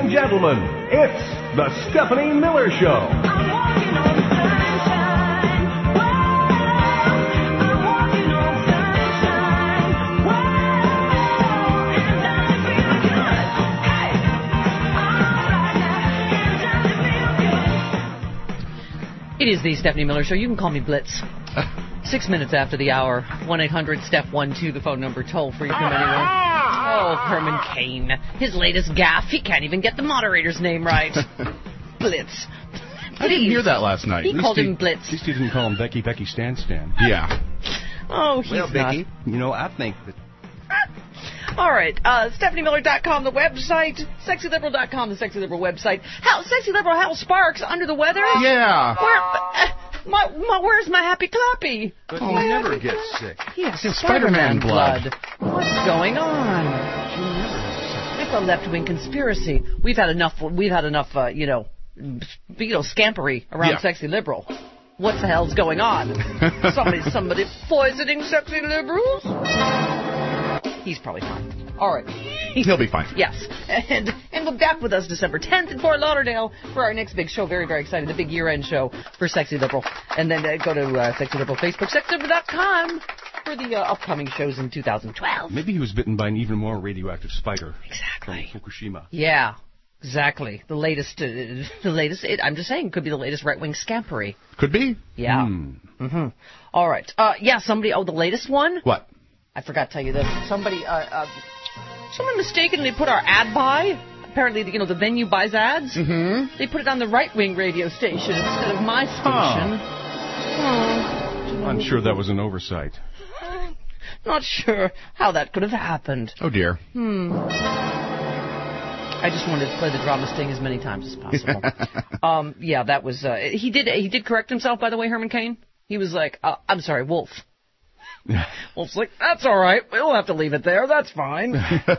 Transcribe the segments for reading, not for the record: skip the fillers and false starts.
and gentlemen, it's the Stephanie Miller Show. It is the Stephanie Miller Show. You can call me Blitz. 6 minutes after the hour. 1-800-STEP-12, the phone number, toll free from anyone. Oh, Herman Cain. His latest gaffe. He can't even get the moderator's name right. Blitz. I didn't hear that last night. He called him Blitz. At least he didn't call him Becky Stan. Yeah. Oh, he's well, not. Becky, I think that... All right, StephanieMiller.com, the website. SexyLiberal.com, the Sexy Liberal website. Sexy Liberal Hal Sparks, under the weather? Yeah. Where's my happy clappy? But he never gets sick. He has Spider-Man blood. What's going on? It's a left-wing conspiracy. We've had enough, scampery around Sexy Liberal. What the hell's going on? Somebody poisoning Sexy Liberals? He's probably fine. All right. He'll be fine. Yes. And we'll be back with us December 10th in Fort Lauderdale for our next big show. Very, very excited. The big year-end show for Sexy Liberal. And then go to Sexy Liberal Facebook, sexyliberal.com for the upcoming shows in 2012. Maybe he was bitten by an even more radioactive spider. Exactly. From Fukushima. Yeah. Exactly. The latest, I'm just saying, could be the latest right-wing scampery. Could be. Yeah. Mm-hmm. All right. The latest one? What? I forgot to tell you this. Someone mistakenly put our ad buy. Apparently, the venue buys ads. Mm-hmm. They put it on the right-wing radio station instead of my station. I'm sure that was an oversight. Not sure how that could have happened. Oh, dear. I just wanted to play the drama sting as many times as possible. That was... He did correct himself, by the way, Herman Cain. He was like, I'm sorry, Wolf. Wolf's like, that's all right. We'll have to leave it there. That's fine.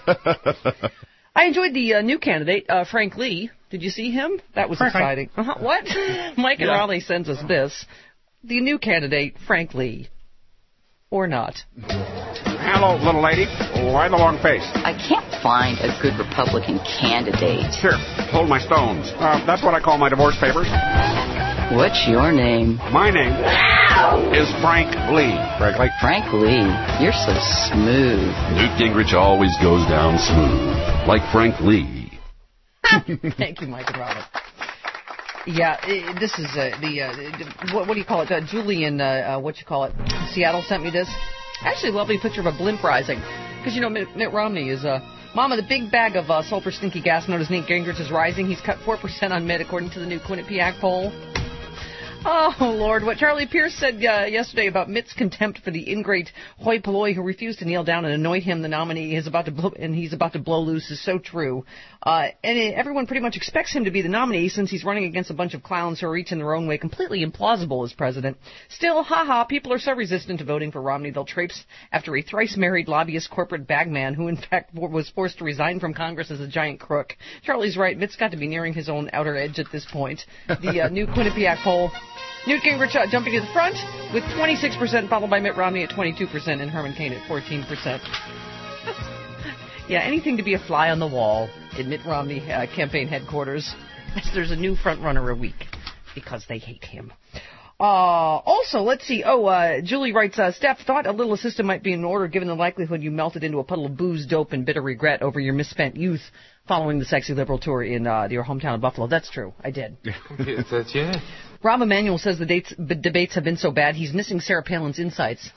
I enjoyed the new candidate, Frank Lee. Did you see him? That was exciting. What? Mike and Raleigh sends us this. The new candidate, Frank Lee. Or not. Hello, little lady. Why the long face? I can't find a good Republican candidate. Here, hold my stones. That's what I call my divorce papers. What's your name? My name is Frank Lee. Frank Lee, you're so smooth. Newt Gingrich always goes down smooth, like Frank Lee. Thank you, Mike and Robert. Yeah, this is what do you call it? Julie in Seattle sent me this. Actually, lovely picture of a blimp rising. Because, Mitt Romney is Mama, the big bag of sulfur stinky gas known as Newt Gingrich is rising. He's cut 4% on Mitt, according to the new Quinnipiac poll. Oh, Lord. What Charlie Pierce said yesterday about Mitt's contempt for the ingrate hoi polloi who refused to kneel down and anoint him the nominee he's about to blow loose is so true. Everyone pretty much expects him to be the nominee since he's running against a bunch of clowns who are each in their own way completely implausible as president. Still, people are so resistant to voting for Romney they'll traipse after a thrice-married lobbyist corporate bagman who in fact was forced to resign from Congress as a giant crook. Charlie's right. Mitt's got to be nearing his own outer edge at this point. The new Quinnipiac poll... Newt Gingrich jumping to the front with 26%, followed by Mitt Romney at 22% and Herman Cain at 14%. Anything to be a fly on the wall in Mitt Romney campaign headquarters. There's a new front runner a week because they hate him. Also, let's see. Julie writes, Steph, thought a little assistance might be in order given the likelihood you melted into a puddle of booze, dope, and bitter regret over your misspent youth following the Sexy Liberal tour in your hometown of Buffalo. That's true. I did. Rahm Emanuel says the debates have been so bad he's missing Sarah Palin's insights.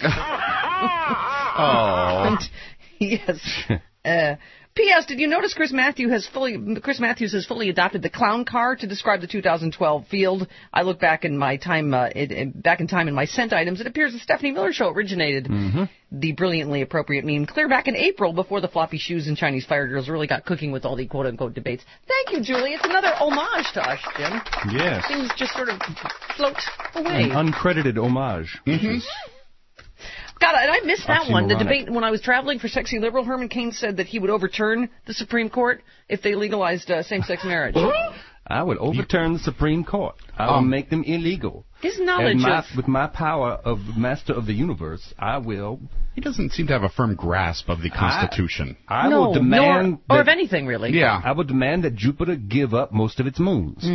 Oh. Yes. P.S. Did you notice Chris Matthews has fully adopted the clown car to describe the 2012 field? I look back in my time, back in time in my sent items. It appears the Stephanie Miller Show originated the brilliantly appropriate meme clear back in April before the floppy shoes and Chinese fire drills really got cooking with all the quote-unquote debates. Thank you, Julie. It's another homage to us, Jim. Yes. Things just sort of float away. An uncredited homage. God, and I missed that one. The debate when I was traveling for Sexy Liberal, Herman Cain said that he would overturn the Supreme Court if they legalized same-sex marriage. I would overturn the Supreme Court. I will make them illegal. His knowledge with my power of master of the universe, I will. He doesn't seem to have a firm grasp of the Constitution. I will demand or of anything really. Yeah, I will demand that Jupiter give up most of its moons.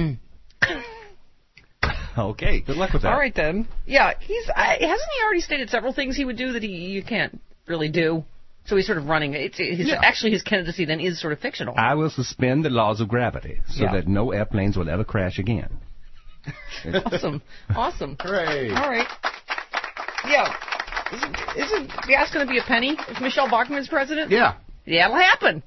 Okay, good luck with that. All right then. Yeah, hasn't he already stated several things he would do that you can't really do? So he's sort of running. Actually, his candidacy then is sort of fictional. I will suspend the laws of gravity so that no airplanes will ever crash again. Awesome. Hooray. All right. Yeah. Isn't gas going to be a penny if Michelle Bachmann's president? Yeah. Yeah, it'll happen.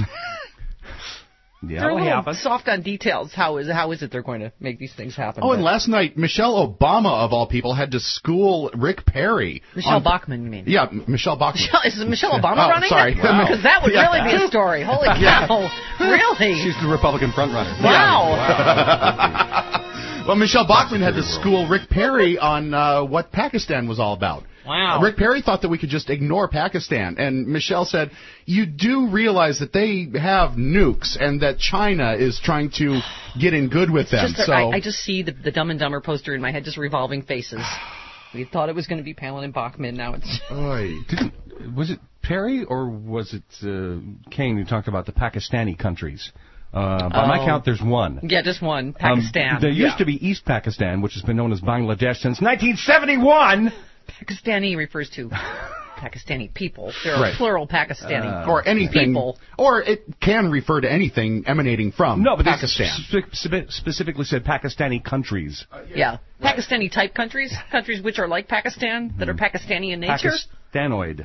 They're a little soft on details. How is it they're going to make these things happen? Oh, and last night, Michelle Obama, of all people, had to school Rick Perry. Michelle Bachmann, you mean? Yeah, Michelle Bachmann. Is Michelle Obama running? Sorry. Wow. Because that would really be a story. Holy cow. Really? She's the Republican frontrunner. Wow. Well, Michelle Bachmann had to school Rick Perry on what Pakistan was all about. Wow. Rick Perry thought that we could just ignore Pakistan, and Michelle said, you do realize that they have nukes and that China is trying to get in good with them. I just see the Dumb and Dumber poster in my head just revolving faces. We thought it was going to be Palin and Bachmann, now it's... Was it Perry or was it Kane who talked about the Pakistani countries? By my count, there's one. Yeah, just one. Pakistan. There used to be East Pakistan, which has been known as Bangladesh since 1971. Pakistani refers to Pakistani people. There are plural Pakistani or anything, people. Or it can refer to anything emanating from Pakistan. Specifically said Pakistani countries. Yeah. Pakistani type countries which are like Pakistan, that are Pakistani in nature. Pakistanoid.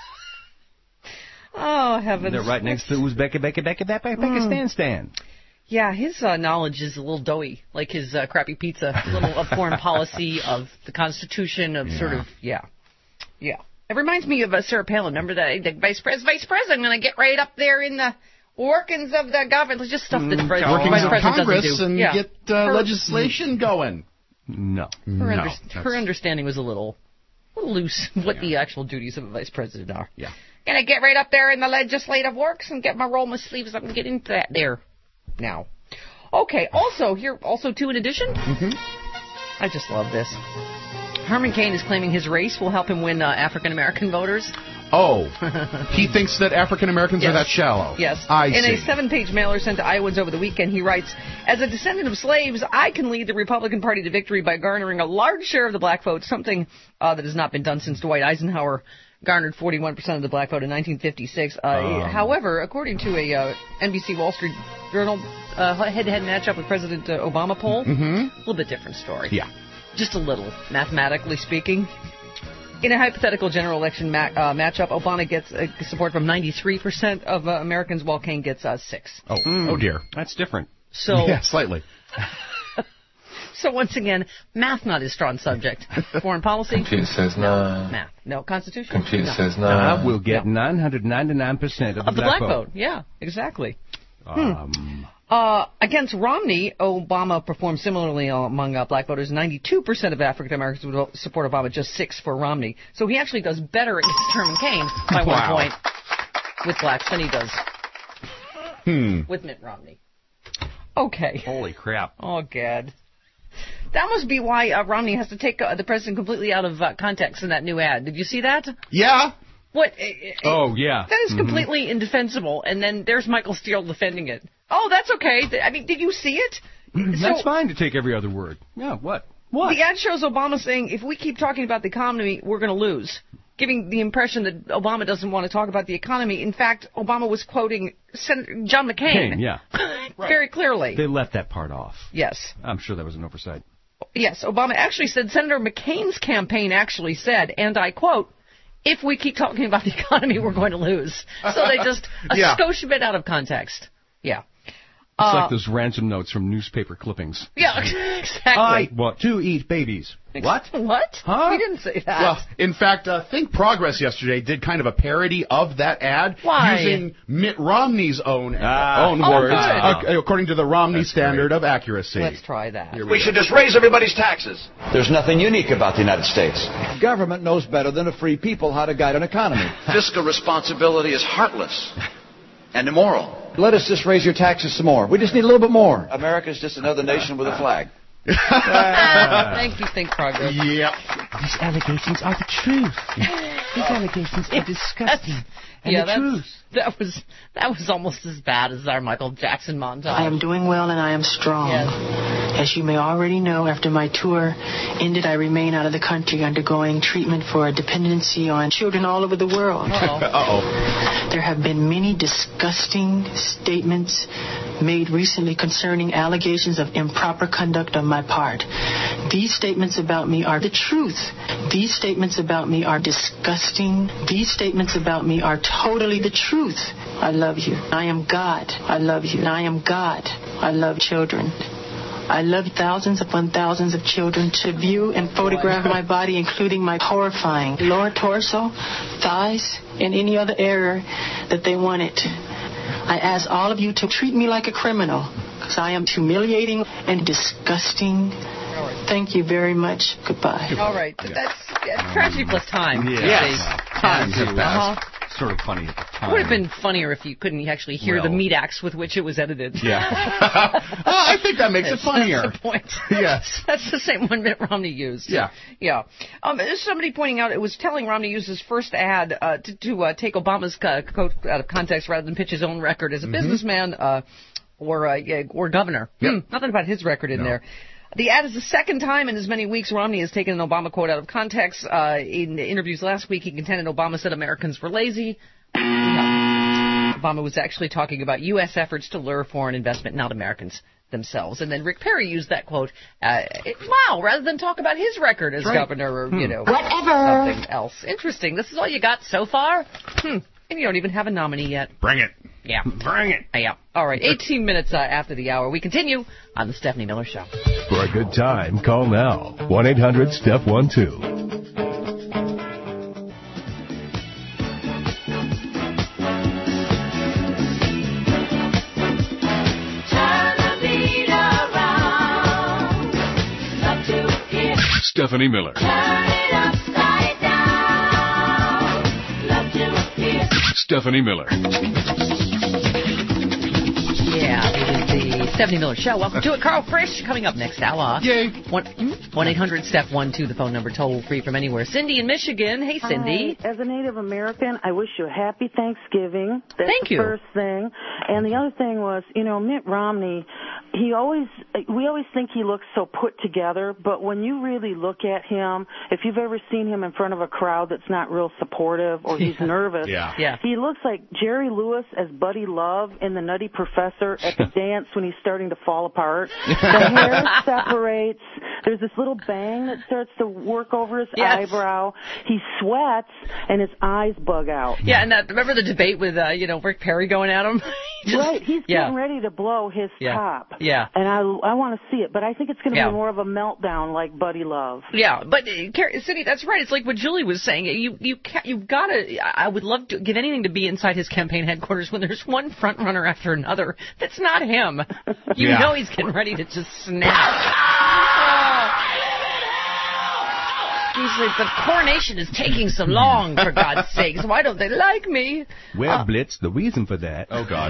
Oh, heavens. They're right next to Uzbekistan. Yeah, his knowledge is a little doughy, like his crappy pizza. A little of foreign policy, of the Constitution, of sort of, yeah. It reminds me of Sarah Palin. Remember that the vice president? I'm going to get right up there in the workings of the government. It's just stuff that the vice president Congress doesn't do. And get legislation going. No. Her understanding was a little loose what the actual duties of a vice president are. Yeah. Going to get right up there in the legislative works and roll my sleeves up and get into that there. Now, okay. Also, too, in addition, I just love this. Herman Cain is claiming his race will help him win African American voters. Oh, he thinks that African Americans are that shallow. Yes. In a 7-page mailer sent to Iowans over the weekend, he writes, "As a descendant of slaves, I can lead the Republican Party to victory by garnering a large share of the black vote, something that has not been done since Dwight Eisenhower garnered 41% of the black vote in 1956. However, according to a NBC Wall Street Journal head-to-head matchup with President Obama poll, a little bit different story. Yeah. Just a little, mathematically speaking. In a hypothetical general election matchup, Obama gets support from 93% of Americans, while Cain gets 6. Oh dear. That's different. So, yeah, slightly. So once again, math not his strong subject. Foreign policy? Computer says no. Math. No. Constitution? Computer says no. I will get 999% of the black vote. Yeah, exactly. Against Romney, Obama performed similarly among black voters. 92% of African Americans would support Obama, just 6 for Romney. So he actually does better against Herman Cain by 1 point with blacks than he does with Mitt Romney. Okay. Holy crap. Oh, God. That must be why Romney has to take the president completely out of context in that new ad. Did you see that? Yeah. What? Yeah. That is completely indefensible. And then there's Michael Steele defending it. Oh, that's okay. I mean, did you see it? That's fine to take every other word. Yeah, what? The ad shows Obama saying, if we keep talking about the economy, we're going to lose. Giving the impression that Obama doesn't want to talk about the economy. In fact, Obama was quoting Senator John McCain. Yeah. Very clearly. They left that part off. Yes. I'm sure that was an oversight. Yes, Obama actually said, Senator McCain's campaign actually said, and I quote, if we keep talking about the economy, we're going to lose. So they just a skosh bit out of context. Yeah. It's like those ransom notes from newspaper clippings. Yeah, exactly. I want to eat babies. What? What? Huh? We didn't say that. Well, in fact, Think Progress yesterday did kind of a parody of that ad. Why? Using Mitt Romney's own words, according to the Romney standard of accuracy. Let's try that. We should just raise everybody's taxes. There's nothing unique about the United States. Government knows better than a free people how to guide an economy. Fiscal responsibility is heartless. and immoral. Let us just raise your taxes some more. We just need a little bit more. America's just another nation with a flag. Thank you, Think Progress. Yep. These allegations are the truth. These allegations are disgusting. And the truth. That was almost as bad as our Michael Jackson montage. I am doing well and I am strong. Yes. As you may already know, after my tour ended, I remain out of the country undergoing treatment for a dependency on children all over the world. Uh-oh. There have been many disgusting statements made recently concerning allegations of improper conduct on my part. These statements about me are the truth. These statements about me are disgusting. These statements about me are totally the truth. I love you. I am God. I love you. I am God. I love children. I love thousands upon thousands of children to view and photograph my body, including my horrifying lower torso, thighs, and any other area that they wanted. I ask all of you to treat me like a criminal, because I am humiliating and disgusting. Thank you very much. Goodbye. All right. That's tragedy plus time. Yes. Time has passed. Sort of funny at the time. It would have been funnier if you couldn't actually hear the meat axe with which it was edited. Yeah. I think that makes it funnier. That's the point. Yes. That's the same one Mitt Romney used. Yeah. Yeah. Somebody pointing out it was telling Romney used his first ad to take Obama's quote out of context rather than pitch his own record as a businessman or governor. Yep. Nothing about his record in there. The ad is the second time in as many weeks Romney has taken an Obama quote out of context. In interviews last week, he contended Obama said Americans were lazy. Obama was actually talking about U.S. efforts to lure foreign investment, not Americans themselves. And then Rick Perry used that quote, rather than talk about his record as governor or, whatever. Something else. Interesting. This is all you got so far? And you don't even have a nominee yet. Bring it. Yeah. Bring it. Yeah. All right. 18 minutes after the hour. We continue on the Stephanie Miller Show. For a good time, call now. 1-800-STEP-12. Stephanie Miller. Turn it upside down. Love to hear. Stephanie Miller. Yeah, it is the Stephanie Miller Show. Welcome to it. Carl Frisch coming up next hour. Yay. 1-800-STEP-12, the phone number, toll free from anywhere. Cindy in Michigan. Hey, Cindy. Hi. As a Native American, I wish you a happy Thanksgiving. That's Thank you. The first thing. And the other thing was, Mitt Romney, we always think he looks so put together, but when you really look at him, if you've ever seen him in front of a crowd that's not real supportive or he's nervous, he looks like Jerry Lewis as Buddy Love in The Nutty Professor at the dance when he's starting to fall apart. The hair separates. There's this little bang that starts to work over his eyebrow. He sweats and his eyes bug out. Yeah, and remember the debate with, Rick Perry going at him? Right, he's getting ready to blow his top. Yeah. And I want to see it, but I think it's going to be more of a meltdown like Buddy Love. Yeah, but Cindy, that's right. It's like what Julie was saying. You've got to. I would love to give anything to be inside his campaign headquarters when there's one front runner after another. That's not him. You know he's getting ready to just snap. He's like, the coronation is taking so long, for God's sakes. Why don't they like me? Well, Blitz, the reason for that. Oh, God.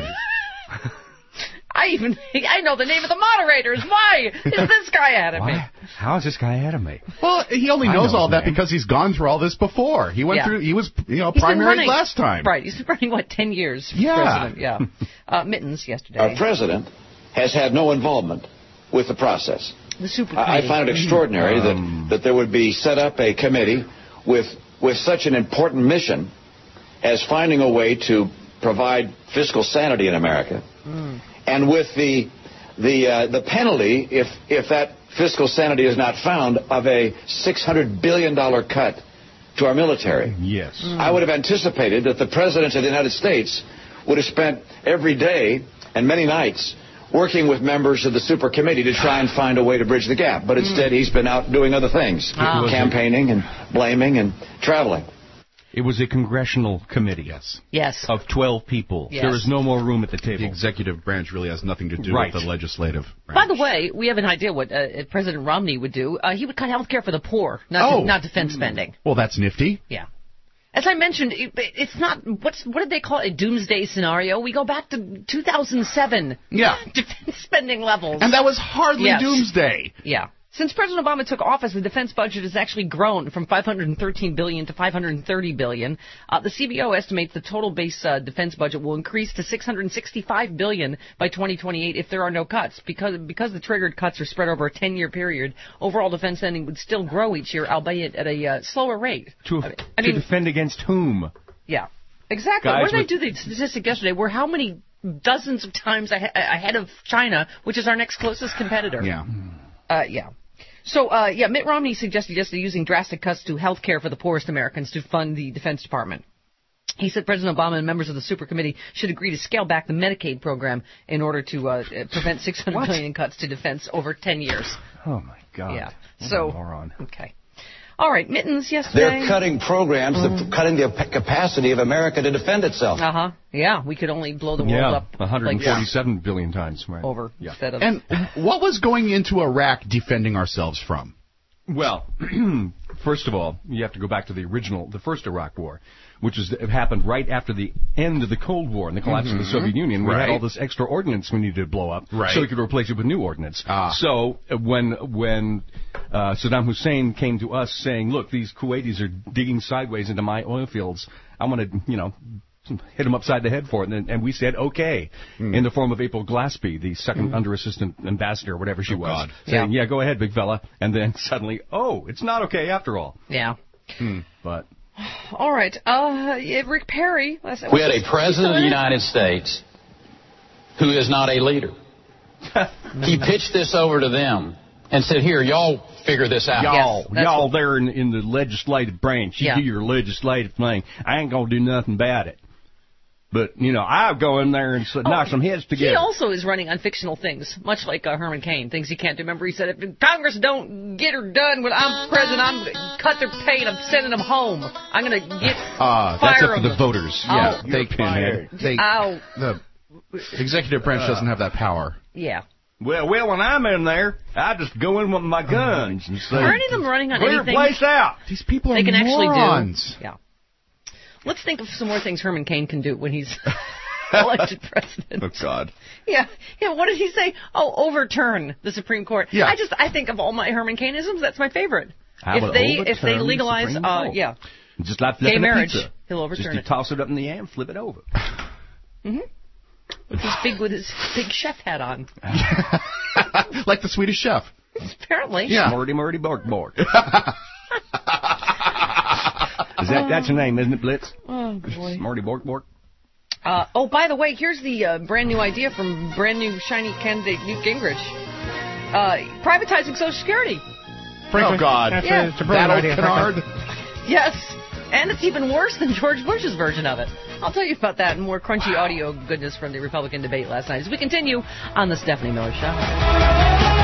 I know the name of the moderators. Why is this guy ahead of me? How is this guy ahead of me? Well, he only knows all that because he's gone through all this before. He went through. He was, primary last time. Right. He's been running 10 years? Yeah. President. Yeah. Mittens yesterday. Our president has had no involvement with the process. The super committee. I find it extraordinary that there would be set up a committee with such an important mission as finding a way to provide fiscal sanity in America. And with the penalty, if that fiscal sanity is not found, of a $600 billion cut to our military. Yes. I would have anticipated that the President of the United States would have spent every day and many nights working with members of the super committee to try and find a way to bridge the gap. But instead, he's been out doing other things, campaigning and blaming and traveling. It was a congressional committee. Yes. Of 12 people. Yes. There is no more room at the table. The executive branch really has nothing to do with the legislative branch. By the way, we have an idea what President Romney would do. He would cut health care for the poor, not defense spending. Well, that's nifty. Yeah. As I mentioned, it's not, what did they call it, a doomsday scenario? We go back to 2007. Yeah. Defense spending levels. And that was hardly doomsday. Yeah. Since President Obama took office, the defense budget has actually grown from $513 billion to $530 billion. The CBO estimates the total base defense budget will increase to $665 billion by 2028 if there are no cuts. Because the triggered cuts are spread over a 10-year period, overall defense spending would still grow each year, albeit at a slower rate. To defend against whom? Yeah, exactly. Guys What did I do the statistic yesterday? We're how many dozens of times ahead of China, which is our next closest competitor. Yeah. Yeah. So, Mitt Romney suggested yesterday using drastic cuts to health care for the poorest Americans to fund the Defense Department. He said President Obama and members of the super committee should agree to scale back the Medicaid program in order to prevent $600 billion in cuts to defense over 10 years. Oh, my God. Yeah. What So, a moron. okay. All right, Mittens yesterday. They're cutting programs, cutting the capacity of America to defend itself. Uh-huh. Yeah, we could only blow the world up 147 billion times. Right. over instead of... And what was going into Iraq defending ourselves from? Well, first of all, you have to go back to the first Iraq War, which happened right after the end of the Cold War and the collapse of the Soviet Union. We had all this extra ordnance we needed to blow up so we could replace it with new ordnance. So when Saddam Hussein came to us saying, look, these Kuwaitis are digging sideways into my oil fields, I want to, hit them upside the head for it. And we said, okay, in the form of April Glaspie, the second under-assistant ambassador, whatever she was, saying, yeah, go ahead, big fella. And then suddenly, it's not okay after all. Yeah. But... All right. Rick Perry. We had a president of the United States who is not a leader. He pitched this over to them and said, here, y'all figure this out. Y'all there in the legislative branch, you do your legislative thing. I ain't going to do nothing about it. But, I'll go in there and knock some heads together. He also is running on fictional things, much like Herman Cain, things he can't do. Remember, he said, if Congress don't get her done when I'm president, I'm going to cut their pay and I'm sending them home. I'm going to get that's up to the voters. Yeah, they pinhead. The executive branch doesn't have that power. Yeah. Well, when I'm in there, I just go in with my guns and say, are any of them running on clear anything? Place out. These people are they can morons. Actually do. Yeah. Let's think of some more things Herman Cain can do when he's elected president. Oh, God. Yeah. What did he say? Overturn the Supreme Court. Yeah. I think of all my Herman Cain-isms, that's my favorite. If they legalize, just like gay marriage, pizza. he'll overturn just toss it up in the air and flip it over. With his big chef hat on. Like the Swedish chef. Apparently. Yeah. Morty Bork Bork. That's your name, isn't it, Blitz? Oh, boy. Morty Bork Bork. By the way, here's the brand new idea from brand new shiny candidate Newt Gingrich. Privatizing Social Security. Oh, God. Yeah. That old canard. Yes. And it's even worse than George Bush's version of it. I'll tell you about that and more crunchy audio goodness from the Republican debate last night as we continue on the Stephanie Miller Show.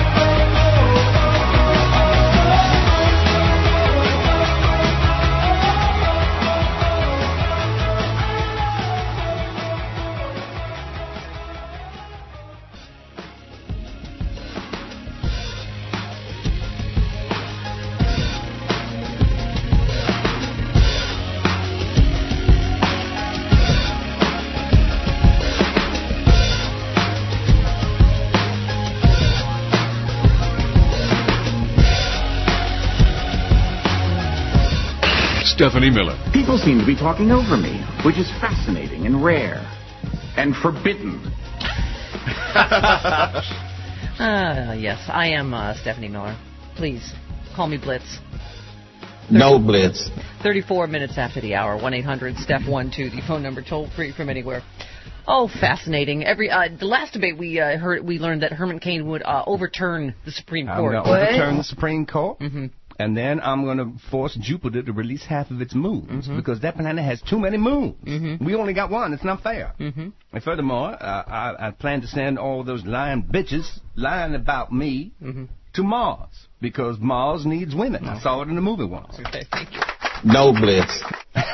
Stephanie Miller. People seem to be talking over me, which is fascinating and rare and forbidden. Yes, I am Stephanie Miller. Please, call me Blitz. No Blitz. 34 minutes after the hour, 1-800-STEPH-12, the phone number toll free from anywhere. Oh, fascinating. The last debate we learned that Herman Cain would overturn the Supreme Court. I'm going to overturn the Supreme Court? Mm-hmm. And then I'm going to force Jupiter to release half of its moons because that planet has too many moons. We only got one. It's not fair. And furthermore, I plan to send all those lying bitches lying about me to Mars because Mars needs women. I saw it in the movie once. Okay, thank you. No Blitz.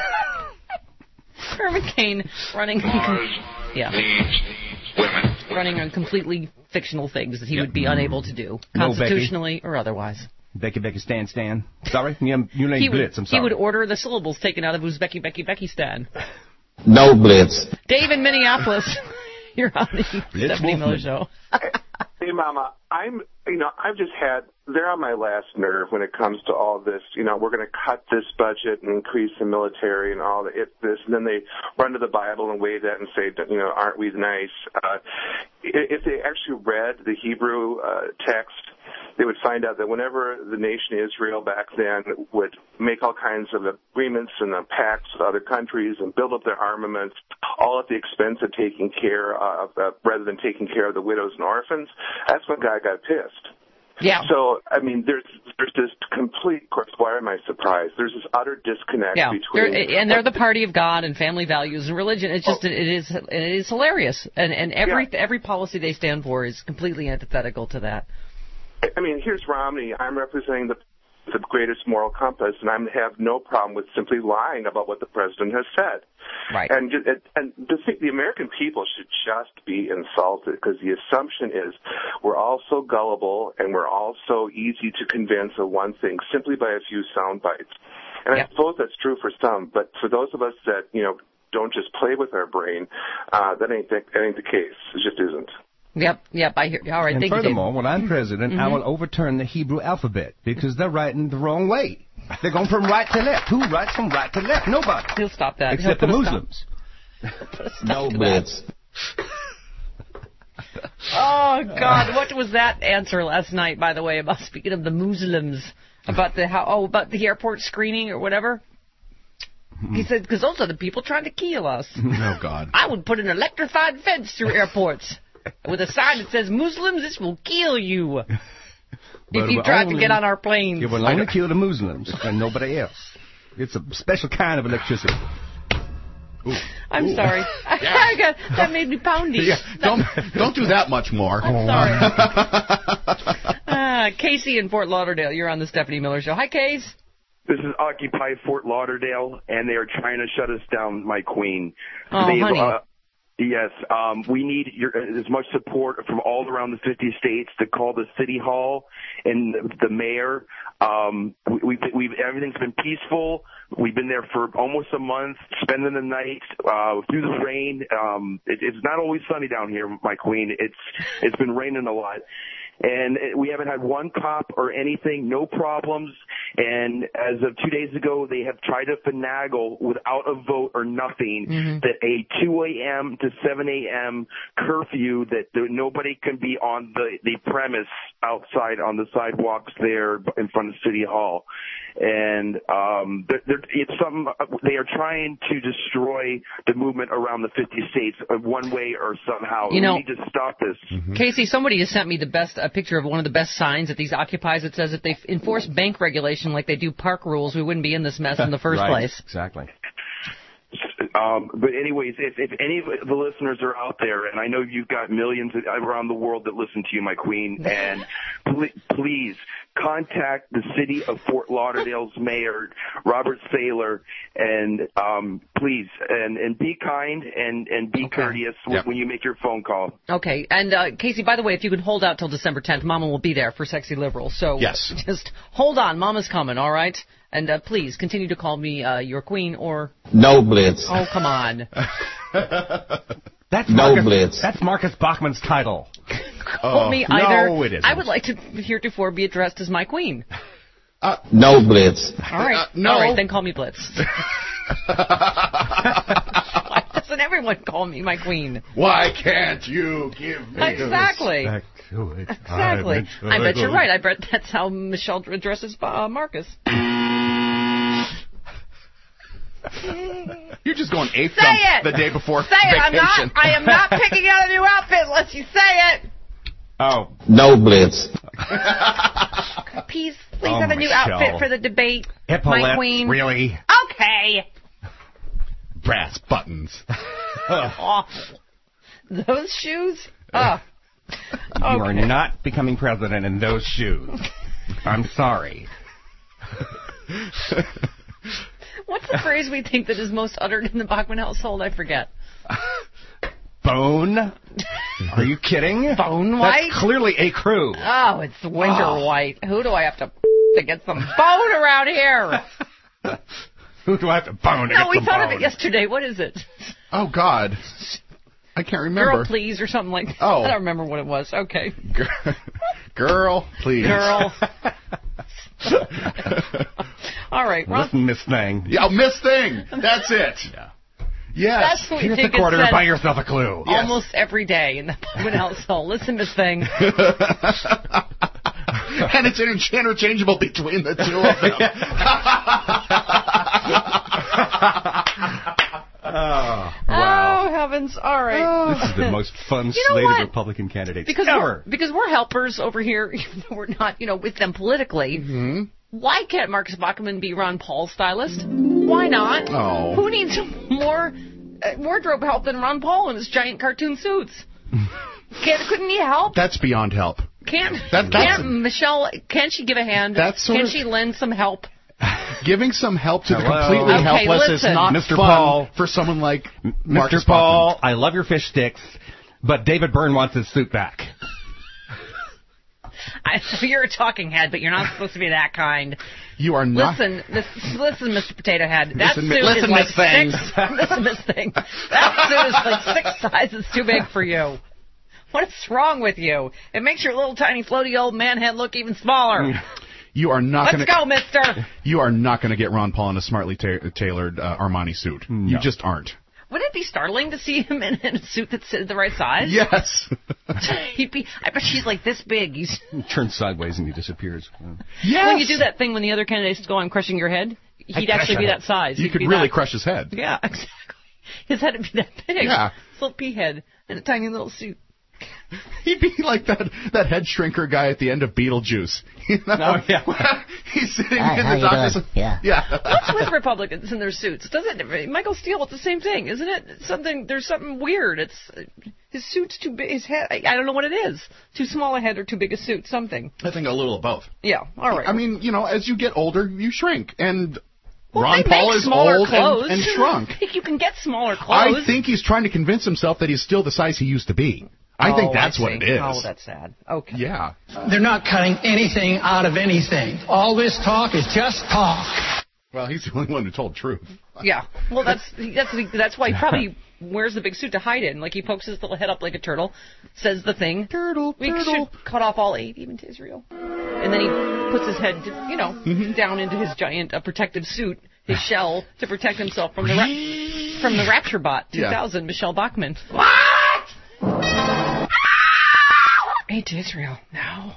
Herman Cain running. Needs women. Running on completely fictional things that he would be unable to do, constitutionally or otherwise. Becky, Stan. Sorry? Your name's Blitz, I'm sorry. He would order the syllables taken out of Becky, Stan. No Blitz. Dave in Minneapolis. You're on the Stephanie Miller Show. Hey, Mama, I've just they're on my last nerve when it comes to all this. We're going to cut this budget and increase the military and all this, and then they run to the Bible and wave that and say, aren't we nice? If they actually read the Hebrew text, they would find out that whenever the nation Israel back then would make all kinds of agreements and pacts with other countries and build up their armaments, all at the expense of taking care of, rather than taking care of the widows and orphans, that's when God got pissed. Yeah. So, there's this complete, of course, why am I surprised? There's this utter disconnect between... And they're the party of God and family values and religion. It's just, it is hilarious. And every policy they stand for is completely antithetical to that. Here's Romney. I'm representing the greatest moral compass, and I have no problem with simply lying about what the president has said. Right. And to think the American people should just be insulted, because the assumption is we're all so gullible and we're all so easy to convince of one thing simply by a few sound bites. And I suppose that's true for some, but for those of us that don't just play with our brain, that ain't the case. It just isn't. Yep, I hear you. All right, and thank you, furthermore, when I'm president, I will overturn the Hebrew alphabet because they're writing the wrong way. They're going from right to left. Who writes from right to left? Nobody. He'll stop that. Except the Muslims. No Blitz. Oh, God, what was that answer last night, by the way, about speaking of the Muslims, about the airport screening or whatever? He said, because those are the people trying to kill us. Oh, God. I would put an electrified fence through airports with a sign that says, Muslims, this will kill you. If you try to get on our planes. It will only kill the Muslims and nobody else. It's a special kind of electricity. Ooh. I'm sorry. Yeah. That made me poundy. Yeah, don't do that much more. I'm sorry. Casey in Fort Lauderdale, you're on the Stephanie Miller Show. Hi, Case. This is Occupy Fort Lauderdale, and they are trying to shut us down, my queen. Oh, honey. Yes, we need as much support from all around the 50 states to call the city hall and the mayor. Everything's been peaceful. We've been there for almost a month, spending the night through the rain. It's not always sunny down here, my queen. It's been raining a lot. And we haven't had one cop or anything, no problems. And as of 2 days ago, they have tried to finagle without a vote or nothing that a 2 a.m. to 7 a.m. curfew that nobody can be on the premise outside on the sidewalks there in front of City Hall. And it's something they are trying to destroy the movement around the 50 states one way or somehow. We need to stop this. Casey, somebody has sent me a picture of one of the best signs at these Occupies. It says if they enforce bank regulation like they do park rules, we wouldn't be in this mess in the first place. Exactly. But anyways, if any of the listeners are out there, and I know you've got millions around the world that listen to you, my queen, and please contact the city of Fort Lauderdale's mayor, Robert Saylor, and please, and be kind and be courteous when you make your phone call. Okay, and Casey, by the way, if you could hold out till December 10th, Mama will be there for Sexy Liberal. So just hold on, Mama's coming, all right? And please continue to call me your queen or... No Blitz. Oh, come on. That's no Blitz. That's Marcus Bachman's title. Call me either. No, it isn't. I would like to heretofore be addressed as my queen. No Blitz. All right. No. All right, then call me Blitz. Why doesn't everyone call me my queen? Why can't you give me Exactly. respect to it? Exactly. I bet you're right. I bet that's how Michelle addresses Marcus. You're just going ape Say dump it. the day before Say it. vacation. I am not picking out a new outfit unless you say it. Oh. No Blitz. Please have a new outfit for the debate, my queen. Really? Okay. Brass buttons. Awful. Those shoes? You are not becoming president in those shoes. I'm sorry. What's the phrase we think that is most uttered in the Bachman household? I forget. Bone? Are you kidding? Bone white? That's clearly a crew. Oh, it's Winter White. Who do I have to to get some bone around here. Who do I have to bone? No, we thought of it yesterday. What is it? Oh, God. I can't remember. Girl, please, or something like that. Oh. I don't remember what it was. Okay. Girl, please. Girl. All right. Ron. Listen, Miss Thing. Yeah, Miss Thing. That's it. Yeah. Yes. That's what we Here's think the quarter. it said Buy yourself a clue. almost every day in the Bowman household. Listen, Miss Thing. And it's interchangeable between the two of them. Wow. Oh, heavens. All right. This is the most fun You know slate what? of Republican candidates Because ever. we're helpers over here. Even though we're not, with them politically. Mm-hmm. Why can't Marcus Bachmann be Ron Paul's stylist? Why not? Oh. Who needs more wardrobe help than Ron Paul in his giant cartoon suits? Couldn't he help? That's beyond help. Can't that's- Michelle? Can't she give a hand? That's sort Can of- she lend some help? Giving some help to the Hello? completely Okay, helpless listen. is not Mr. fun Paul. for someone like Marcus Mr. Paul, I love your fish sticks, but David Byrne wants his suit back. You're a talking head, but you're not supposed to be that kind. You are not. Listen, Mr. Potato Head. That Listen, suit listen, is like Miss Thing. listen, Miss Thing. That suit is like 6 sizes too big for you. What is wrong with you? It makes your little tiny floaty old man head look even smaller. You are not Let's going go, mister. You are not going to get Ron Paul in a smartly tailored Armani suit. No. You just aren't. Wouldn't it be startling to see him in a suit that's the right size? Yes. He'd be. I bet she's like this big. He's. Turns sideways and he disappears. Yes. When you do that thing when the other candidates go on crushing your head, he'd actually be that size. You He'd could be really that- crush his head. Yeah, exactly. His head would be that big. Yeah. His little pea head and a tiny little suit. He'd be like that head shrinker guy at the end of Beetlejuice. You know? Oh, yeah. He's sitting Hi, in how the you doctor's. doing? Yeah. Yeah. What's with Republicans in their suits? Doesn't it? Michael Steele, it's the same thing, isn't it? There's something weird. It's his suit's too big. His head, I don't know what it is. Too small a head or too big a suit. Something. I think a little of both. Yeah. All right. I mean, as you get older, you shrink, and well, Ron they Paul make is smaller old clothes. and shrunk. I think you can get smaller I clothes. think he's trying to convince himself that he's still the size he used to be. I think that's what it is. Oh, that's sad. Okay. Yeah. They're not cutting anything out of anything. All this talk is just talk. Well, he's the only one who told truth. Yeah. Well, that's why he probably wears the big suit to hide in. Like he pokes his little head up like a turtle, says the thing. Turtle. We should cut off all 8, even to Israel. And then he puts his head, down into his giant protective suit, his shell, to protect himself from the Rapture Bot 2000, Michelle Bachmann. What? 8 to Israel. No.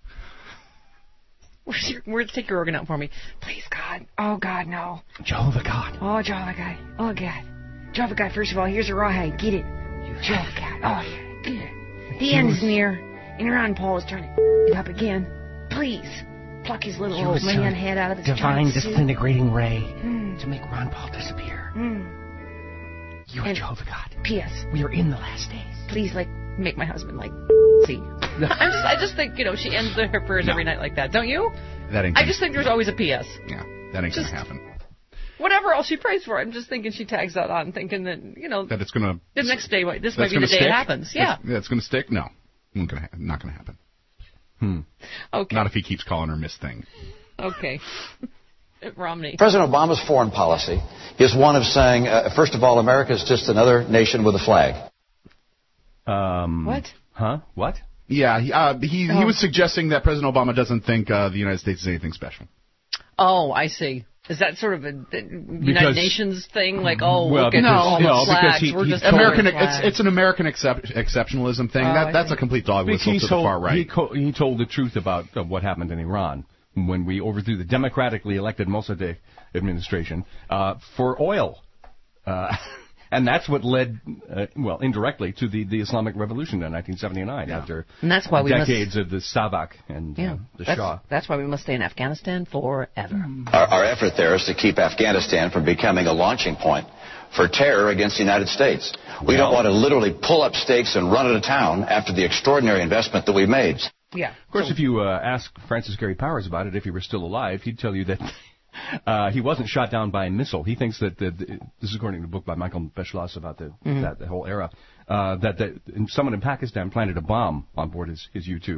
Take your organ out for me. Please, God. Oh, God, no. Jehovah God. Oh, Jehovah God. Oh, God. Jehovah God, first of all, here's a rawhide. Get it. Jehovah God. Oh, yeah. Get it. The end's near. And Ron Paul is trying to it up again. Please. Pluck his little old man head out of his divine giant suit. disintegrating ray to make Ron Paul disappear. You are And Jehovah God. P.S. We are in the last days. Please, make my husband, see. I just think, she ends her prayers every night like that. Don't you? That ain't I just think there's always a P.S. Yeah, that ain't going to happen. Whatever else she prays for, I'm just thinking she tags that on, thinking that, that it's going to... The next day, this might be the day it happens. Yeah. That's going to stick? No. Not going to happen. Okay. Not if he keeps calling her Miss Thing. Okay. Romney. President Obama's foreign policy is one of saying, first of all, America is just another nation with a flag. What? Huh? What? Yeah, he was suggesting that President Obama doesn't think the United States is anything special. Oh, I see. Is that sort of a United Nations thing? Like, look at all the flags. We're just American. It's an American exceptionalism thing. That's a complete dog whistle to the far right. He told the truth about what happened in Iran when we overthrew the democratically elected Mossadegh administration for oil. And that's what led, indirectly to the Islamic Revolution in 1979 after and that's why we decades of the Savak and the Shah. That's why we must stay in Afghanistan forever. Our effort there is to keep Afghanistan from becoming a launching point for terror against the United States. We don't want to literally pull up stakes and run out of town after the extraordinary investment that we've made. Yeah. Of course, if you ask Francis Gary Powers about it, if he were still alive, he'd tell you that he wasn't shot down by a missile. He thinks that this is according to a book by Michael Beschloss about the whole era, that someone in Pakistan planted a bomb on board his U-2.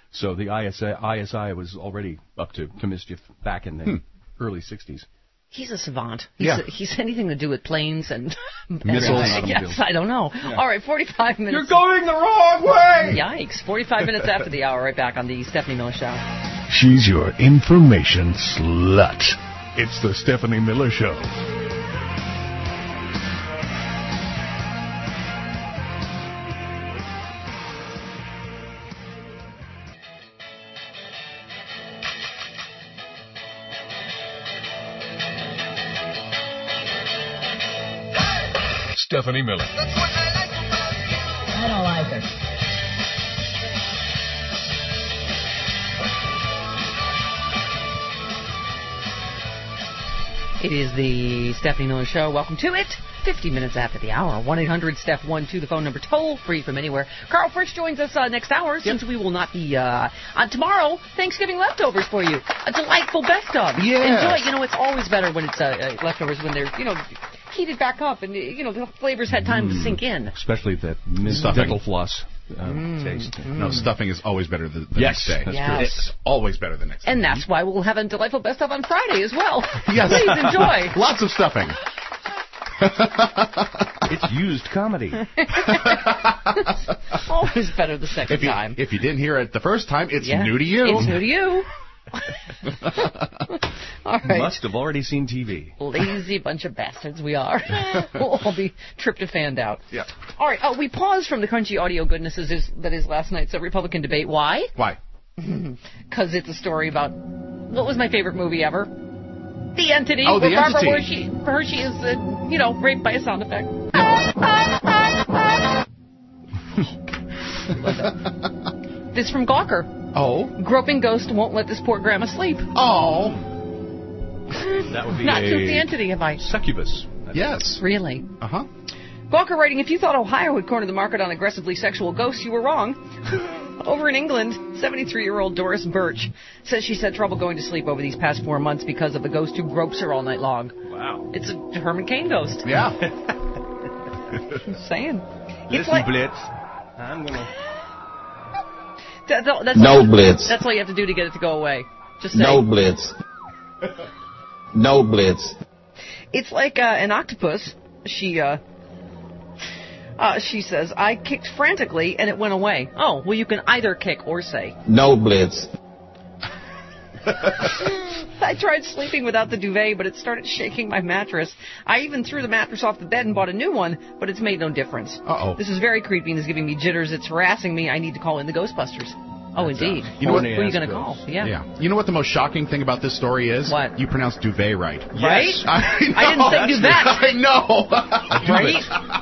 So the ISI was already up to mischief back in the early 60s. He's a savant. Yeah. He's anything to do with planes and Missiles. Yes, I don't know. Yeah. All right, 45 minutes. You're going the wrong way! Yikes. 45 minutes after the hour, right back on the Stephanie Miller Show. She's your information slut. It's the Stephanie Miller Show. Stephanie Miller. I don't like her. It is the Stephanie Miller Show. Welcome to it. 50 minutes after the hour. 1-800-STEPH-12, the phone number, toll free from anywhere. Carl Fritz joins us next hour, since we will not be on tomorrow. Thanksgiving leftovers for you. A delightful best of. Yeah. Enjoy. It's always better when it's leftovers when they're heated back up and the flavors had time to sink in. Especially that dental floss taste. No, stuffing is always better the next day. That's true. It's always better the next day. And that's why we'll have a delightful best of on Friday as well. Yes. Please enjoy. Lots of stuffing. It's used comedy. Always better the second time. If you didn't hear it the first time, it's new to you. It's new to you. All right. Must have already seen TV. Lazy bunch of bastards we are. We'll all be tryptophaned out. Yeah. All right. We paused from the crunchy audio goodnesses that is last night's Republican debate. Why? Why? Because it's a story about what was my favorite movie ever? The Entity. Oh, The Barbara Entity. Hershey is, raped by a sound effect. This from Gawker. Oh. Groping ghost won't let this poor grandma sleep. Oh. That would be Not just the Entity, have I? Succubus. Yes. Really? Uh-huh. Gawker writing, if you thought Ohio would corner the market on aggressively sexual ghosts, you were wrong. Over in England, 73-year-old Doris Birch says she's had trouble going to sleep over these past 4 months because of the ghost who gropes her all night long. Wow. It's a Herman Cain ghost. Yeah. I'm saying. Listen, Blitz. I'm going to... No Blitz. That's all you have to do to get it to go away. Just say. No Blitz. No Blitz. It's like an octopus. She says, I kicked frantically and it went away. Oh, well, you can either kick or say. No Blitz. I tried sleeping without the duvet, but it started shaking my mattress. I even threw the mattress off the bed and bought a new one, but it's made no difference. Uh-oh. This is very creepy and is giving me jitters. It's harassing me. I need to call in the Ghostbusters. Oh, indeed. You know what? Who are you going to call? Yeah. You know what the most shocking thing about this story is? What? You pronounce duvet right. Right? Yes. I didn't say duvet. I know. Right?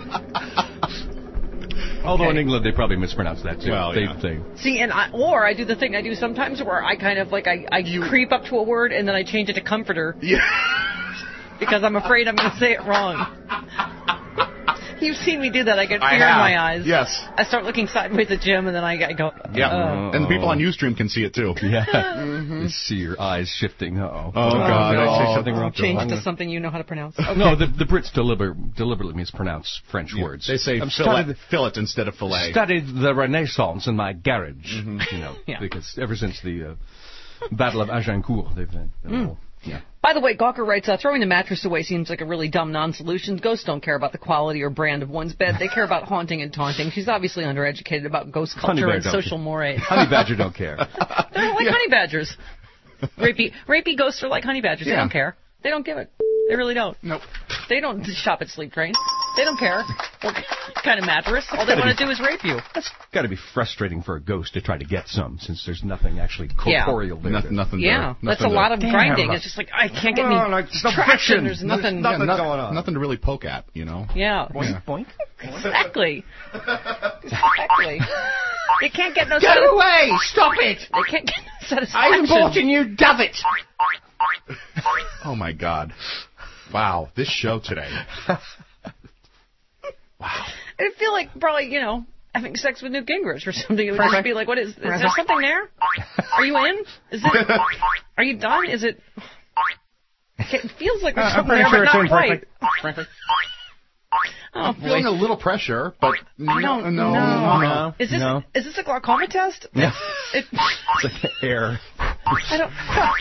Although in England they probably mispronounce that too. Well, yeah. See, or I do the thing I do sometimes where I kind of I creep up to a word and then I change it to comforter. Yeah. Because I'm afraid I'm going to say it wrong. You've seen me do that. I get fear in my eyes. Yes. I start looking sideways at Jim and then I go. Yeah. And the people on Ustream can see it too. Yeah. You see your eyes shifting. Uh-oh. Oh, God. Did I say something wrong? Change it to something you know how to pronounce. Okay. No, the Brits deliberately mispronounce French words. They say fillet instead of fillet. Studied the Renaissance in my garage. Because ever since the Battle of Agincourt, they've been. Yeah. By the way, Gawker writes, throwing the mattress away seems like a really dumb non-solution. Ghosts don't care about the quality or brand of one's bed. They care about haunting and taunting. She's obviously undereducated about ghost culture and social mores. Honey badger don't care. They're like honey badgers. Rapey ghosts are like honey badgers. They don't care. They don't give it. They really don't. Nope. They don't shop at Sleep Train. They don't care what kind of mattress. All they want to do is rape you. That's got to be frustrating for a ghost to try to get some, since there's nothing actually corporeal there. Nothing. Yeah, that's a lot of grinding. It's just like, I can't get any traction. There's nothing going on. Nothing to really poke at, Yeah. Boink, boink. Exactly. They can't get no Get away! Stop it! They can't get no satisfaction. I bought a new Davit. Oh, my God. Wow, this show today. Wow. I feel like probably, having sex with Newt Gingrich or something. It would just be like, what is there something there? Are you in? Are you done? Is it? It feels like there's something there, but not quite. Oh, boy. Feeling a little pressure, but I don't know. Is this a glaucoma test? Yeah. It's like air. I don't.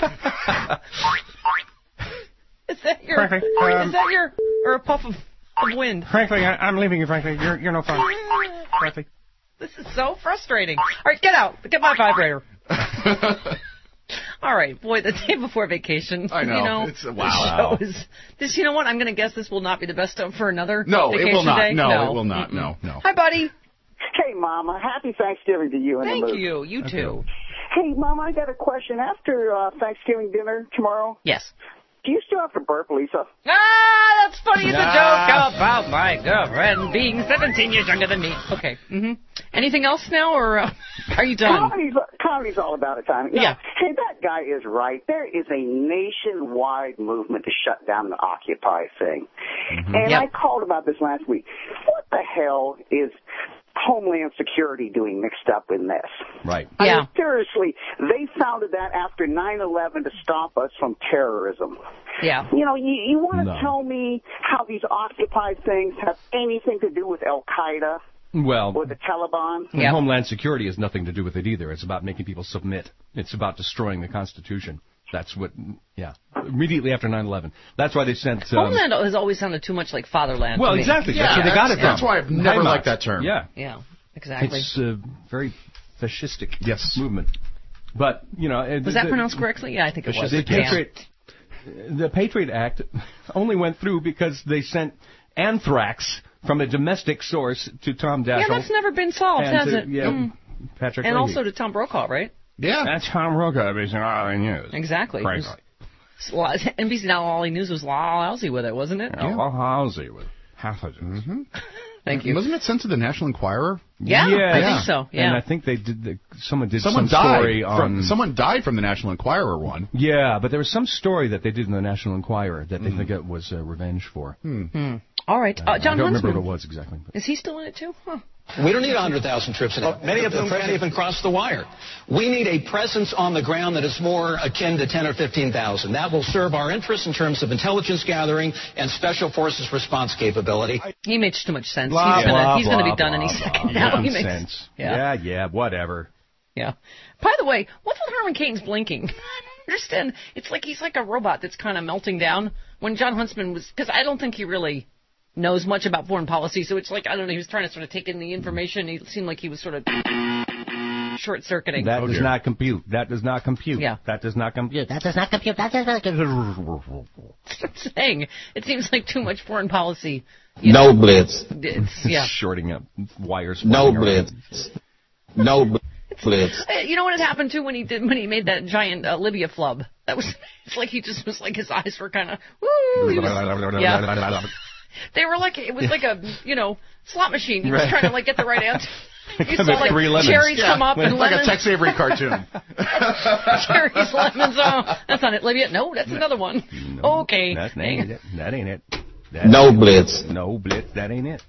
Is that your? Or a puff of wind? Frankly, I'm leaving you. Frankly, you're no fun. Frankly. This is so frustrating. All right, get out. Get my vibrator. All right, boy, the day before vacation. I know. You know, It's wow. You know what? I'm going to guess this will not be the best for another No, vacation it will not. day. No, it will not. No. Hi, buddy. Hey, Mama. Happy Thanksgiving to you and the Thank you. You too. Hey, Mama, I got a question. After Thanksgiving dinner tomorrow, yes. Do you still have to burp, Lisa? That's funny. It's a joke about my girlfriend being 17 years younger than me. Okay. Anything else now, or are you done? Comedy's all about it, time. Yeah. Hey, that guy is right. There is a nationwide movement to shut down the Occupy thing. And I called about this last week. What the hell is Homeland Security doing mixed up in this? Right. I mean, seriously, they founded that after 9/11 to stop us from terrorism. Yeah. You know, you want to tell me how these Occupy things have anything to do with Al-Qaeda? Well, or the Taliban? Homeland Security has nothing to do with it either. It's about making people submit. It's about destroying the Constitution. That's what, immediately after 9/11. That's why they sent... Homeland has always sounded too much like fatherland Well, to me. exactly. That's where they got it from. That's why I've never liked that term. Yeah. Yeah, exactly. It's a very fascistic movement. But, you know... Was that pronounced correctly? Yeah, I think it was. The Patriot Act only went through because they sent anthrax from a domestic source to Tom Daschle. Yeah, that's never been solved, has it? Yeah, Patrick And Leahy. also to Tom Brokaw, right? Yeah. That's Tom Brokaw based on all I news. Exactly. Frankly. NBC Now All He News was lousy with it, wasn't it? Lousy with half of it. Thank you. Wasn't it sent to the National Enquirer? Yeah, I think so. Yeah. And I think they did. Someone did some died story on. Someone died from the National Enquirer one. Yeah, but there was some story that they did in the National Enquirer that they think it was revenge for. All right, John I don't remember Huntsman. what it was exactly. Is he still in it too? Huh. We don't need 100,000 troops in it. Many of them can't even cross the wire. We need a presence on the ground that is more akin to 10 or 15,000. That will serve our interests in terms of intelligence gathering and special forces response capability. He makes too much sense. He's going to be done any second now. He makes sense. Yeah, whatever. Yeah. By the way, what's with Herman Cain's blinking? I don't understand. It's like he's like a robot that's kind of melting down. When John Huntsman was, because I don't think he really knows much about foreign policy, so it's like, I don't know, he was trying to sort of take in the information. He seemed like he was sort of short-circuiting. That does not compute. That does not compute. Yeah. That does not compute. That does not compute. That does not compute. I'm saying, it seems like too much foreign policy. No blitz. It's shorting up wires. No blitz. No blitz. You know what had happened too when he made that giant Libya flub? That was, it's like he just was like, his eyes were kind of, They were like, it was like a, slot machine. He was trying to like get the right answer. You saw like cherries come up and like lemons. a Tex Avery cartoon. Cherries, lemons. Oh, that's not it, Libya. No, that's another one. No, okay. That ain't it. That ain't it. No blitz. No blitz. That ain't it.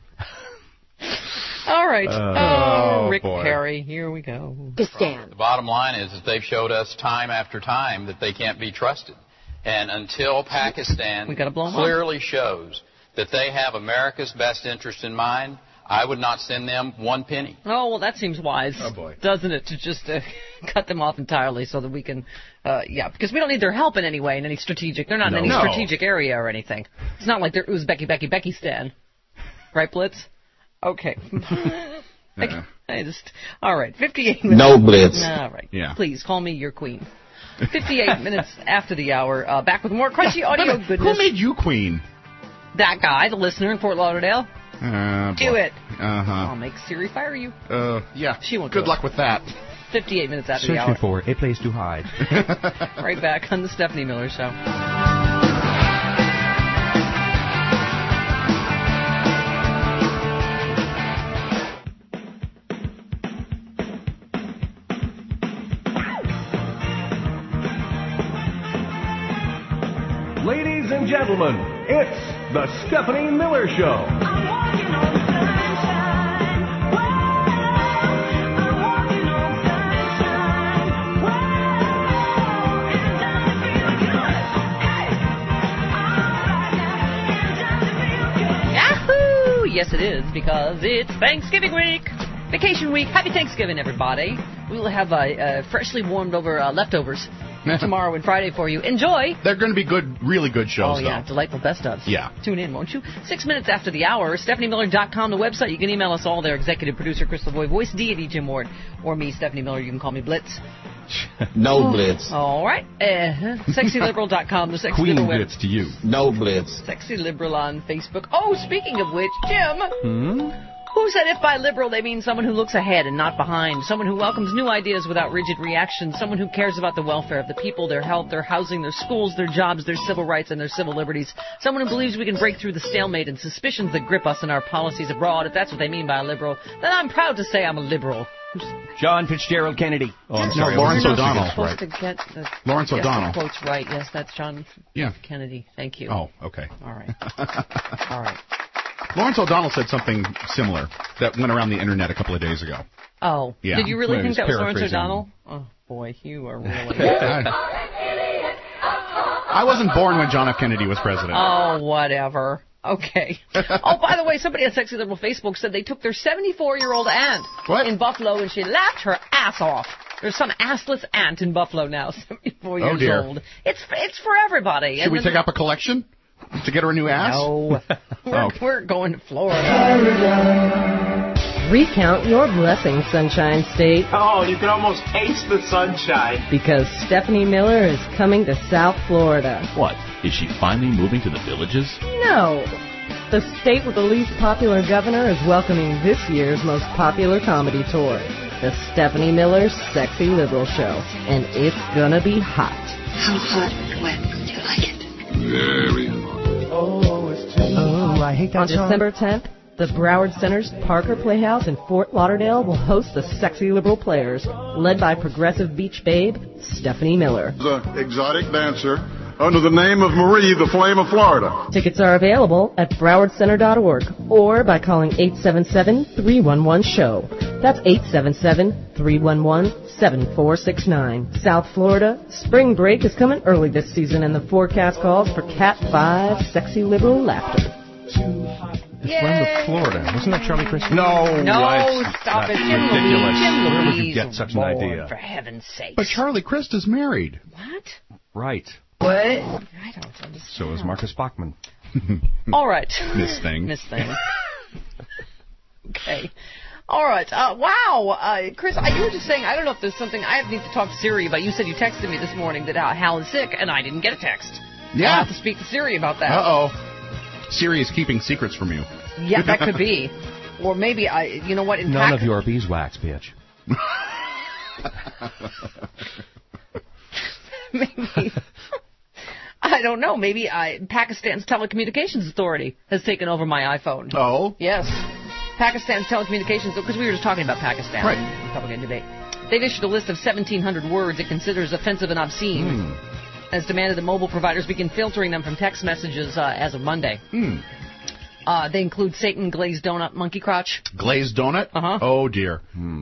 All right. Rick Perry, here we go. The bottom line is that they've showed us time after time that they can't be trusted. And until Pakistan clearly shows that they have America's best interest in mind, I would not send them one penny. Oh, well, that seems wise, doesn't it, to just cut them off entirely so that we can, because we don't need their help in any way, in any strategic. They're not in any strategic area or anything. It's not like it was Becky-Stan. Right, Blitz? Okay. All right, 58 minutes. No blitz. All right. Yeah. Please, call me your queen. 58 minutes after the hour. Back with more crunchy audio goodness. Who made you queen? That guy, the listener in Fort Lauderdale. Do it. I'll make Siri fire you. Yeah. She won't. Good luck with that. 58 minutes after the hour. Searching for a place to hide. Right back on the Stephanie Miller Show. Ladies and gentlemen, it's the Stephanie Miller Show. Yahoo! Yes, it is, because it's Thanksgiving week. Vacation week. Happy Thanksgiving, everybody. We will have freshly warmed over leftovers tomorrow and Friday for you. Enjoy. They're going to be good, really good shows, though. Delightful best ofs. Yeah. Tune in, won't you? 6 minutes after the hour, StephanieMiller.com, the website. You can email us all there. Executive producer Chris Lavoie, voice deity Jim Ward, or me, Stephanie Miller. You can call me Blitz. No Blitz. All right. SexyLiberal.com, the Sexy Queen Liberal Blitz to you. No Blitz. Sexy Liberal on Facebook. Oh, speaking of which, Jim. Who said if by liberal they mean someone who looks ahead and not behind, someone who welcomes new ideas without rigid reaction, someone who cares about the welfare of the people, their health, their housing, their schools, their jobs, their civil rights, and their civil liberties, someone who believes we can break through the stalemate and suspicions that grip us in our policies abroad, if that's what they mean by a liberal, then I'm proud to say I'm a liberal. John Fitzgerald Kennedy. Oh, I'm sorry. Lawrence O'Donnell. Supposed to get the, Lawrence O'Donnell. The quote's right. Yes, that's John Kennedy. Thank you. Oh, okay. All right. All right. Lawrence O'Donnell said something similar that went around the internet a couple of days ago. Oh. Yeah. Did you really think that was Lawrence O'Donnell? Oh, boy, you are really... I wasn't born when John F. Kennedy was president. Oh, whatever. Okay. Oh, by the way, somebody on Sexy Liberal Facebook said they took their 74-year-old aunt in Buffalo, and she laughed her ass off. There's some assless aunt in Buffalo now, 74 years old. It's for everybody. Should we take up a collection to get her a new ass? No. We're going to Florida. Recount your blessings, Sunshine State. Oh, you can almost taste the sunshine. Because Stephanie Miller is coming to South Florida. What? Is she finally moving to the Villages? No. The state with the least popular governor is welcoming this year's most popular comedy tour, the Stephanie Miller Sexy Liberal Show. And it's gonna be hot. How hot and wet do you like it? Very hot. Oh, it's too hot. I hate that On December 10th, the Broward Center's Parker Playhouse in Fort Lauderdale will host the Sexy Liberal Players, led by progressive beach babe Stephanie Miller. The exotic dancer under the name of Marie, the Flame of Florida. Tickets are available at browardcenter.org or by calling 877-311-SHOW. That's 877-311-7469. South Florida, spring break is coming early this season, and the forecast calls for Cat 5 Sexy Liberal laughter. It's Friends of Florida. Wasn't that Charlie Christie? No, stop it. Jim ridiculous. Where would you get such an idea? For heaven's sake. But Charlie Christ is married. What? Right. What? I don't understand. So is Marcus Bachman. All right. Miss Thing. Okay. All right. Wow. Chris, you were just saying, I don't know if there's something I need to talk to Siri about. You said you texted me this morning that Hal is sick, and I didn't get a text. Yeah. I'll have to speak to Siri about that. Uh-oh. Siri is keeping secrets from you. Yeah, that could be. Or maybe you know what? None of your beeswax, bitch. Maybe. I don't know. Maybe Pakistan's Telecommunications Authority has taken over my iPhone. Oh? Yes. Pakistan's Telecommunications, because we were just talking about Pakistan. Right. Republican debate. They've issued a list of 1,700 words it considers offensive and obscene. Has demanded that mobile providers begin filtering them from text messages as of Monday. They include Satan, glazed donut, monkey crotch. Glazed donut? Uh-huh. Oh, dear.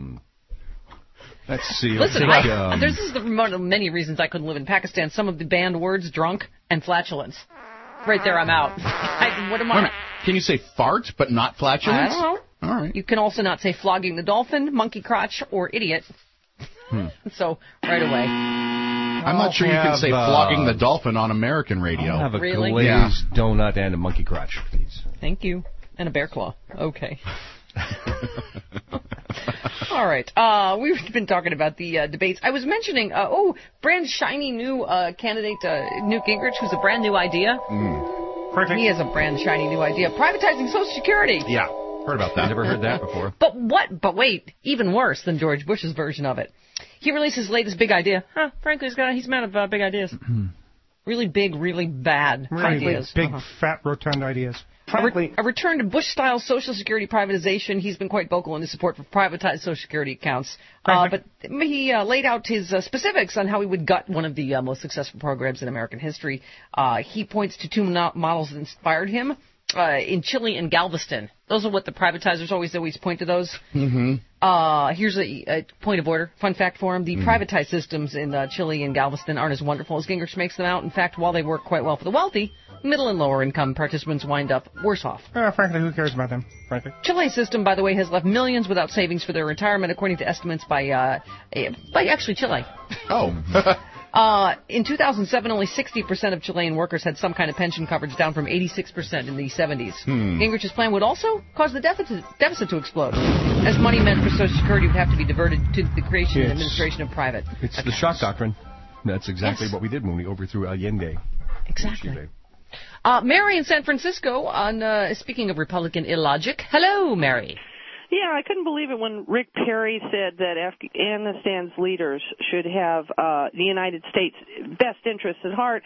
Let's see. Listen, this is one of many reasons I couldn't live in Pakistan. Some of the banned words, drunk and flatulence. Right there, I'm out. What am I? Can you say fart, but not flatulence? I don't know. All right. You can also not say flogging the dolphin, monkey crotch, or idiot. So, right away. I'm not sure you can say flogging the dolphin on American radio. I'll have a glazed donut and a monkey crotch, please. Thank you. And a bear claw. Okay. All right. We've been talking about the debates. I was mentioning, brand shiny new candidate, Newt Gingrich, who's a brand new idea. Perfect. He has a brand shiny new idea. Privatizing Social Security. Yeah. Heard about that. Never heard that before. But wait, even worse than George Bush's version of it. He released his latest big idea. Frankly, he's man of big ideas. Really big, really bad ideas. Big, fat, rotund ideas. Frankly, a return to Bush-style Social Security privatization. He's been quite vocal in his support for privatized Social Security accounts. But he laid out his specifics on how he would gut one of the most successful programs in American history. He points to two models that inspired him. In Chile and Galveston. Those are what the privatizers always point to those. Here's a point of order. Fun fact for him. The privatized systems in Chile and Galveston aren't as wonderful as Gingrich makes them out. In fact, while they work quite well for the wealthy, middle and lower income participants wind up worse off. Frankly, who cares about them? Frankly. Chile's system, by the way, has left millions without savings for their retirement, according to estimates by actually Chile. Oh. In 2007, only 60% of Chilean workers had some kind of pension coverage, down from 86% in the 70s. Gingrich's plan would also cause the deficit to explode, as money meant for Social Security would have to be diverted to the creation and administration of private. It's the shock doctrine. That's exactly what we did when we overthrew Allende. Exactly. Mary in San Francisco, on speaking of Republican illogic. Hello, Mary. Yeah, I couldn't believe it when Rick Perry said that Afghanistan's leaders should have the United States' best interests at heart.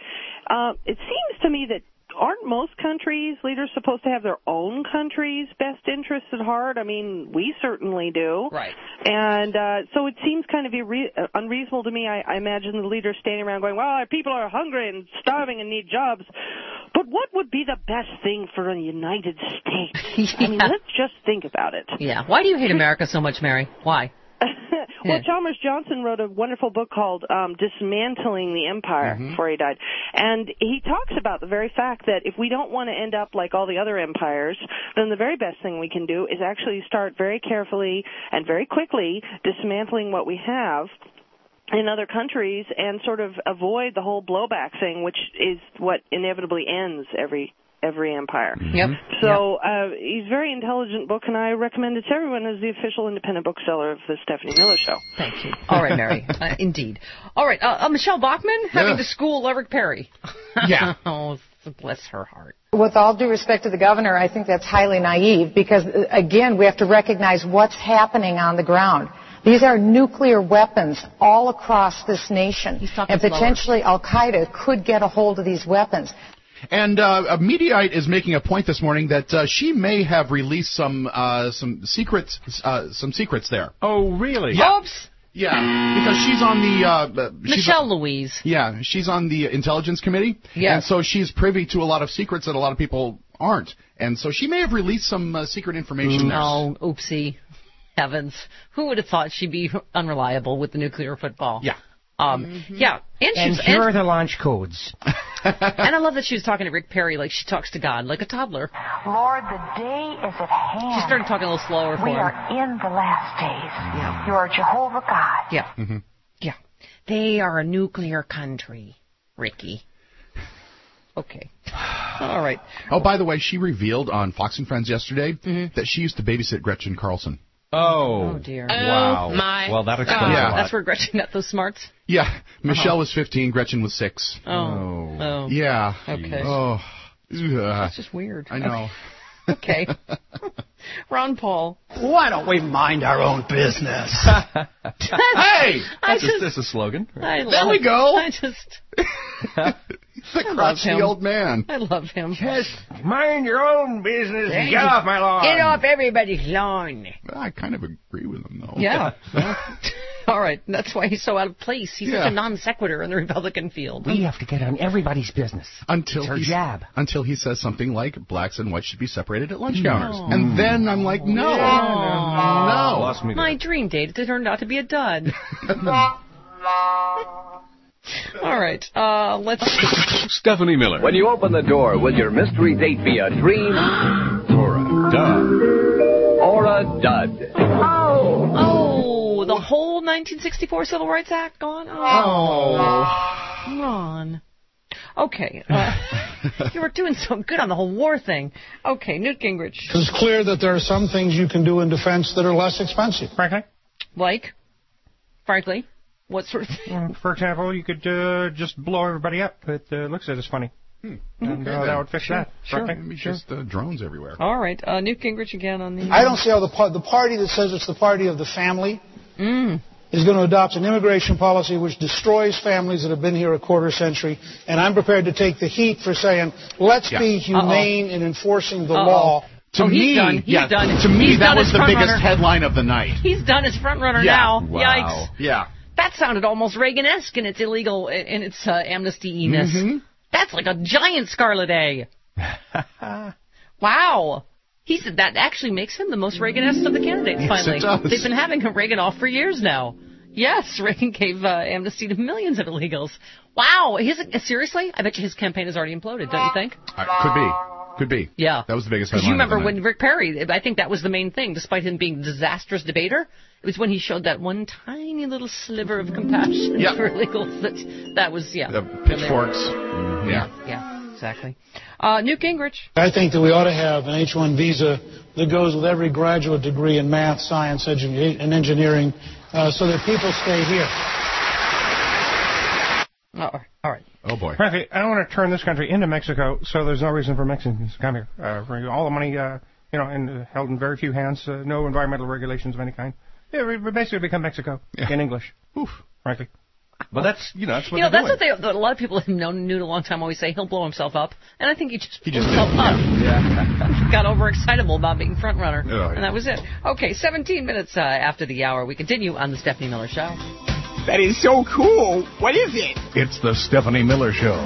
It seems to me that aren't most countries' leaders supposed to have their own country's best interests at heart? I mean, we certainly do. Right. And so it seems kind of unreasonable to me. I imagine the leaders standing around going, well, our people are hungry and starving and need jobs. But what would be the best thing for the United States? I mean, let's just think about it. Yeah. Why do you hate America so much, Mary? Why? Well, Chalmers Johnson wrote a wonderful book called Dismantling the Empire before he died. And he talks about the very fact that if we don't want to end up like all the other empires, then the very best thing we can do is actually start very carefully and very quickly dismantling what we have in other countries and sort of avoid the whole blowback thing, which is what inevitably ends every empire. Yep. So he's a very intelligent book, and I recommend it to everyone as the official independent bookseller of the Stephanie Miller Show. Thank you. All right, Mary. Indeed. All right, Michelle Bachmann having to school Rick Perry. Yeah. Oh, bless her heart. With all due respect to the governor, I think that's highly naive because, again, we have to recognize what's happening on the ground. These are nuclear weapons all across this nation, and potentially Al-Qaeda could get a hold of these weapons. And a Mediaite is making a point this morning that she may have released some secrets there. Oh, really? Yeah. Oops. Yeah, because she's on the Michelle Louise. Yeah, she's on the Intelligence Committee. Yes. And so she's privy to a lot of secrets that a lot of people aren't. And so she may have released some secret information there. Oh, oopsie. Heavens. Who would have thought she'd be unreliable with the nuclear football? Yeah. Yeah. And here are the launch codes. And I love that she was talking to Rick Perry like she talks to God, like a toddler. Lord, the day is at hand. She started talking a little slower for We him. are in the last days. Yeah. You are Jehovah God. Yeah. Mm-hmm. Yeah. They are a nuclear country, Ricky. Okay. All right. Oh, by the way, she revealed on Fox and Friends yesterday that she used to babysit Gretchen Carlson. Oh dear. Wow. My well, that explains a lot. That's where Gretchen got those smarts? Yeah. Michelle was 15, Gretchen was 6. Oh. Yeah. Okay. Oh. That's just weird. I know. Okay. Ron Paul. Why don't we mind our own business? Hey! That's a slogan. There we go. I just... The crotchety old man. I love him. Just mind your own business and get off my lawn. Get off everybody's lawn. I kind of agree with him, though. Yeah. All right. That's why he's so out of place. He's such a non sequitur in the Republican field. We have to get on everybody's business. Until he says something like blacks and whites should be separated at lunch counters. And then I'm like, no. Lost me there. My dream date turned out to be a dud. All right, let's... Stephanie Miller. When you open the door, will your mystery date be a dream or a dud? Or a dud? Oh, the whole 1964 Civil Rights Act gone? Oh. Ron. Okay, you were doing so good on the whole war thing. Okay, Newt Gingrich. It's clear that there are some things you can do in defense that are less expensive. Frankly? Like? Frankly? What sort of thing? For example, you could just blow everybody up. It looks at us funny. And that would fix that. Sure. Maybe just drones everywhere. All right. Newt Gingrich again on the... I don't see how the party that says it's the party of the family is going to adopt an immigration policy which destroys families that have been here a quarter century. And I'm prepared to take the heat for saying, let's be humane in enforcing the law. To me, that was the biggest headline of the night. He's done as front runner now. Wow. Yikes. Yeah. That sounded almost Reagan-esque in its illegal, in its amnesty-ness. That's like a giant Scarlet A. Wow. He said that actually makes him the most Reagan-esque of the candidates, finally. Yes, it does. They've been having a Reagan off for years now. Yes, Reagan gave amnesty to millions of illegals. Wow. Seriously? I bet you his campaign has already imploded, don't you think? Could be. Yeah. That was the biggest Because headline. you remember when Rick Perry, I think that was the main thing, despite him being a disastrous debater, it was when he showed that one tiny little sliver of compassion for illegals. That was, The pitchforks. Yeah, exactly. Newt Gingrich. I think that we ought to have an H-1 visa that goes with every graduate degree in math, science, and engineering so that people stay here. Oh, all right. Oh, boy. Frankly, I don't want to turn this country into Mexico, so there's no reason for Mexicans to come here. All the money, held in very few hands, no environmental regulations of any kind. Yeah, we basically become Mexico in English. Oof, frankly. But that's that's what that's what a lot of people have known Newt a long time always say. He'll blow himself up, and I think he just blew himself up. Yeah. Got overexcitable about being front runner, and that was it. Okay, 17 minutes after the hour, we continue on the Stephanie Miller Show. That is so cool. What is it? It's the Stephanie Miller Show.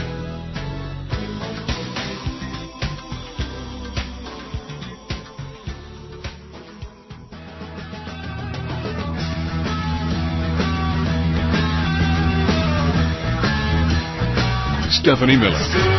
Stephanie Miller.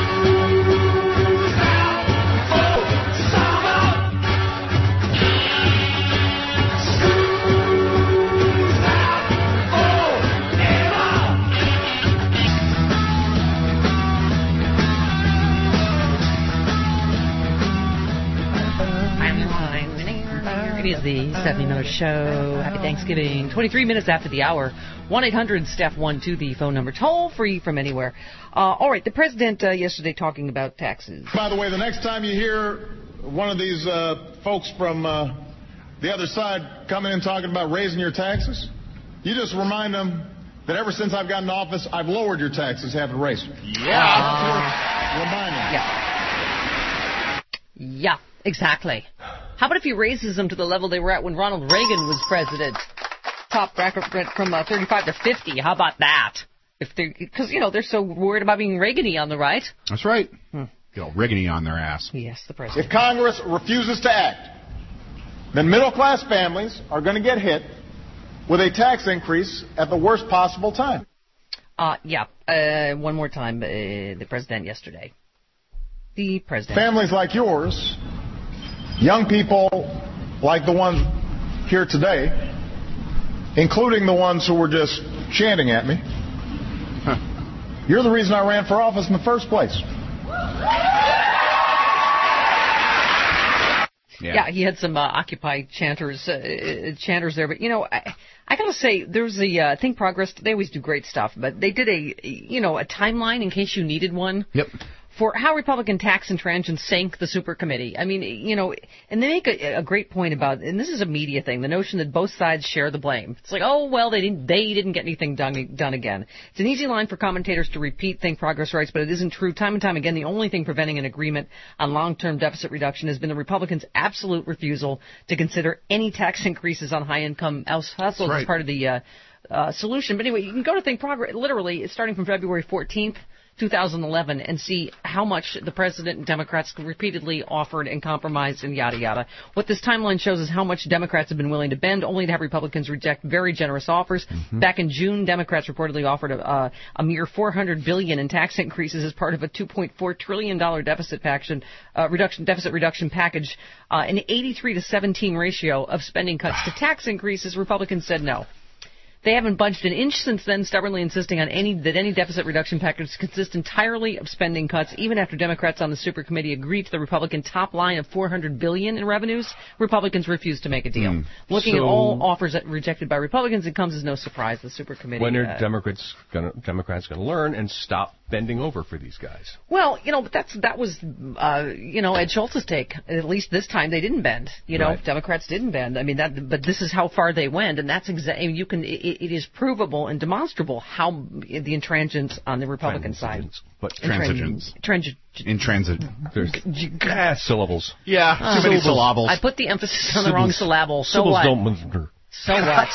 It is the Stephanie Miller Show. Happy Thanksgiving. 23 minutes after the hour. 1-800-STEPH-12, the phone number. Toll free from anywhere. All right, the president yesterday talking about taxes. By the way, the next time you hear one of these folks from the other side coming in talking about raising your taxes, you just remind them that ever since I've gotten in office, I've lowered your taxes, haven't raised them. Remind them. Yeah, exactly. How about if he raises them to the level they were at when Ronald Reagan was president? Top bracket from 35 to 50. How about that? Because, they're so worried about being Reagan-y on the right. That's right. Get all Reagan-y on their ass. Yes, the president. If Congress refuses to act, then middle-class families are going to get hit with a tax increase at the worst possible time. One more time, the president yesterday. The president. Families like yours, young people like the one here today, including the ones who were just chanting at me, you're the reason I ran for office in the first place. Yeah, he had some Occupy chanters there, but I gotta say, there's a Think Progress. They always do great stuff, but they did a timeline in case you needed one. Yep. For how Republican tax intransigence sank the super committee. I mean, and they make a great point about, and this is a media thing, the notion that both sides share the blame. It's like, oh, well, they didn't get anything done again. It's an easy line for commentators to repeat Think Progress writes, but it isn't true. Time and time again, the only thing preventing an agreement on long-term deficit reduction has been the Republicans' absolute refusal to consider any tax increases on high-income households as part of the solution. But anyway, you can go to Think Progress, literally, it's starting from February 14th. 2011, and see how much the president and Democrats repeatedly offered and compromised and yada yada. What this timeline shows is how much Democrats have been willing to bend, only to have Republicans reject very generous offers. Mm-hmm. Back in June, Democrats reportedly offered a mere $400 billion in tax increases as part of a $2.4 trillion deficit reduction package, an 83 to 17 ratio of spending cuts to tax increases. Republicans said no. They haven't budged an inch since then, stubbornly insisting on that any deficit reduction package consists entirely of spending cuts. Even after Democrats on the super committee agreed to the Republican top line of $400 billion in revenues, Republicans refused to make a deal. Looking at all offers rejected by Republicans, it comes as no surprise the super committee. When are Democrats going to learn and stop bending over for these guys? Well, but that was Ed Schultz's take. At least this time they didn't bend. Right. Democrats didn't bend. I mean but this is how far they went, and that's it is provable and demonstrable how the intransigence on the Republican side. But intransigence. There's syllables. Yeah, too many syllables. I put the emphasis on the wrong syllable. So what? So what?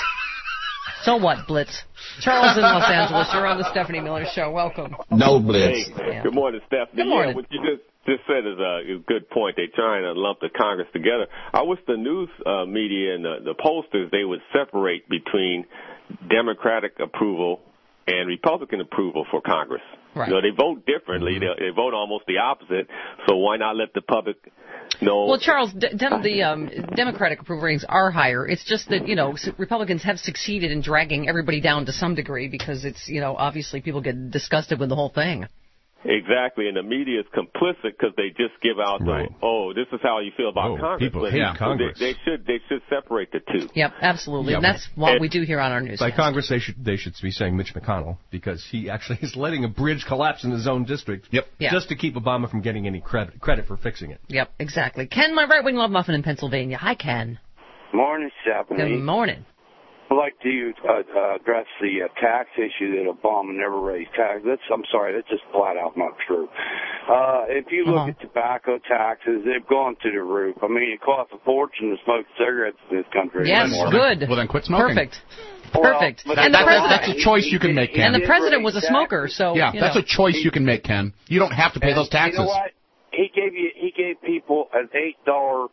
So what, Blitz? Charles in Los Angeles, you're on the Stephanie Miller Show. Welcome. No, Blitz. Hey, good morning, Stephanie. Good morning. Yeah, what you just said is a good point. They're trying to lump the Congress together. I wish the news media and the pollsters, they would separate between Democratic approval and Republican approval for Congress. Right. They vote differently. They vote almost the opposite. So why not let the public know? Well, Charles, the Democratic approval ratings are higher. It's just that, Republicans have succeeded in dragging everybody down to some degree because it's, obviously people get disgusted with the whole thing. Exactly, and the media is complicit because they just give out this is how you feel about Congress. People hate Congress. They should separate the two. Yep, absolutely, and that's what we do here on our news. By Congress, they should be saying Mitch McConnell because he actually is letting a bridge collapse in his own district. Yep. Just to keep Obama from getting any credit for fixing it. Yep, exactly. Ken, my right-wing love muffin in Pennsylvania. Hi, Ken. Morning, Stephanie. Good morning. I'd like to address the tax issue that Obama never raised taxes. That's just flat out not true. If you look at tobacco taxes, they've gone through the roof. I mean, it costs a fortune to smoke cigarettes in this country. Yes, good. Well, then quit smoking. Perfect. And that's a choice you can make, Ken. And the president was a smoker, so that's a choice you can make, Ken. You don't have to pay those taxes. You know what? He gave people an $8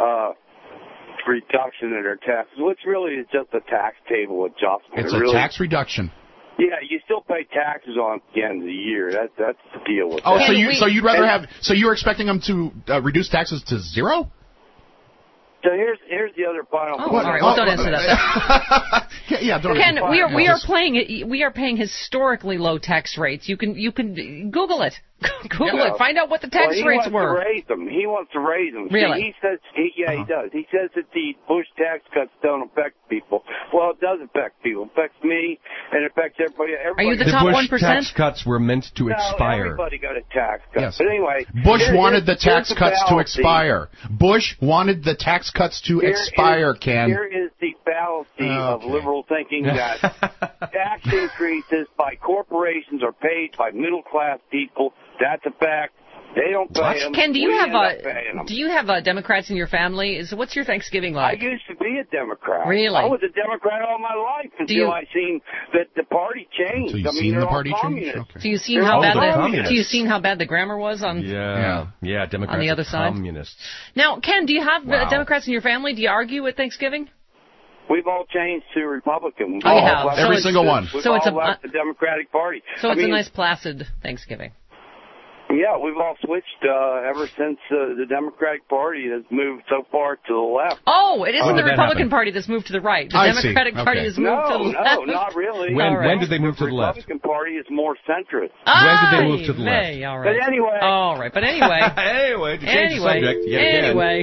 reduction in their taxes, which really is just a tax table adjustment. It's a tax reduction. Yeah, you still pay taxes on it at the end of the year. That's the deal with that. So you'd rather have? So you're expecting them to reduce taxes to zero? So here's the other final point. All right, well, don't answer that. Don't. Ken, we are paying historically low tax rates. You can Google it. Google it. Find out what the tax rates were. He wants to raise them. Really? See, he says he does. He says that the Bush tax cuts don't affect people. Well, it does affect people. It affects me and it affects everybody. Are you the top 1%? The Bush tax cuts were meant to expire. Everybody got a tax cut. Yes. But anyway, Bush wanted the tax cuts to expire. Bush wanted the tax cuts to expire, Ken. Here is the fallacy of liberal thinking that tax increases by corporations are paid by middle-class people. That's a fact. They don't pay them. Ken, do you have Democrats in your family? What's your Thanksgiving like? I used to be a Democrat. Really? I was a Democrat all my life until I seen that the party changed. So you've seen the party change? Okay. So you've seen how bad the grammar was on Democrats on the other side? Communists. Now, Ken, do you have Democrats in your family? Do you argue at Thanksgiving? We've all changed to Republican. Every single one. So it's left the Democratic Party. So it's a nice placid Thanksgiving. Yeah, we've all switched ever since the Democratic Party has moved so far to the left. Oh, it isn't the Republican Party that's moved to the right. The Democratic Party has moved to the left. No, not really. When did they move to the left? The Republican Party is more centrist. When did they move to the left? All right. But anyway. All right, but anyway. To change the subject yet again. Anyway.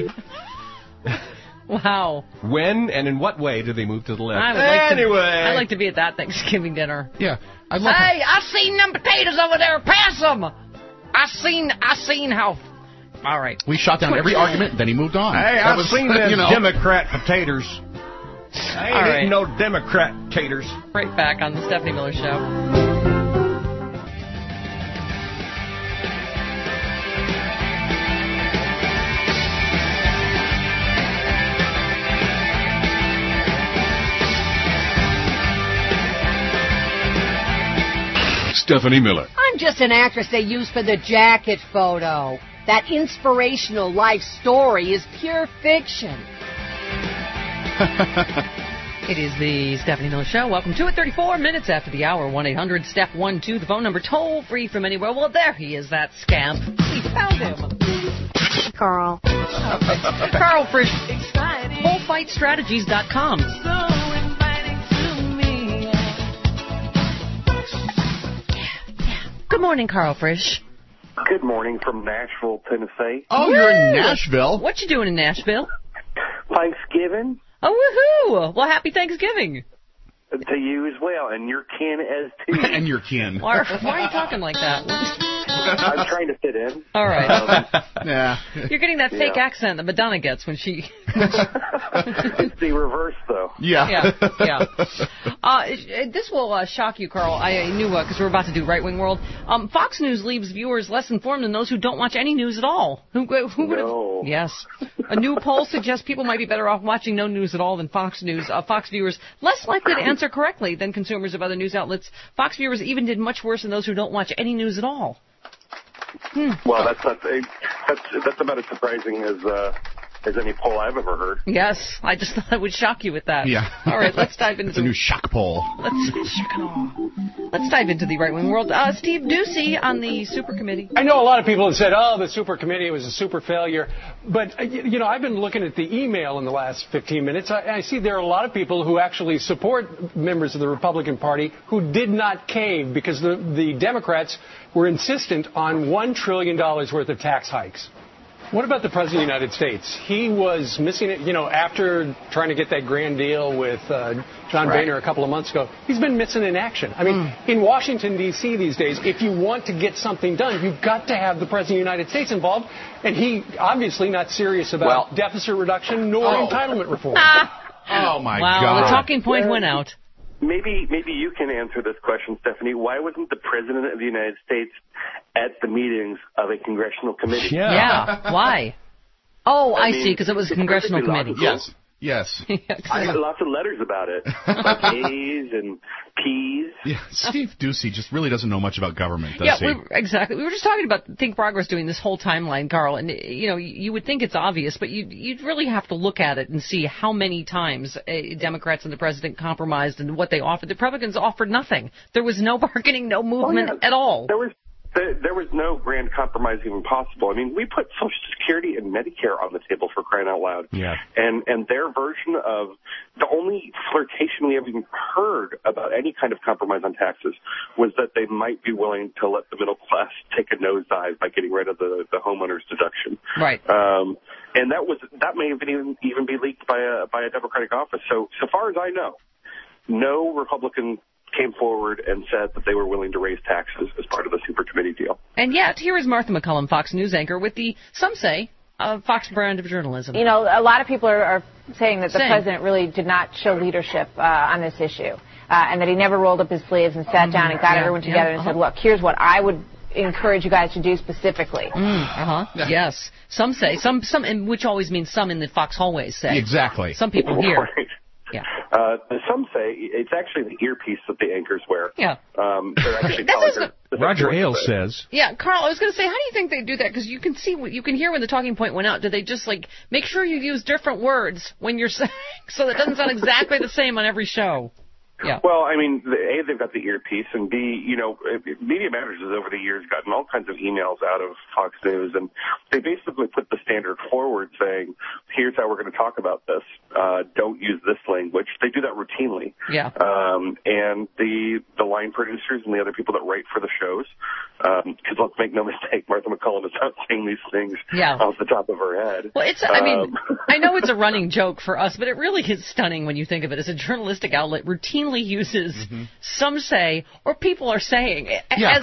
Wow. When and in what way did they move to the left? I'd like to be at that Thanksgiving dinner. Yeah. Hey, I seen them potatoes over there. Pass them. I seen how. All right. We shot down every argument, then he moved on. Hey, I've seen them Democrat potatoes. I ain't eating no Democrat taters. Right back on the Stephanie Miller Show. Stephanie Miller. I'm just an actress they use for the jacket photo. That inspirational life story is pure fiction. It is the Stephanie Miller Show. Welcome to it. 34 minutes after the hour. 1-800-STEP-12, the phone number, toll free from anywhere. Well, there he is, that scamp. We found him. Carl. Carl Frisch. BullfightStrategies.com. Good morning, Carl Frisch. Good morning from Nashville, Tennessee. Oh, you're in Nashville. What you doing in Nashville? Thanksgiving. Oh, woohoo! Well, happy Thanksgiving. To you as well, and your kin as too. And your kin. Why are you talking like that? I'm trying to fit in. All right. Yeah. You're getting that fake accent that Madonna gets when she... It's the reverse, though. Yeah. This will shock you, Carl. I knew, because we're about to do Right Wing World. Fox News leaves viewers less informed than those who don't watch any news at all. Who would have... No. Yes. A new poll suggests people might be better off watching no news at all than Fox News. Fox viewers less likely to answer correctly than consumers of other news outlets. Fox viewers even did much worse than those who don't watch any news at all. Well, that's about as surprising as as any poll I've ever heard. Yes, I just thought I would shock you with that. Yeah. All right, let's dive into It's a new shock poll. Let's dive into the right-wing world. Steve Doocy on the Super Committee. I know a lot of people have said, oh, the Super Committee was a super failure. But, I've been looking at the email in the last 15 minutes. I see there are a lot of people who actually support members of the Republican Party who did not cave because the Democrats were insistent on $1 trillion worth of tax hikes. What about the President of the United States? He was missing it, after trying to get that grand deal with John Boehner a couple of months ago. He's been missing in action. I mean, in Washington, D.C. these days, if you want to get something done, you've got to have the President of the United States involved. And he obviously not serious about deficit reduction nor entitlement reform. Oh, my God. Wow, the talking point went out. Maybe you can answer this question, Stephanie. Why wasn't the President of the United States at the meetings of a congressional committee? Yeah. Why? Oh, I see, because it was a congressional committee. Yes. I had lots of letters about it, like A's and P's. Yeah, Steve Doocy just really doesn't know much about government, does he? Exactly. We were just talking about Think Progress doing this whole timeline, Carl, and you would think it's obvious, but you'd really have to look at it and see how many times Democrats and the president compromised and what they offered. The Republicans offered nothing. There was no bargaining, no movement at all. There was no grand compromise even possible. I mean, we put Social Security and Medicare on the table, for crying out loud. Yeah. And their version of the only flirtation we ever even heard about any kind of compromise on taxes was that they might be willing to let the middle class take a nosedive by getting rid of the homeowner's deduction. Right. And that may even be leaked by a Democratic office. So far as I know, no Republican came forward and said that they were willing to raise taxes as part of the super committee deal. And yet, here is Martha McCullum, Fox News anchor, with the, some say, Fox brand of journalism. A lot of people are saying that the president really did not show leadership on this issue, and that he never rolled up his sleeves and sat down and got everyone together and said, look, here's what I would encourage you guys to do specifically. Yes. Some say, some, which always means some in the Fox hallways say. Exactly. Some people here. Right. Yeah. Some say it's actually the earpiece that the anchors wear. Yeah. They're actually Roger Ailes says. Yeah, Carl, I was going to say, how do you think they do that? Because you can see, you can hear when the talking point went out. Do they just make sure you use different words when you're saying, so that it doesn't sound exactly the same on every show? Yeah. Well, I mean, A, they've got the earpiece, and B, Media Matters has over the years gotten all kinds of emails out of Fox News, and they basically put the standard forward saying, here's how we're going to talk about this. Don't use this language. They do that routinely. Yeah. And the line producers and the other people that write for the shows, because let's make no mistake, Martha McCullum is not saying these things off the top of her head. Well, I know it's a running joke for us, but it really is stunning when you think of it as a journalistic outlet routinely uses some say, or people are saying. Yeah,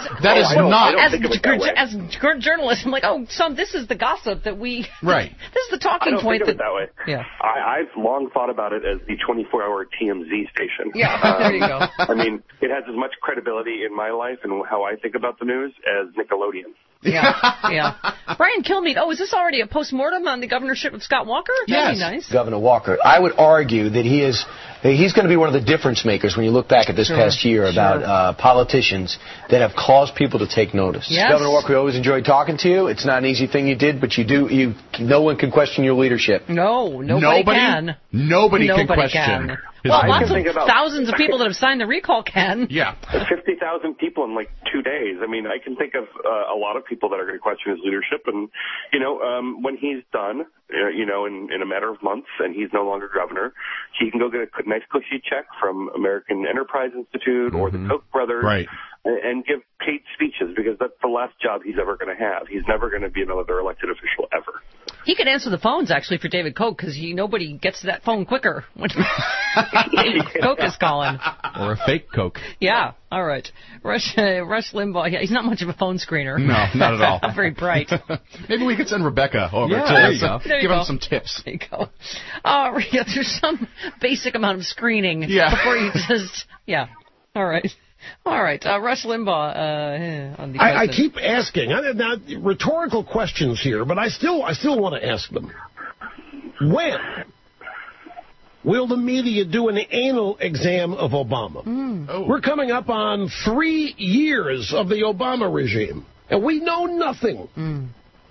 as journalists, I'm like, this is the gossip that we. Right. This is the talking point. I don't think of it that way. Yeah. I've long thought about it as the 24-hour TMZ station. Yeah, there you go. I mean, it has as much credibility in my life and how I think about the news as Nickelodeon. Yeah. Brian Kilmeade, is this already a postmortem on the governorship of Scott Walker? That'd be nice. Governor Walker. I would argue that he's going to be one of the difference makers when you look back at this past year about politicians that have caused people to take notice. Yes. Governor Walker, we always enjoyed talking to you. It's not an easy thing you did, but no one can question your leadership. No, nobody can. Nobody can question. Well, lots of thousands of people that have signed the recall can. Yeah. 50,000 people in 2 days. I mean, I can think of a lot of people that are going to question his leadership. And, when he's done, in a matter of months and he's no longer governor, he can go get a nice cushy check from American Enterprise Institute or the Koch brothers. Right. And give paid speeches, because that's the last job he's ever going to have. He's never going to be another elected official ever. He could answer the phones, actually, for David Koch, because nobody gets to that phone quicker when David Koch is calling. Or a fake Koch. Yeah, all right. Rush Limbaugh, he's not much of a phone screener. No, not at all. Not very bright. Maybe we could send Rebecca over to give him some tips. There you go. There's some basic amount of screening before you just, all right. All right, Rush Limbaugh on the I keep asking, now, rhetorical questions here, but I still want to ask them. When will the media do an anal exam of Obama? We're coming up on 3 years of the Obama regime, and we know nothing.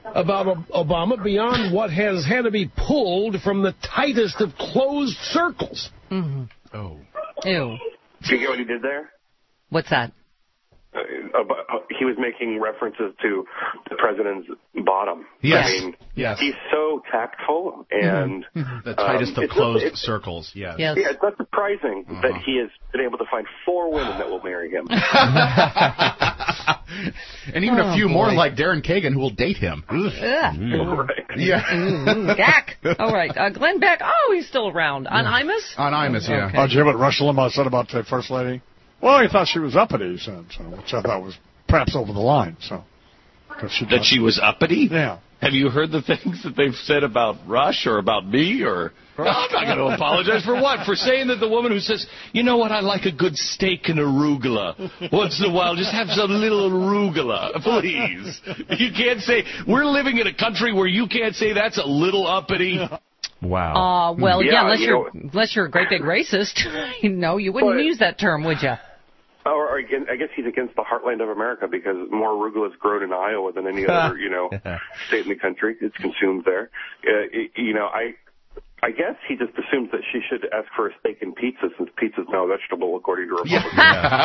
about Obama beyond what has had to be pulled from the tightest of closed circles. Mm-hmm. Oh. Ew. Do you get what he did there? What's that? He was making references to the president's bottom. Yes. I mean, yes. He's so tactful and the tightest of closed circles. Yes. Yes. Yeah, it's not surprising that he has been able to find 4 women that will marry him. And even a few more like Darren Kagan who will date him. Right. Yeah. Dak. All right. Glenn Beck. Oh, he's still around. On Imus? On Imus, yeah. Okay. Oh, did you hear what Rush Limbaugh said about the First Lady? Well, he thought she was uppity, he said, which I thought was perhaps over the line. That she was uppity? Yeah. Have you heard the things that they've said about Rush or about me? Or I'm not going to apologize for what? For saying that the woman who says, you know what, I like a good steak and arugula. Once in a while, just have some little arugula, please. You can't say, we're living in a country where you can't say that's a little uppity. Wow. Well, yeah, unless you're a great big racist, you wouldn't use that term, would you? Or again, I guess he's against the heartland of America because more arugula is grown in Iowa than any other, state in the country. It's consumed there. I guess he just assumes that she should ask for a steak and pizza since pizza's now a vegetable according to Republicans.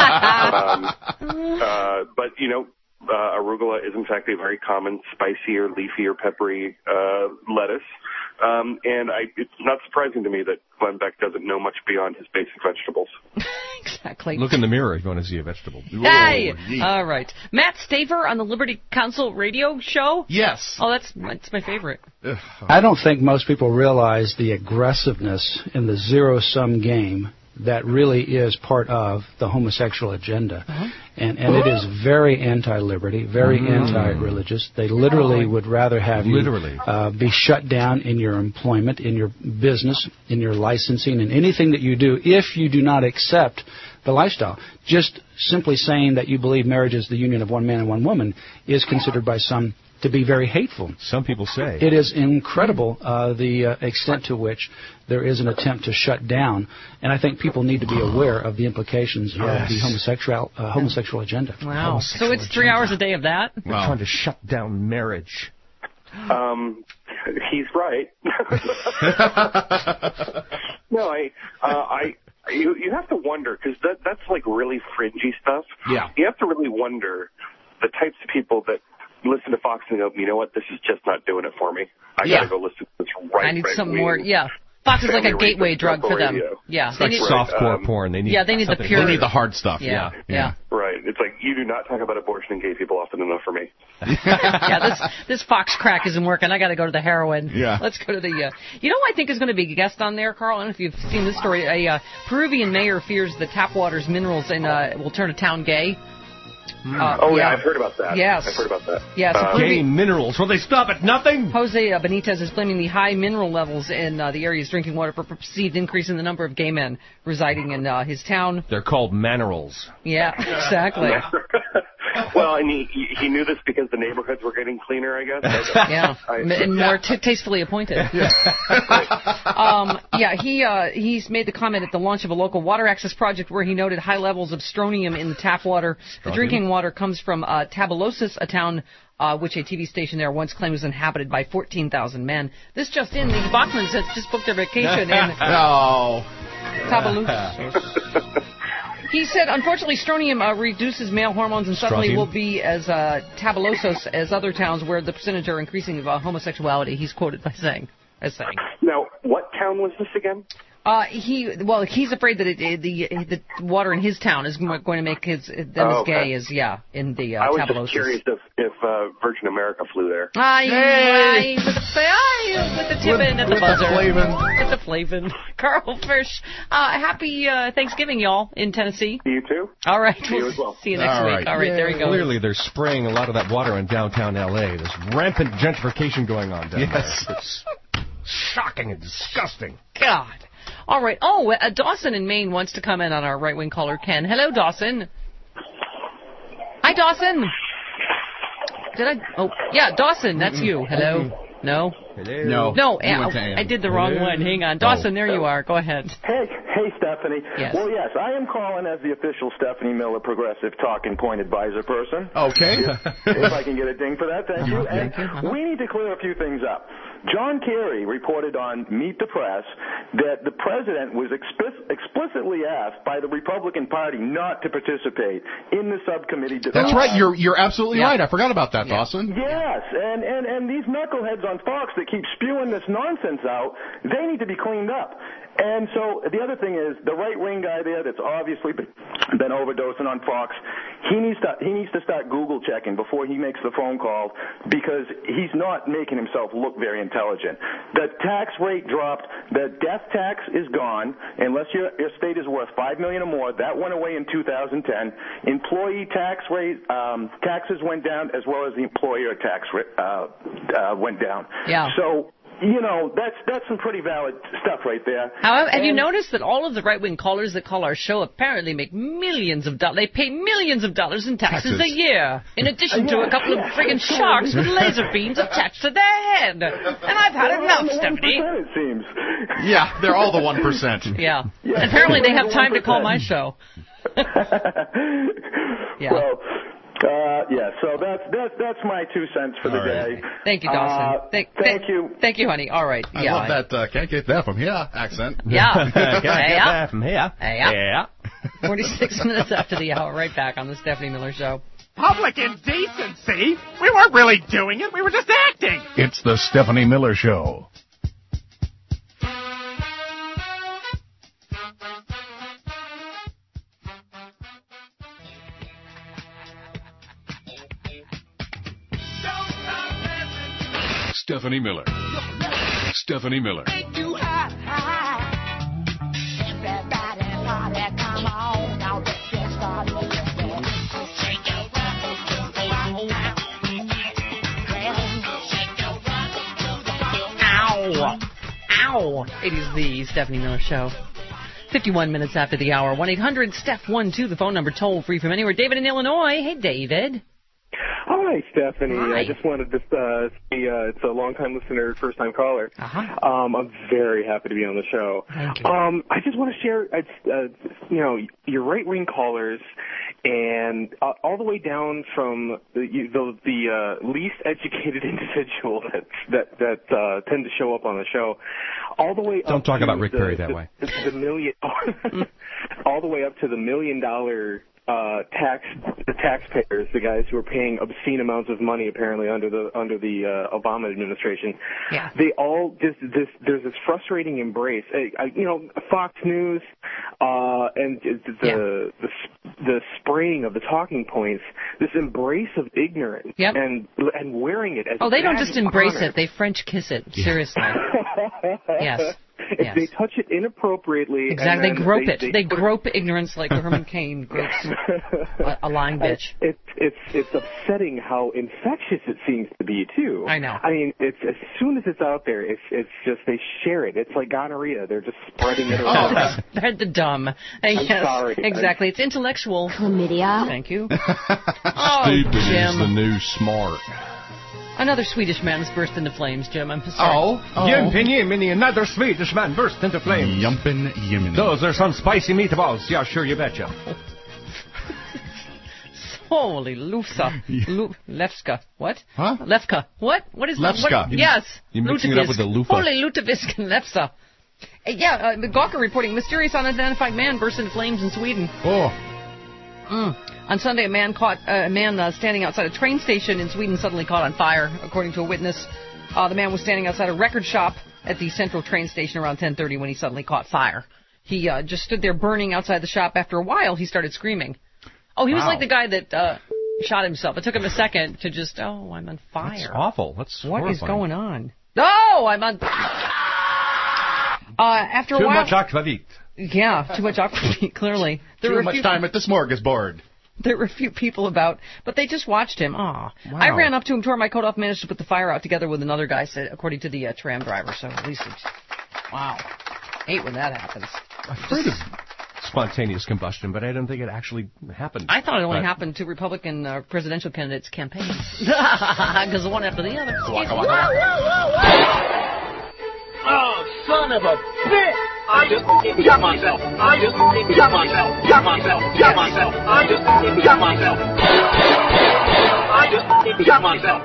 But arugula is in fact a very common spicy or leafy or peppery lettuce. And it's not surprising to me that Glenn Beck doesn't know much beyond his basic vegetables. Exactly. Look in the mirror if you want to see a vegetable. Hey! All right. Matt Staver on the Liberty Counsel radio show? Yes. Oh, that's my favorite. I don't think most people realize the aggressiveness in the zero-sum game that really is part of the homosexual agenda. And it is very anti-liberty, very anti-religious. They literally would rather have you be shut down in your employment, in your business, in your licensing, and anything that you do if you do not accept the lifestyle. Just simply saying that you believe marriage is the union of one man and one woman is considered by some to be very hateful. Some people say. It is incredible the extent to which there is an attempt to shut down, and I think people need to be aware of the implications of the homosexual agenda. Wow. So it's 3 hours a day of that? They're trying to shut down marriage. He's right. No, you have to wonder, because that's like really fringy stuff. Yeah. You have to really wonder the types of people that listen to Fox and go, you know what, this is just not doing it for me. I got to go listen to this I need some more, Fox is like a gateway drug for them. Yeah. It's like softcore porn. They need the pure. They need the hard stuff. Yeah. Right. It's like, you do not talk about abortion and gay people often enough for me. This Fox crack isn't working. I got to go to the heroin. Yeah. Let's go to the, I think is going to be a guest on there, Carl. I don't know if you've seen this story. A Peruvian mayor fears the tap water's minerals will turn a town gay. I've heard about that. Yes. I've heard about that. Yeah, so gay minerals. Will they stop at nothing? Jose Benitez is blaming the high mineral levels in the area's drinking water for perceived increase in the number of gay men residing in his town. They're called manerals. Yeah, exactly. Well, and he knew this because the neighborhoods were getting cleaner, I guess. And more tastefully appointed. He's made the comment at the launch of a local water access project where he noted high levels of strontium in the tap water. The drinking water comes from Tabalosis, a town which a TV station there once claimed was inhabited by 14,000 men. This just in, the Bachmans have just booked their vacation in Tabalosis. He said, unfortunately, strontium reduces male hormones and suddenly will be as tabalosos as other towns where the percentage are increasing of homosexuality. He's quoted as saying. Now, what town was this again? He's afraid that the water in his town is going to make them as gay as in the I was tabalosis. just curious if Virgin America flew there. With the tippin' at the buzzer. With the flavin. Carl Fish, happy Thanksgiving, y'all, in Tennessee. You too. All right. See you as well. See you next week. All right, there you go. Clearly, they're spraying a lot of that water in downtown L.A. There's rampant gentrification going on down there. It's shocking and disgusting. God. All right. Dawson in Maine wants to comment on our right-wing caller, Ken. Hello, Dawson. Hi, Dawson. Dawson, that's you. Hello. No? No. No, you went to Ann. I did the wrong one. Hang on. Dawson, there you are. Go ahead. Hey, Stephanie. Yes. Well, yes, I am calling as the official Stephanie Miller Progressive Talking Point Advisor person. Okay. If I can get a ding for that, thank you. And we need to clear a few things up. John Kerry reported on Meet the Press that the president was explicitly asked by the Republican Party not to participate in the subcommittee. That's right. You're absolutely right. I forgot about that, Dawson. Yes, and these knuckleheads on Fox that keep spewing this nonsense out, they need to be cleaned up. And so the other thing is the right-wing guy there that's obviously been overdosing on Fox, he needs to start Google checking before he makes the phone call because he's not making himself look very intelligent. The tax rate dropped. The death tax is gone unless your state is worth $5 million or more. That went away in 2010. Employee tax rate taxes went down as well as the employer tax rate went down. Yeah. So. You know, that's some pretty valid stuff right there. However, have you noticed that all of the right-wing callers that call our show apparently make millions of dollars? They pay millions of dollars in taxes a year, in addition to a couple of friggin' sharks with laser beams attached to their head. And I've had enough, Stephanie. It seems. Yeah, they're all the 1%. Yeah. Apparently they have time to call my show. Yeah. Well, so that's my 2 cents for the day. Thank you, Dawson. Thank you. Thank you, honey. All right. I love that can't get that from here accent. Yeah. Can't get that from here. Yeah. 46 minutes after the hour. Right back on the Stephanie Miller Show. Public indecency? We weren't really doing it. We were just acting. It's the Stephanie Miller Show. Stephanie Miller. Stephanie Miller. Ow! It is the Stephanie Miller Show. 51 minutes after the hour. 1-800-STEPH-12, the phone number, toll free from anywhere. David in Illinois. Hey, David. Hi, Stephanie. Hi. I just wanted to say it's a long-time listener, first-time caller. Uh-huh. I'm very happy to be on the show. Thank you. I just want to share, your right-wing callers, and all the way down from the least educated individual that tend to show up on the show, all the way. Don't talk about Rick Perry that way. The million, all the way up to the $1 million. The taxpayers, the guys who are paying obscene amounts of money apparently under the Obama administration. Yeah. They all there's this frustrating embrace. Fox News and the spraying of the talking points. This embrace of ignorance and wearing it as they don't just embrace honor. it; they French kiss it. Seriously. Yes. If they touch it inappropriately. Exactly. They grope it. They grope ignorance like Herman Cain gropes a lying bitch. It's upsetting how infectious it seems to be, too. I know. I mean, it's as soon as it's out there, it's just they share it. It's like gonorrhea. They're just spreading it around. They're the dumb. I'm sorry. Exactly. It's intellectual. Chlamydia. Thank you. Stupid is the new smart. Another Swedish man has burst into flames, Jim. I'm sorry. Jiminy, another Swedish man burst into flames. Jumpin' Jiminy. Those are some spicy meatballs. Yeah, sure, you betcha. Holy Lusa. Lefska. What? Huh? Lefka. What? What is Lefska. Yes. You're mixing it up with the loofah. Holy Lutefisk and Lefsa. The Gawker reporting mysterious unidentified man burst into flames in Sweden. On Sunday, a man standing outside a train station in Sweden suddenly caught on fire, according to a witness. The man was standing outside a record shop at the central train station around 10:30 when he suddenly caught fire. He just stood there burning outside the shop. After a while, he started screaming. Oh, he was like the guy that shot himself. It took him a second to just, I'm on fire. That's awful. That's What horrifying. is going on? Oh, I'm on after a Too while... much aquavit. Yeah, too much aquavit, clearly. Too much time at the smorgasbord. There were a few people about, but they just watched him. Aw. Wow. I ran up to him, tore my coat off, managed to put the fire out together with another guy, according to the tram driver. So at least it's... Wow. Hate when that happens. I've heard of spontaneous combustion, but I don't think it actually happened. I thought it only happened to Republican presidential candidates' campaigns. Because one after the other. Oh, son of a bitch! I just got myself. I just got myself. Got myself. Got myself. I just got myself. I just got myself.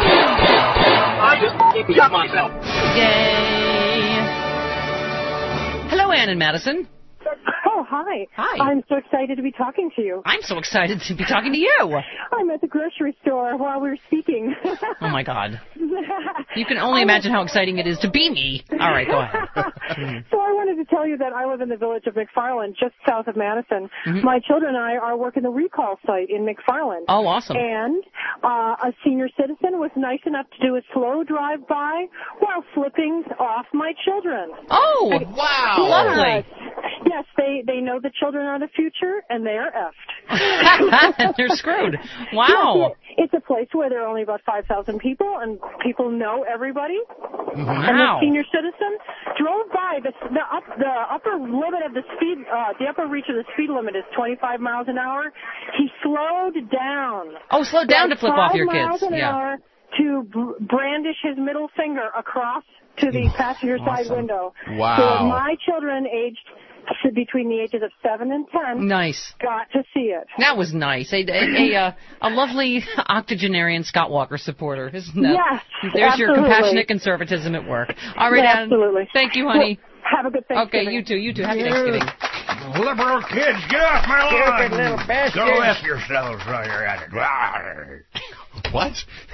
I just got myself. Yay! Hello, Ann and Madison. Oh, hi. Hi. I'm so excited to be talking to you. I'm so excited to be talking to you. I'm at the grocery store while we were speaking. Oh, my God. You can only imagine how exciting it is to be me. All right, go ahead. So I wanted to tell you that I live in the village of McFarland, just south of Madison. Mm-hmm. My children and I are working the recall site in McFarland. Oh, awesome. And a senior citizen was nice enough to do a slow drive-by while flipping off my children. Oh, wow. Lovely. Yes, they know the children are the future, and they are effed. They're screwed. Wow. Yes, it's a place where there are only about 5,000 people, and people know everybody. Wow. And the senior citizen drove by. The upper limit of the speed, the upper reach of the speed limit is 25 miles an hour. He slowed down. Oh, slowed down to flip off your 5 miles kids. an hour to brandish his middle finger across to the passenger side window. Wow. So my children aged between the ages of 7 and 10 nice. Got to see it. That was nice. A lovely octogenarian Scott Walker supporter, isn't that? Yes, There's absolutely. your compassionate conservatism at work. All right, Ann. Absolutely. Thank you, honey. Well, have a good Thanksgiving. Okay, you too. You too. Happy Thanksgiving. Liberal kids, get off my lawn! Stupid little bastards. Go F yourselves while you're at it. What?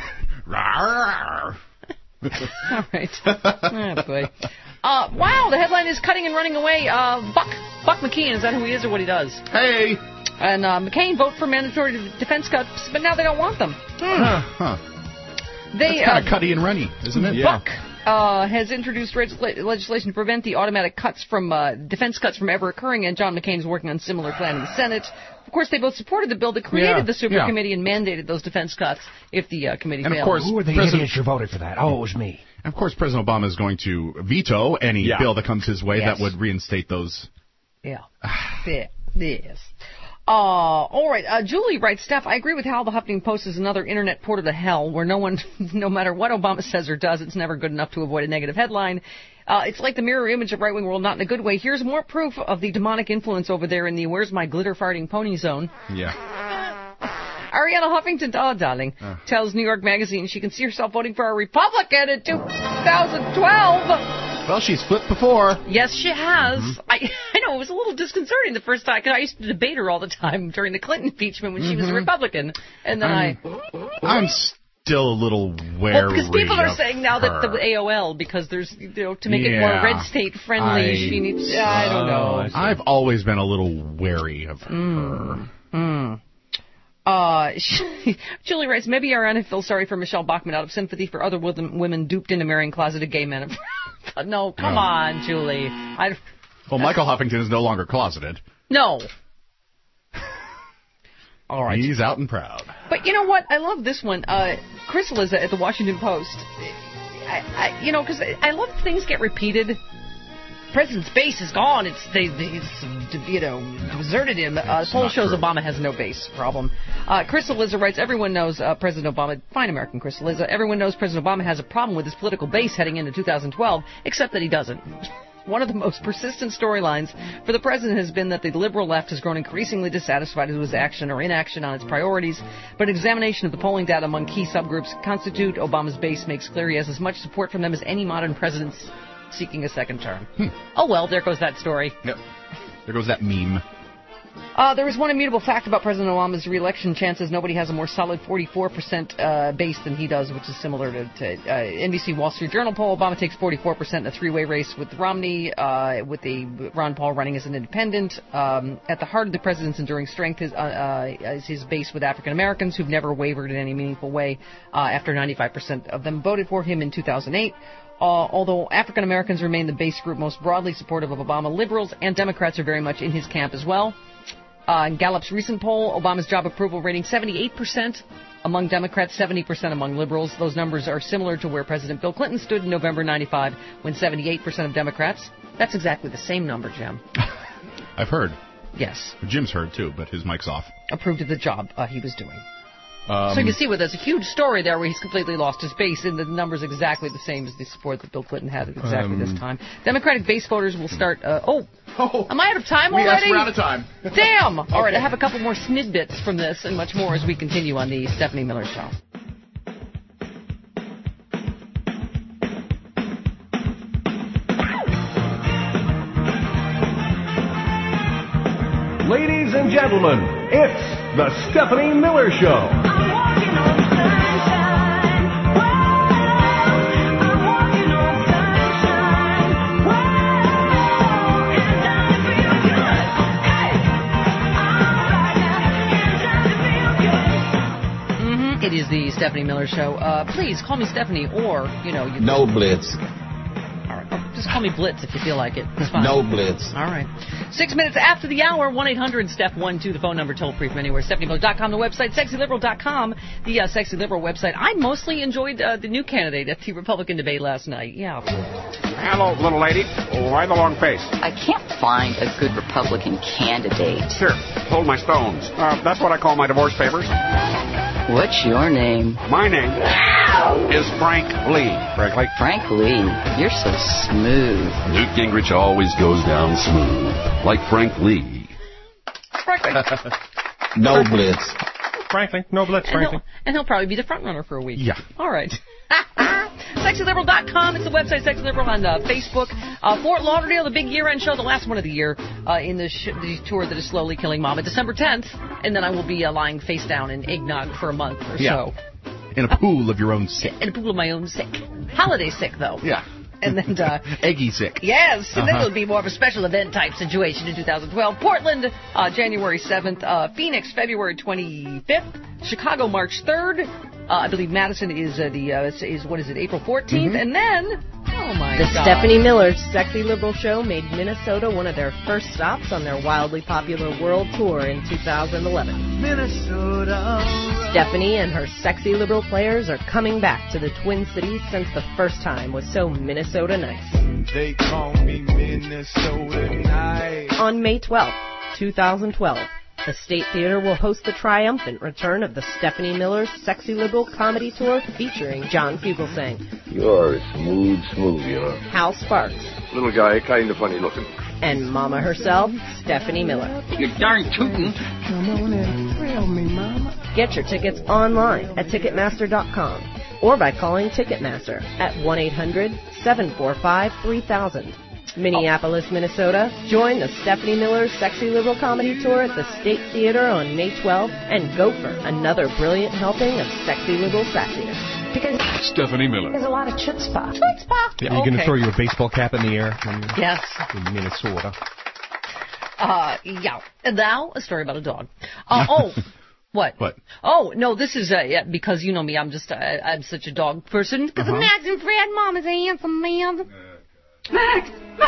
All right. Oh, boy. Wow, the headline is Cutting and Running Away. Buck McKeon, is that who he is or what he does? Hey! And McCain vote for mandatory defense cuts, but now they don't want them. They, That's kind of cutty and runny, isn't it? Buck has introduced legislation to prevent the automatic cuts from defense cuts from ever occurring, and John McCain is working on a similar plan in the Senate. Of course, they both supported the bill that created the super committee and mandated those defense cuts if the committee failed. Of course, who were the idiots who voted for that? Oh, it was me. And of course, President Obama is going to veto any bill that comes his way that would reinstate those. Yeah. Yes. All right. Julie writes, Steph, I agree with Hal. The Huffington Post is another internet portal to hell where no matter what Obama says or does, it's never good enough to avoid a negative headline. It's like the mirror image of right-wing world, not in a good way. Here's more proof of the demonic influence over there in the where's my glitter-farting pony zone. Yeah. Ariana Huffington, darling, tells New York Magazine she can see herself voting for a Republican in 2012. Well, she's flipped before. Yes, she has. Mm-hmm. I know, it was a little disconcerting the first time, because I used to debate her all the time during the Clinton impeachment when she was a Republican. And then I'm still a little wary. Well, because people are saying now that the AOL, because there's, to make it more red state friendly, she needs, I don't know. I've always been a little wary of her. Julie writes, maybe Ariana feels sorry for Michelle Bachmann out of sympathy for other women duped into marrying closeted gay men. No, come on, Julie. Well, Michael Huffington is no longer closeted. No. All right. He's out and proud. But you know what? I love this one. Chris Liza at the Washington Post. Because I love things get repeated. President's base is gone. Deserted him. The poll shows Obama has no base problem. Chris Liza writes, everyone knows President Obama, fine American Chris Liza, everyone knows President Obama has a problem with his political base heading into 2012, except that he doesn't. One of the most persistent storylines for the president has been that the liberal left has grown increasingly dissatisfied with his action or inaction on its priorities, but an examination of the polling data among key subgroups constitute Obama's base makes clear he has as much support from them as any modern president seeking a second term. Oh, well, there goes that story. Yep. There goes that meme. There is one immutable fact about President Obama's re-election chances. Nobody has a more solid 44% base than he does, which is similar to NBC Wall Street Journal poll. Obama takes 44% in a three-way race with Romney, with Ron Paul running as an independent. At the heart of the president's enduring strength is his base with African Americans who've never wavered in any meaningful way after 95% of them voted for him in 2008. Although African Americans remain the base group most broadly supportive of Obama, liberals and Democrats are very much in his camp as well. In Gallup's recent poll, Obama's job approval rating 78% among Democrats, 70% among liberals. Those numbers are similar to where President Bill Clinton stood in November 95 when 78% of Democrats. That's exactly the same number, Jim. I've heard. Yes. Jim's heard, too, but his mic's off. Approved of the job he was doing. So you can see there's a huge story there where he's completely lost his base, and the number's exactly the same as the support that Bill Clinton had at exactly this time. Democratic base voters will start... am I out of time already? Yes, we're out of time. Damn! All right, I have a couple more snidbits from this and much more as we continue on the Stephanie Miller Show. Ladies and gentlemen, it's the Stephanie Miller Show. It is the Stephanie Miller Show. Please call me Stephanie, or, No Blitz. Just call me Blitz if you feel like it. It's fine. No Blitz. All right. 6 minutes after the hour, 1-800-STEPH-12, the phone number, toll free from anywhere. StephanieMiller.com, the website, SexyLiberal.com, the Sexy Liberal website. I mostly enjoyed the new candidate at the Republican debate last night. Yeah. Hello, little lady. Why the long face? I can't find a good Republican candidate. Sure. Hold my stones. That's what I call my divorce papers. What's your name? My name is Frank Lee. Frankly. Frank Lee, you're so smooth. Newt Gingrich always goes down smooth, like Frank Lee. Frankly. No Blitz. Frankly, no Blitz, frankly. And he'll probably be the front runner for a week. Yeah. All right. SexyLiberal.com. It's the website, Sexy Liberal, on Facebook. Fort Lauderdale, the big year-end show, the last one of the year in the tour that is slowly killing Mama, December 10th. And then I will be lying face down in eggnog for a month or so. In a pool of your own sick. In a pool of my own sick. Holiday sick, though. Yeah. And then... Eggy sick. Yes, and then it'll be more of a special event type situation in 2012. Portland, January 7th. Phoenix, February 25th. Chicago, March 3rd. I believe Madison is April 14th. Mm-hmm. And then... Oh, my God. The Stephanie Miller Sexy Liberal Show made Minnesota one of their first stops on their wildly popular world tour in 2011. Minnesota. Stephanie and her Sexy Liberal players are coming back to the Twin Cities since the first time was so Minnesota nice. They call me Minnesota nice. On May 12th, 2012, the State Theater will host the triumphant return of the Stephanie Miller Sexy Liberal Comedy Tour featuring John Fugelsang. You're smooth, you know. Hal Sparks. Little guy, kind of funny looking. And Mama herself, Stephanie Miller. You darn tootin'. Come on and thrill me, Mama. Get your tickets online at Ticketmaster.com or by calling Ticketmaster at 1-800-745-3000. Minneapolis, Minnesota. Join the Stephanie Miller Sexy Liberal Comedy Tour at the State Theater on May 12th and go for another brilliant helping of Sexy Liberal sassiness. Because Stephanie Miller. There's a lot of chutzpah. Yeah, are you going to throw your baseball cap in the air? Yes. In Minnesota. Yeah. And now, a story about a dog. What? What? Oh, no, this is, because you know me, I'm such a dog person. Because Max and Fred, Mom is a handsome man. Max!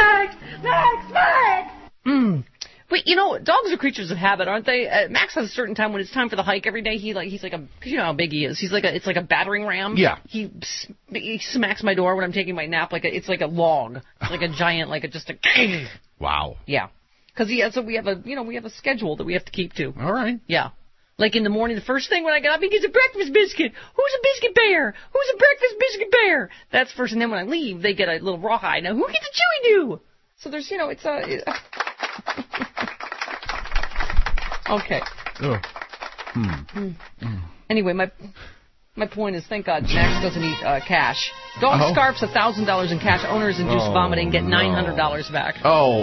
Wait, dogs are creatures of habit, aren't they? Max has a certain time when it's time for the hike every day. He's like because you know how big he is. It's like a battering ram. Yeah. He smacks my door when I'm taking my nap it's like a log, like a giant, Wow. Yeah. Because so we have a schedule that we have to keep to. All right. Yeah. Like in the morning, the first thing when I get up, he gets a breakfast biscuit. Who's a biscuit bear? Who's a breakfast biscuit bear? That's first. And then when I leave, they get a little rawhide. Now, who gets a chewy do? So there's, it's a... Okay. Anyway, my point is, thank God Max doesn't eat cash. Dog scarfs $1,000 in cash. Owners induced vomiting get $900 back.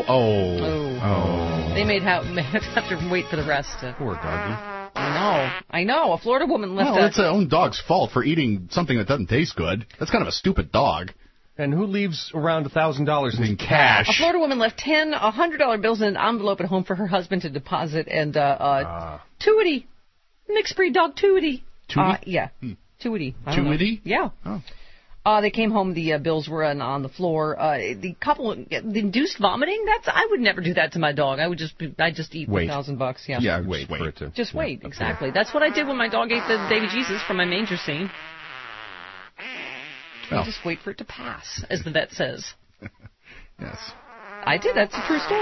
They have to wait for the rest. Poor doggy. I know. A Florida woman left. Well, it's her own dog's fault for eating something that doesn't taste good. That's kind of a stupid dog. And who leaves around $1,000 in cash? A Florida woman left 10 $100 bills in an envelope at home for her husband to deposit. And Tootie, mixed breed dog Tootie. Tootie? Yeah. Tootie. Tootie? Yeah. Oh. They came home. The bills were on the floor. The couple induced vomiting. I would never do that to my dog. I just eat $1,000. Yeah. Yeah. Wait for it to. Just wait. Exactly. That's what I did when my dog ate the baby Jesus from my manger scene. I just wait for it to pass, as the vet says. Yes. I did. That's a true story.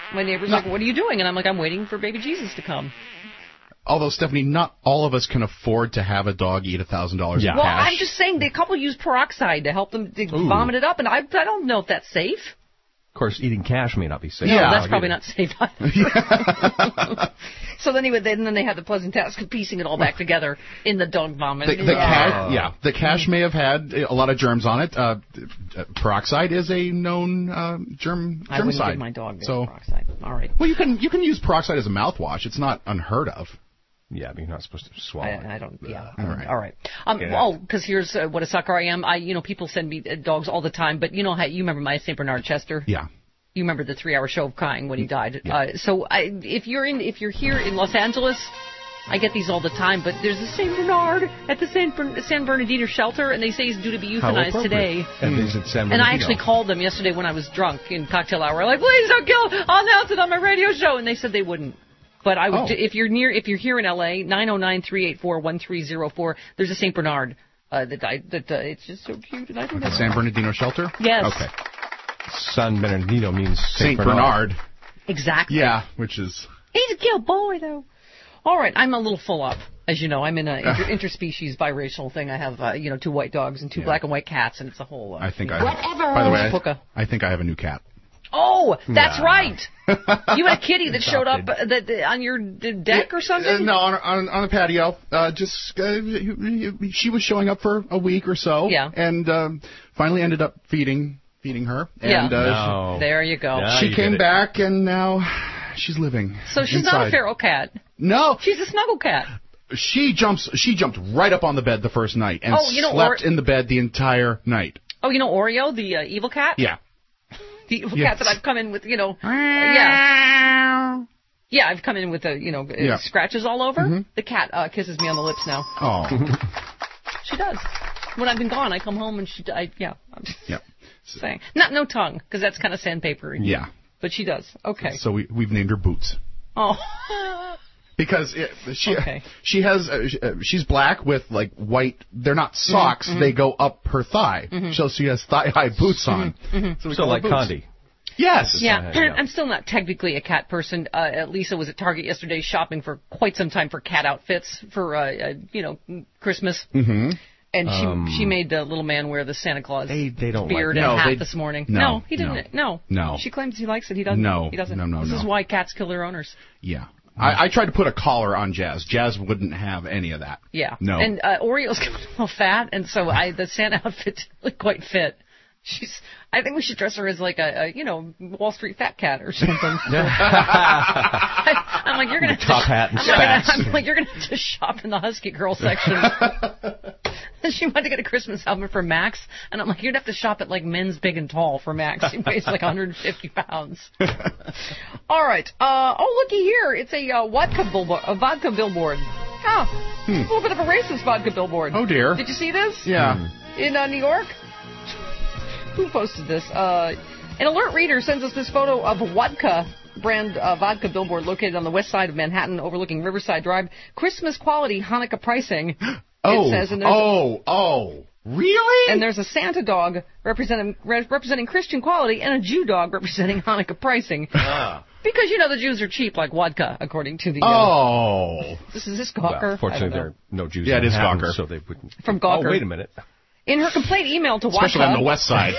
My neighbor's like, what are you doing? And I'm like, I'm waiting for baby Jesus to come. Although, Stephanie, not all of us can afford to have a dog eat $1,000 in cash. Well, I'm just saying, the couple use peroxide to help them vomit it up, and I don't know if that's safe. Of course, eating cash may not be safe. No, that's probably not safe either. So anyway, then they had the pleasant task of piecing it all back together in the dog vomit. The cash may have had a lot of germs on it. Peroxide is a known germicide. I wouldn't give my dog peroxide. All right. Well, you can use peroxide as a mouthwash. It's not unheard of. Yeah, but you're not supposed to swallow it. I don't. Yeah. All right. Well, because here's what a sucker I am. People send me dogs all the time, but you know how you remember my St. Bernard Chester? Yeah. You remember the 3-hour show of crying when he died. Yeah. If you're here in Los Angeles, I get these all the time. But there's a St. Bernard at the San Bernardino shelter, and they say he's due to be euthanized today. And he's at San Bernardino. And I actually called them yesterday when I was drunk in cocktail hour. Like, please don't kill. I'll announce it on my radio show, and they said they wouldn't. But I would, if you're here in LA, 909-384-1304. There's a St. Bernard that died. It's just so cute. And I don't know. San Bernardino shelter? Yes. Okay. San Bernardino means St. Bernard. Exactly. Yeah, which is... He's a cute boy, though. All right, I'm a little full up. As you know, I'm in an interspecies biracial thing. I have, 2 white dogs and 2 black and white cats, and it's a whole... I think whatever. By the way, I think I have a new cat. Oh, that's right. You had a kitty that showed up on your deck or something? No, on the patio. She was showing up for a week or so. Yeah. And finally ended up feeding her. Yeah. And, there you go. She came back, and now she's living. So she's inside. not a feral cat. No. She's a snuggle cat. She jumped right up on the bed the first night and slept in the bed the entire night. Oh, you know Oreo, the evil cat? Yeah. The evil cat that I've come in with, Yeah, I've come in with, scratches all over. Mm-hmm. The cat kisses me on the lips now. Oh. She does. When I've been gone, I come home and I'm just saying. No tongue, because that's kind of sandpapery. Yeah. But she does. Okay. So we've named her Boots. Oh. Because she has she's black with like white. They're not socks. Mm-hmm. They go up her thigh. Mm-hmm. So she has thigh-high boots on. Mm-hmm. So like Condi. Yes. Yeah. I'm still not technically a cat person. Lisa was at Target yesterday shopping for quite some time for cat outfits for Christmas. Mm-hmm. And she made the little man wear the Santa Claus beard and hat this morning. No, he didn't. No. She claims he likes it. He doesn't. No. He doesn't. No. This is why cats kill their owners. Yeah. I tried to put a collar on Jazz. Jazz wouldn't have any of that. Yeah. No. And Oreo's a little fat, and so the Santa outfit didn't really quite fit. I think we should dress her as like a Wall Street fat cat or something. I'm like, you're gonna top hat and spats. I'm like, you're gonna have to shop in the Husky Girl section. She wanted to get a Christmas album for Max, and I'm like, you'd have to shop at like Men's Big and Tall for Max. He weighs like 150 pounds. All right. Looky here. It's a vodka billboard. A little bit of a racist vodka billboard. Oh dear. Did you see this? Yeah. In New York. Who posted this? An alert reader sends us this photo of Vodka brand vodka billboard located on the west side of Manhattan overlooking Riverside Drive. Christmas quality Hanukkah pricing. It says, and really? And there's a Santa dog representing Christian quality and a Jew dog representing Hanukkah pricing. Because, the Jews are cheap like vodka, according to the... This is Gawker. Well, fortunately, there are no Jews in Manhattan, Gawker. So they wouldn't... From Gawker. Oh, wait a minute. In her complaint email to Vodka... Especially on the west side.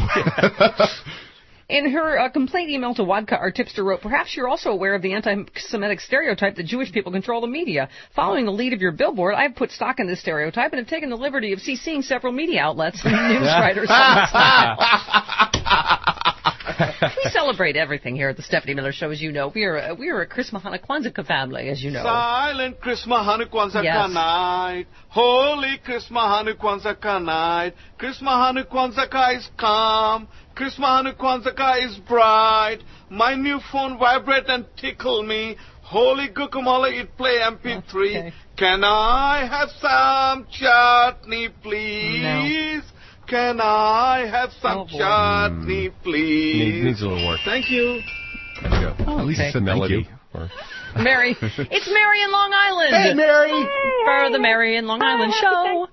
In her complaint email to Vodka, our tipster wrote, perhaps you're also aware of the anti-Semitic stereotype that Jewish people control the media. Following the lead of your billboard, I have put stock in this stereotype and have taken the liberty of CCing several media outlets and news writers on the style. We celebrate everything here at the Stephanie Miller Show, as you know. We are a Christmas Hanukkah family, as you know. Silent Christmas Hanukkah night. Holy Christmas Hanukkah night. Christmas Hanukkah is calm. Christmas Hanukkah is bright. My new phone vibrate and tickle me. Holy guacamole, it play MP3. Okay. Can I have some chutney, please? No. Can I have some chutney, please? Needs a little work. Thank you. There you go. At least it's a melody. Mary. It's Mary in Long Island. Hey, Mary. For the Mary in Long Island show. Thanksgiving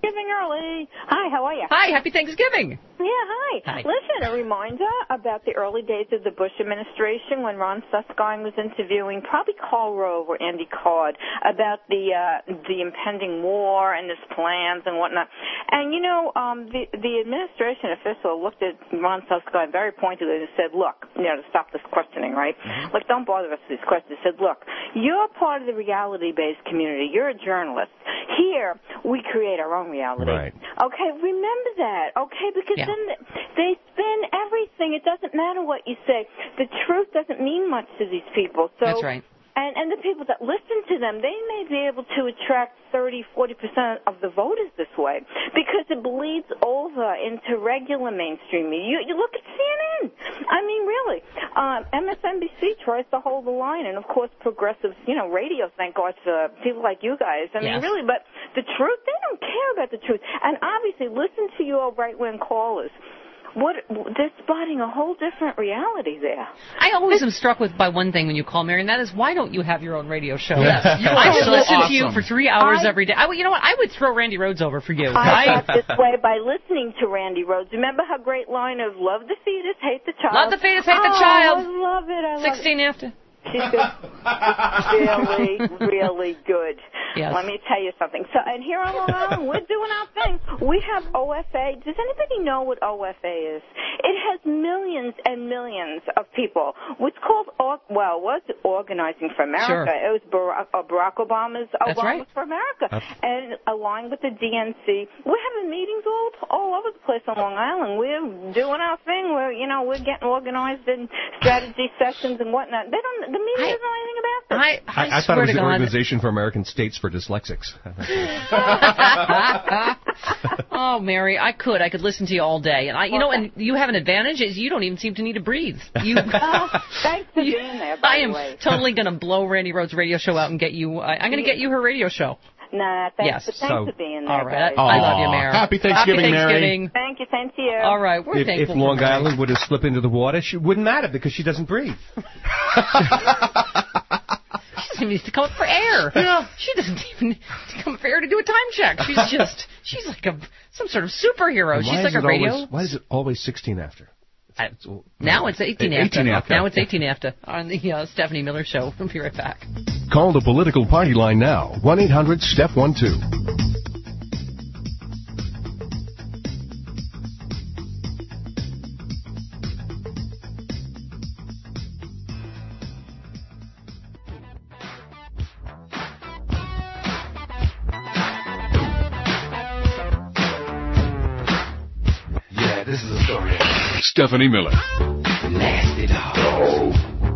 Molly. Hi, how are you? Hi, happy Thanksgiving. Yeah, hi. Hi. Listen, a reminder about the early days of the Bush administration when Ron Suskind was interviewing probably Karl Rove or Andy Card about the impending war and his plans and whatnot. And, you know, the administration official looked at Ron Suskind very pointedly and said, look, you know, to stop this questioning, right? Mm-hmm. Like, don't bother us with these questions. He said, look, you're part of the reality-based community. You're a journalist. Here, we create our own reality. Right. Okay, remember that, okay? Because then they spin everything. It doesn't matter what you say. The truth doesn't mean much to these people. So, that's right. And the people that listen to them, they may be able to attract 30-40% of the voters this way because it bleeds over into regular mainstream media. You look at CNN. I mean, really. MSNBC tries to hold the line, and, of course, progressive, you know, radio, thank God for people like you guys. I mean, really, but the truth, they don't care about the truth. And obviously, listen to your right-wing callers. They're spotting a whole different reality there. I always am struck by one thing when you call, Mary, and that is, why don't you have your own radio show? Yes, I would listen to you for 3 hours every day. You know what? I would throw Randy Rhoads over for you. I got this way by listening to Randy Rhoads. Remember her great line of love the fetus, hate the child? Love the fetus, hate the child. I love it. I love 16 after. She's really, really good. Yes. Let me tell you something. So, and here on Long Island, we're doing our thing. We have OFA. Does anybody know what OFA is? It has millions and millions of people. What's called, was Organizing for America. Sure. It was Barack Obama's That's right. for America. And aligned with the DNC, we're having meetings all over the place on Long Island. We're doing our thing. We're getting organized in strategy sessions and whatnot. The media doesn't know anything about this. I thought it was the Organization for American States for Dyslexics. Oh, Mary, I could listen to you all day, and and you have an advantage is you don't even seem to need to breathe. Thanks for being there. By I am the way. totally going to blow Randy Rhoads' radio show out and get you. I'm going to get you her radio show. Nah, thanks, Yes. thanks for being there. All right, guys. I love you, Mary. Happy Thanksgiving, Mary. Thank you, same to you. All right, we're If thankful. Long Island would have slipped into the water, she wouldn't matter because she doesn't breathe. She needs to come up for air. Yeah. She doesn't even need to come up for air to do a time check. She's like some sort of superhero. She's like a radio. Why is it always 16 after? Now it's 18 after. 18 after. Now it's 18 after on the Stephanie Miller Show. We'll be right back. Call the political party line now. 1-800-STEP12. This is a story. Stephanie Miller. Nasty dog.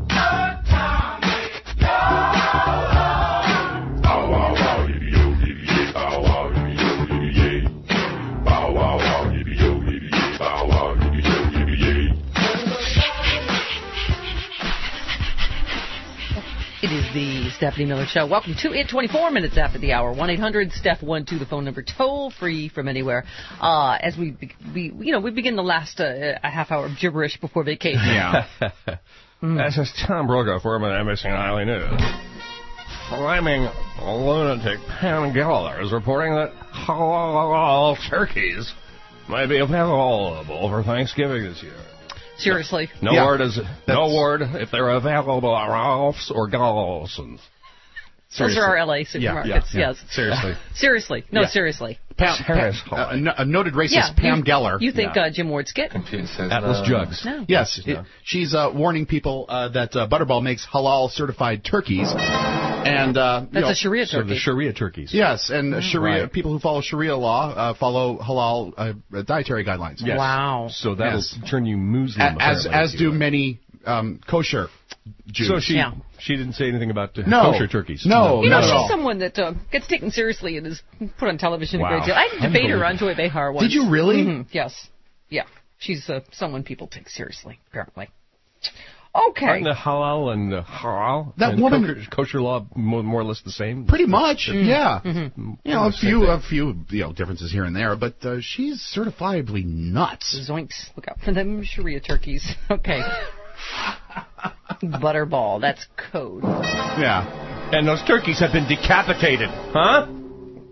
It is the Stephanie Miller Show. Welcome to it. 24 minutes after the hour. 1-800-STEP12, the phone number, toll free from anywhere. As we begin the last a half hour of gibberish before vacation. Yeah. This is Tom Brokaw for NBC Nightly News. Flaming lunatic Pam Geller is reporting that halal turkeys may be available for Thanksgiving this year. Seriously. No word if they're available at Ralph's or Gallson's. Those are our LA supermarkets. Yes. Seriously. Seriously. No, seriously. A noted racist, Pam Geller. You think Jim Ward's kid? Atlas Jugs. No. Yes. She's warning people that Butterball makes halal certified turkeys. And that's a Sharia turkey. So the Sharia turkeys. Yes, and Sharia people who follow Sharia law follow halal dietary guidelines. Yes. Wow. So that'll turn you Muslim. As do many kosher Jews. So she didn't say anything about kosher turkeys. No, not at all. She's someone that gets taken seriously and is put on television a great deal. I had a debate her on Joy Behar once. Did you really? Mm-hmm. Yes. Yeah. She's someone people take seriously, apparently. Okay. Aren't the halal and the haram that and woman kosher law more or less the same? Pretty much, yeah. Mm-hmm. A few differences here and there, but she's certifiably nuts. Zoinks! Look out for them Sharia turkeys. Okay. Butterball, that's code. Yeah. And those turkeys have been decapitated, huh?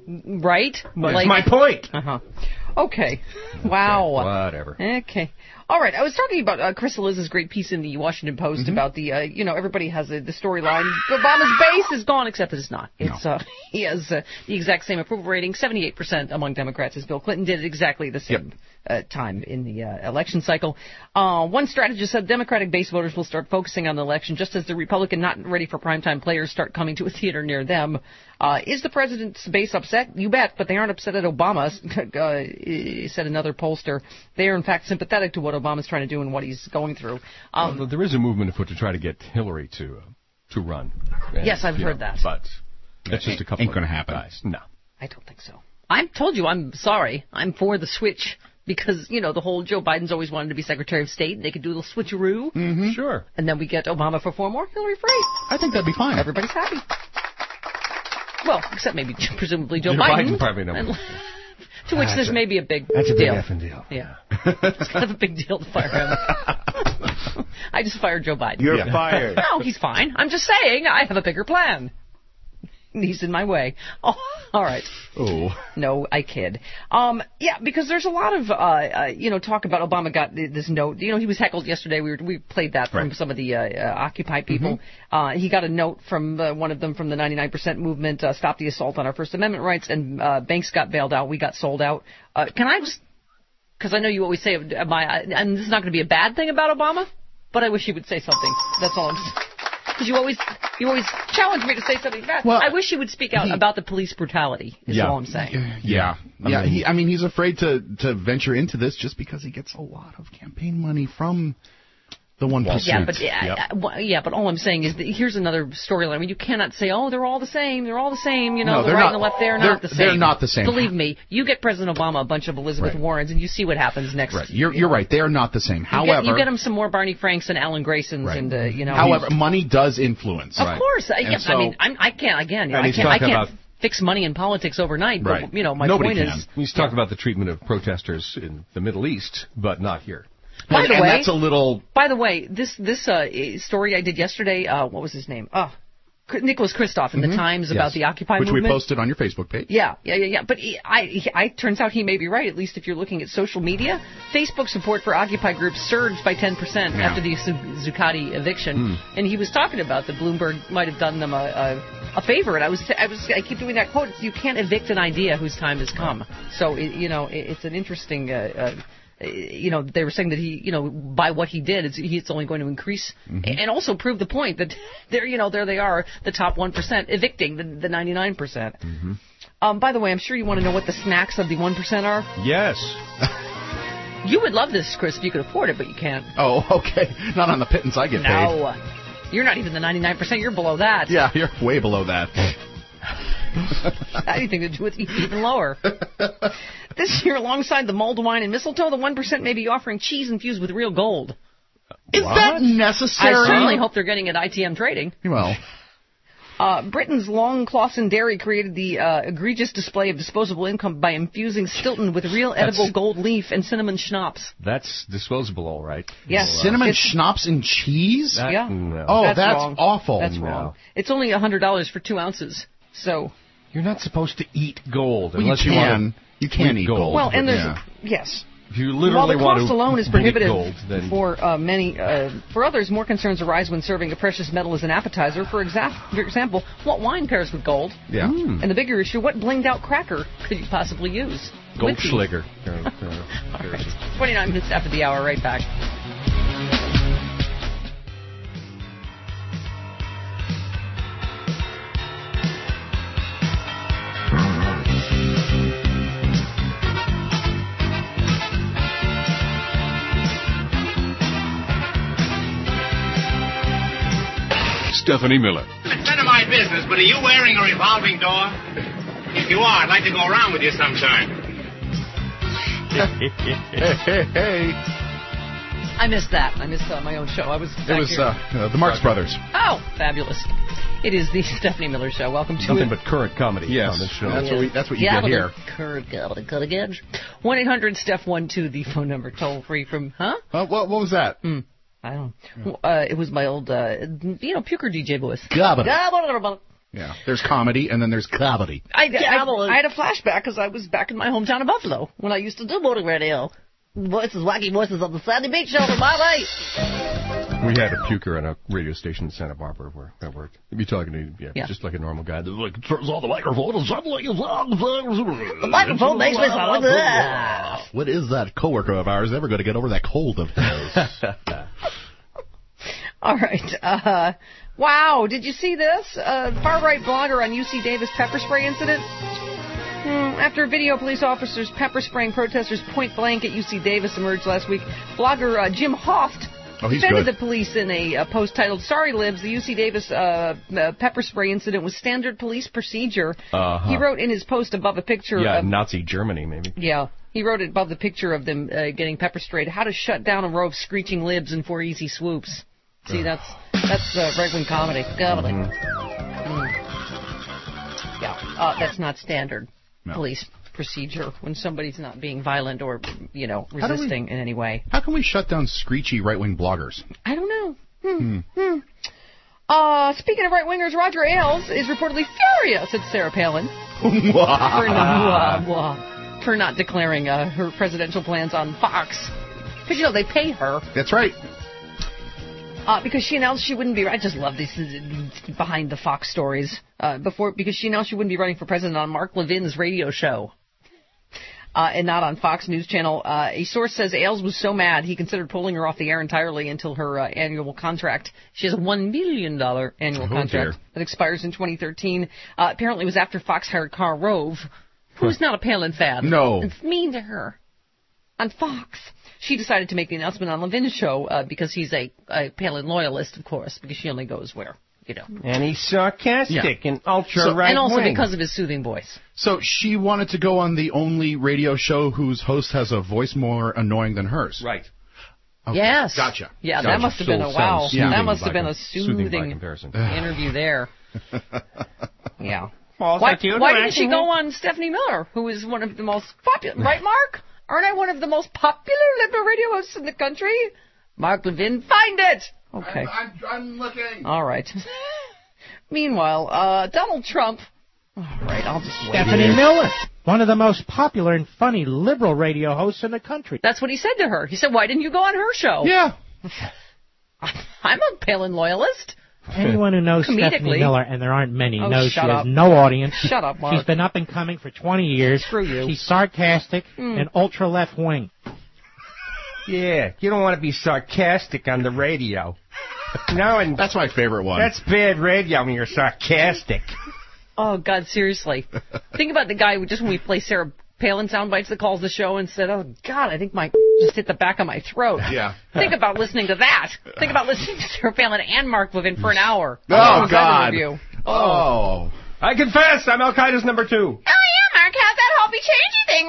Right? That's my point. Uh-huh. Okay. Wow. Whatever. Okay. All right. I was talking about Chris Eliz's great piece in the Washington Post about the, everybody has the storyline. Obama's base is gone, except that it's not. It's he has the exact same approval rating, 78% among Democrats, as Bill Clinton did at exactly the same time in the election cycle. One strategist said Democratic base voters will start focusing on the election just as the Republican not ready for primetime players start coming to a theater near them. Is the president's base upset? You bet, but they aren't upset at Obama, said another pollster. They are, in fact, sympathetic to what Obama's trying to do and what he's going through. Well, there is a movement afoot to try to get Hillary to run. And, yes, I've heard that. But that's just a couple ain't going to happen. Guys. No. I don't think so. I told you, I'm sorry. I'm for the switch. Because, the whole Joe Biden's always wanted to be Secretary of State, and they could do a little switcheroo. Mm-hmm. Sure. And then we get Obama for 4 more, Hillary free. I think that'd be fine. Everybody's happy. Well, except maybe, presumably, Joe Biden probably not. To which this may be a big deal. That's a big effing deal. Yeah. It's kind of a big deal to fire him. I just fired Joe Biden. You're fired. No, he's fine. I'm just saying I have a bigger plan. He's in my way. Oh, all right. Oh. No, I kid. Because there's a lot of, talk about Obama got this note. He was heckled yesterday. We played that from some of the Occupy people. Mm-hmm. He got a note from one of them from the 99% movement, stop the assault on our First Amendment rights, and banks got bailed out. We got sold out. Can I just, because I know you always say, and this is not going to be a bad thing about Obama, but I wish he would say something. That's all I'm saying. Because you always challenge me to say something bad. Well, I wish he would speak out about the police brutality, is all I'm saying. Yeah. He's afraid to venture into this just because he gets a lot of campaign money from the 1%. But all I'm saying is that here's another storyline. I mean, you cannot say, they're all the same. They're all the same. The right and the left, they're not the same. They're not the same. Believe me, you get President Obama a bunch of Elizabeth Warrens, and you see what happens next. Right. You're right. They are not the same. However, you get him some more Barney Franks and Alan Graysons, and However, money does influence. Of course. I can't fix money in politics overnight. But my point is, he's talked about the treatment of protesters in the Middle East, but not here. By the way, that's a little. By the way, this story I did yesterday. What was his name? Nicholas Kristof in the Times about the Occupy movement, which we posted on your Facebook page. Yeah. But turns out he may be right. At least if you're looking at social media, Facebook support for Occupy groups surged by 10% after the Zuccotti eviction, and he was talking about that Bloomberg might have done them a favor. And I keep doing that quote: "You can't evict an idea whose time has come." So it's an interesting. They were saying that he, by what he did, it's only going to increase and also prove the point that there they are, the top 1% evicting the 99%. Mm-hmm. By the way, I'm sure you want to know what the snacks of the 1% are. Yes. You would love this, Chris, if you could afford it, but you can't. Oh, okay. Not on the pittance I get paid. No. You're not even the 99%. You're below that. Yeah, you're way below that. Anything to do with even lower. This year, alongside the mulled wine and mistletoe, the 1% may be offering cheese infused with real gold. Is that necessary? I certainly hope they're getting it at ITM Trading. Well. Britain's Long Clawson Dairy created the egregious display of disposable income by infusing Stilton with real edible gold leaf and cinnamon schnapps. That's disposable, all right. Yes. Cinnamon schnapps and cheese? Yeah. No. Oh, that's awful. That's wrong. It's only $100 for 2 ounces. So you're not supposed to eat gold unless you want to. You can eat gold. Well, and there's yes. If you literally While the cost alone is prohibitive gold, then for many, for others, more concerns arise when serving a precious metal as an appetizer. For example, what wine pairs with gold? Yeah. And the bigger issue, what blinged-out cracker could you possibly use? Goldschläger. All right. 29 minutes after the hour, right back. Stephanie Miller. It's none of my business, but are you wearing a revolving door? If you are, I'd like to go around with you sometime. Hey. I missed that. I missed my own show. It was the Marx Brothers. Oh, fabulous. It is the Stephanie Miller Show. Welcome to Nothing but current comedy on this show. That's what you get here. Current comedy. 1-800-STEPH-12, the phone number, toll free from, what was that? I don't know. It was my old, puker DJ voice. Gabba. Yeah. There's comedy, and then there's comedy. I had a flashback because I was back in my hometown of Buffalo when I used to do morning radio. Wacky voices on the Sandy Beach show in my life. We had a puker on a radio station in Santa Barbara where I worked. He'd be talking to just like a normal guy. Like, turns on the microphone and suddenly the microphone makes me sound like that. What is that coworker of ours ever going to get over that cold of his? All right. Wow. Did you see this? Far-right blogger on UC Davis pepper spray incident. After video police officers pepper spraying protesters point blank at UC Davis emerged last week, blogger Jim Hoft defended the police in a post titled, "Sorry Libs, the UC Davis pepper spray incident was standard police procedure." He wrote in his post above a picture of Nazi Germany, maybe. Yeah. He wrote it above the picture of them getting pepper sprayed. How to shut down a row of screeching libs in 4 easy swoops. See, that's right-wing comedy. Yeah, that's not standard police procedure when somebody's not being violent or, resisting in any way. How can we shut down screechy right-wing bloggers? I don't know. Speaking of right-wingers, Roger Ailes is reportedly furious at Sarah Palin for not declaring her presidential plans on Fox. Because, they pay her. That's right. Because she announced she wouldn't be. I just love these behind the Fox stories. Because she announced she wouldn't be running for president on Mark Levin's radio show, and not on Fox News Channel. A source says Ailes was so mad he considered pulling her off the air entirely until her annual contract. She has a $1 million annual contract that expires in 2013. Apparently, it was after Fox hired Karl Rove, who's not a Palin fan. No, it's mean to her on Fox. She decided to make the announcement on Levin's show because he's a Palin loyalist, of course, because she only goes where, And he's sarcastic and ultra-right-wing. And also because of his soothing voice. So she wanted to go on the only radio show whose host has a voice more annoying than hers. Right. Okay. Yes. Gotcha. Yeah, that must have been a wow. That must have been a soothing interview there. Yeah. Why didn't she go on Stephanie Miller, who is one of the most popular, right, Mark? Aren't I one of the most popular liberal radio hosts in the country? Mark Levin, find it! Okay. I'm looking. All right. Meanwhile, Donald Trump... All right, I'll just wait. Stephanie Miller, one of the most popular and funny liberal radio hosts in the country. That's what he said to her. He said, why didn't you go on her show? Yeah. I'm a Palin loyalist. Anyone who knows Stephanie Miller, and there aren't many, knows she has no audience. Shut up, Mark. She's been up and coming for 20 years. Screw you. She's sarcastic and ultra-left-wing. Yeah, you don't want to be sarcastic on the radio. That's my favorite one. That's bad radio when you're sarcastic. Oh, God, seriously. Think about the guy who just when we play Sarah Palin sound bites that calls the show and said, oh, God, I think my just hit the back of my throat. Yeah. Think about listening to that. Think about listening to Sarah Palin and Mark Levin for an hour. Oh, God. Oh. I confess, I'm Al-Qaeda's number 2. Oh, yeah, Mark, how's that Hobby Changey thing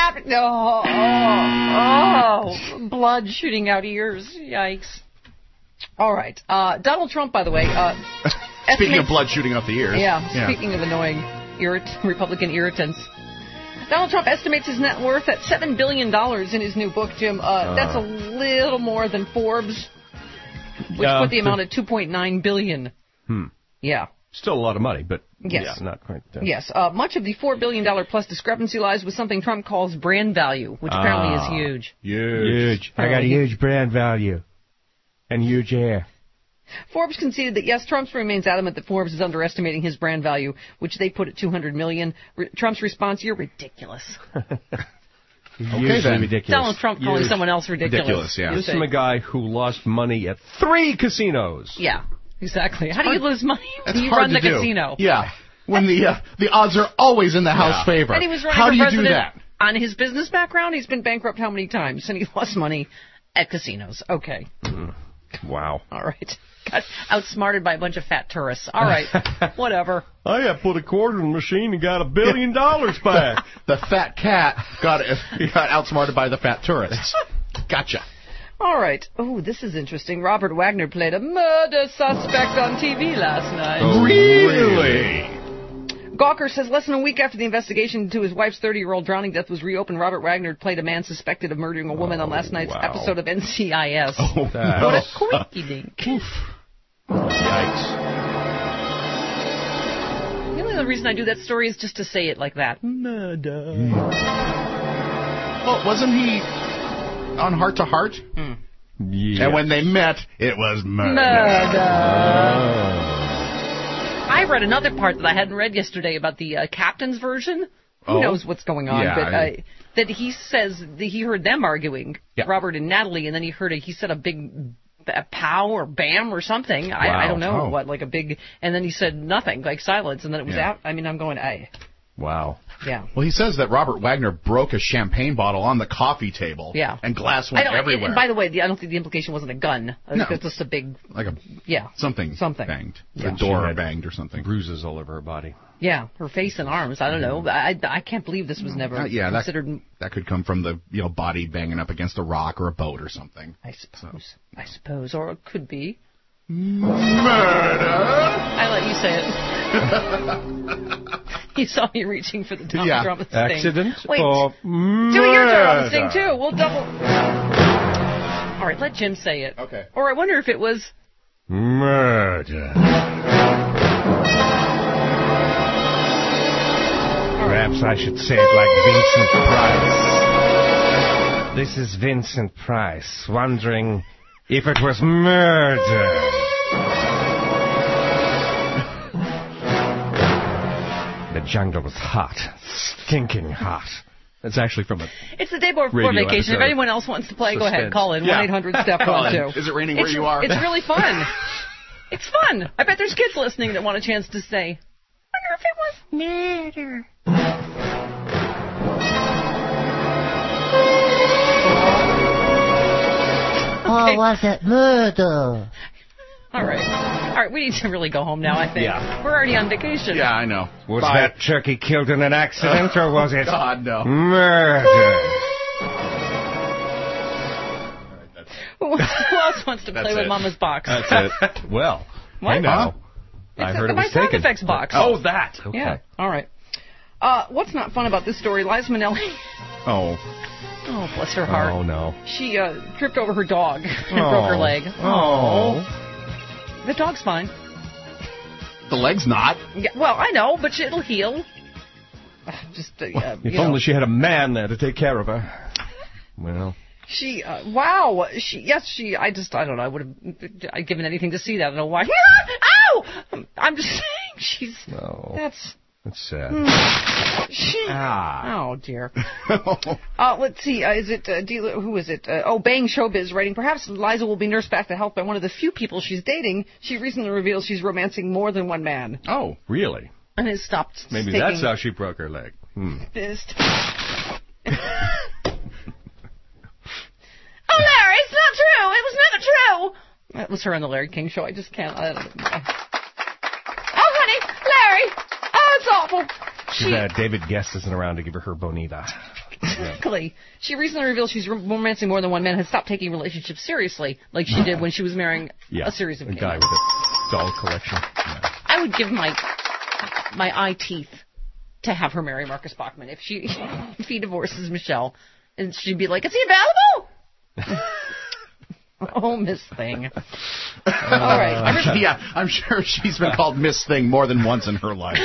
working out? Blood shooting out ears. Yikes. All right. Donald Trump, by the way. Speaking of blood shooting out the ears. Yeah, speaking of annoying Republican irritants. Donald Trump estimates his net worth at $7 billion in his new book, Jim. That's a little more than Forbes, which put the amount at $2.9 billion. Yeah. Still a lot of money, but not quite. Yes. Much of the $4 billion plus discrepancy lies with something Trump calls brand value, which apparently is huge. Huge. I got a huge brand value. And huge hair. Forbes conceded that, yes, Trump remains adamant that Forbes is underestimating his brand value, which they put at $200 million. Trump's response, you're ridiculous. Okay, then. Ridiculous. Donald Trump calling someone else ridiculous. Yeah. This is from a guy who lost money at 3 casinos. Yeah, exactly. How do you lose money when you run the casino? Yeah, when the odds are always in the House favor. And he was running how for do you president do that? On his business background, he's been bankrupt how many times? And he lost money at casinos. Okay. Wow. All right. Got outsmarted by a bunch of fat tourists. All right. Whatever. I put a quarter in the machine and got $1 billion back. The fat cat got outsmarted by the fat tourists. Gotcha. All right. Oh, this is interesting. Robert Wagner played a murder suspect on TV last night. Oh, really? Gawker says less than a week after the investigation into his wife's 30-year-old drowning death was reopened, Robert Wagner played a man suspected of murdering a woman on last night's episode of NCIS. Oh, what a quinky-dink. Yikes. only reason I do that story is just to say it like that. Murder. Well, wasn't he on Heart to Heart? Yeah. And when they met, it was murder. I read another part that I hadn't read yesterday about the captain's version. Who knows what's going on? Yeah, but that he says that he heard them arguing, Robert and Natalie, and then he said a big pow or bam or something. Wow. I don't know what, like a big, and then he said nothing, like silence, and then it was out. I mean, I'm going, Wow. Yeah. Well, he says that Robert Wagner broke a champagne bottle on the coffee table. Yeah. And glass went everywhere. And by the way, I don't think the implication wasn't a gun. No. It's just a big... Like a... Yeah. Something banged. Yeah. The door banged or something. Bruises all over her body. Yeah, her face and arms. I don't know. I can't believe this was never considered... That could come from the body banging up against a rock or a boat or something. I suppose. Or it could be. Murder! I let you say it. He saw me reaching for the drum sting. Accident Wait, or do your drum sting too. We'll double. All right, let Jim say it. Okay. Or I wonder if it was murder. Perhaps I should say it like Vincent Price. This is Vincent Price, wondering if it was murder. The jungle was hot, stinking hot. That's actually from It's the day before vacation. Episode. If anyone else wants to play, go ahead. Call in 1-800-STEP-1-2. Is it raining where you are? It's really fun. It's fun. I bet there's kids listening that want a chance to say, I wonder if it was murder. Or was it murder? All right, we need to really go home now, I think. Yeah. We're already on vacation. Yeah, I know. Was that turkey killed in an accident, or was it God, no. murder? Who else wants to play with Mama's box? That's it. Well, what? I know. I heard it was my taken. sound effects box. Oh, that. Okay. Yeah. All right. What's not fun about this story? Liza Minnelli. Oh, bless her heart. Oh, no. She tripped over her dog and broke her leg. Oh. The dog's fine. The leg's not. Yeah, well, I know, but it'll heal. Just if only she had a man there to take care of her. Well. She, wow. I don't know. I would have I'd given anything to see that. I don't know why. Ow! I'm just saying, she's. No. That's sad. Oh, dear. Let's see. Is it, who is it? Bang Showbiz writing. Perhaps Liza will be nursed back to health by one of the few people she's dating. She recently revealed she's romancing more than one man. Oh, really? And has stopped Maybe that's how she broke her leg. Fist. Oh, Larry, it's not true. It was never true. That was her on the Larry King Show. I just can't. Oh, honey, Larry. Oh, it's awful. David Guest isn't around to give her bonita. Exactly. She recently revealed she's romancing more than one man, has stopped taking relationships seriously, like she did when she was marrying a series of guy with a doll collection. Yeah. I would give my eye teeth to have her marry Marcus Bachman if he divorces Michelle, and she'd be like, "Is he available?" Oh, Miss Thing. All right. I'm sure she's been called Miss Thing more than once in her life.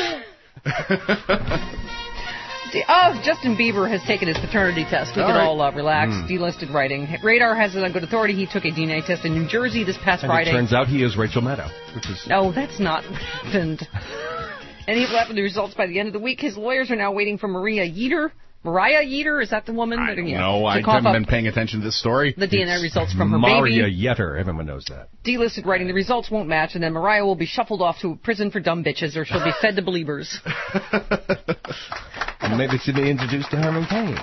Justin Bieber has taken his paternity test. We can all relax. Delisted writing. Radar has it on good authority. He took a DNA test in New Jersey this past Friday. It turns out he is Rachel Maddow. Which is... No, that's not happened. And he will have the results by the end of the week. His lawyers are now waiting for Mariah Yeater, is that the woman? I don't know. I haven't been paying attention to this story. The DNA results from her Maria baby. Yetter. Everyone knows that. Delisted writing. The results won't match, and then Mariah will be shuffled off to prison for dumb bitches, or she'll be fed to believers. And maybe she'll be introduced to Herman Cain.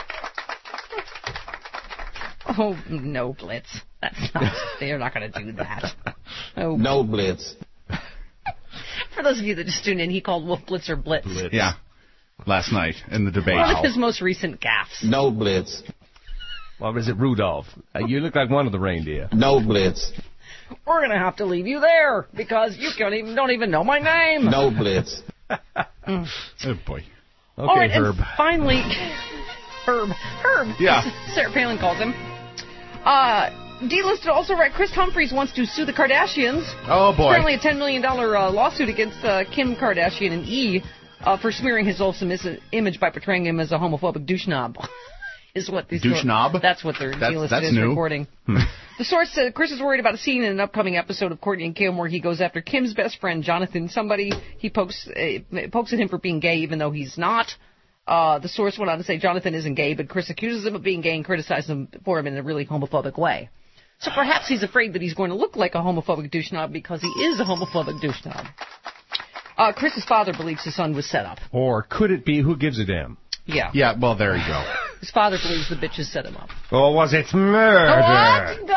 Oh, no, Blitz. They're not going to do that. Oh, no, Blitz. For those of you that just tuned in, he called Wolf Blitzer Blitz. Yeah. Last night in the debate. One of his most recent gaffes. No, Blitz. Or is it Rudolph? You look like one of the reindeer. No, Blitz. We're going to have to leave you there because you don't even know my name. No, Blitz. Oh, boy. Okay, all right, Herb. And finally, Herb. Yeah. Sarah Palin calls him. Delisted also right. Chris Humphries wants to sue the Kardashians. Oh, boy. Apparently a $10 million lawsuit against Kim Kardashian and E! For smearing his wholesome image by portraying him as a homophobic douche knob. Is what these douche knob? That's what their Delisted is new. reporting. The source said Chris is worried about a scene in an upcoming episode of Courtney and Kim where he goes after Kim's best friend, Jonathan. He pokes at him for being gay, even though he's not. The source went on to say Jonathan isn't gay, but Chris accuses him of being gay and criticizes him for him in a really homophobic way. So perhaps he's afraid that he's going to look like a homophobic douche knob because he is a homophobic douche knob. Chris's father believes his son was set up. Or could it be who gives a damn? Yeah. Yeah, well, there you go. His father believes the bitches set him up. Or was it murder? What?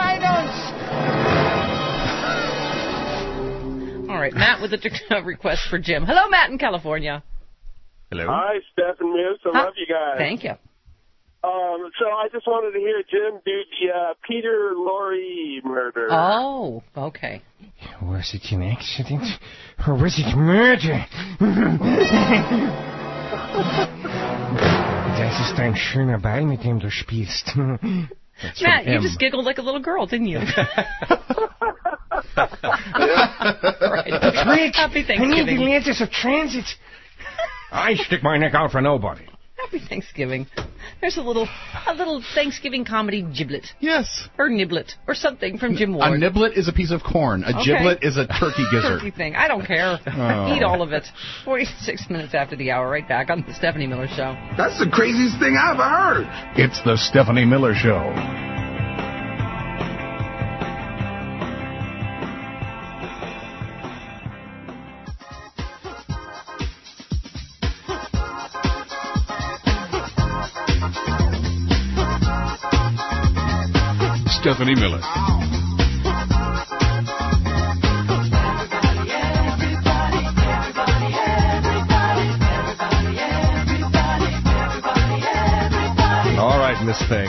All right, Matt with a request for Jim. Hello, Matt in California. Hello. Hi, Steph and Miss. I love you guys. Thank you. So I just wanted to hear Jim do the Peter Lorre murder. Oh, okay. Was it an accident? Or was it murder? Das ist ein schöner Ball, mit dem du spielst. Matt, you just giggled like a little girl, didn't you? Rick, Happy Thanksgiving. I need the letters of transit. I stick my neck out for nobody. Happy Thanksgiving. There's a little Thanksgiving comedy giblet. Yes. Or niblet. Or something from Jim Ward. A niblet is a piece of corn. A giblet is a turkey gizzard. Turkey thing. I don't care. Oh. Eat all of it. 46 minutes after the hour. Right back on the Stephanie Miller Show. That's the craziest thing I've ever heard. It's the Stephanie Miller Show. Stephanie Miller. All right, Miss Thing.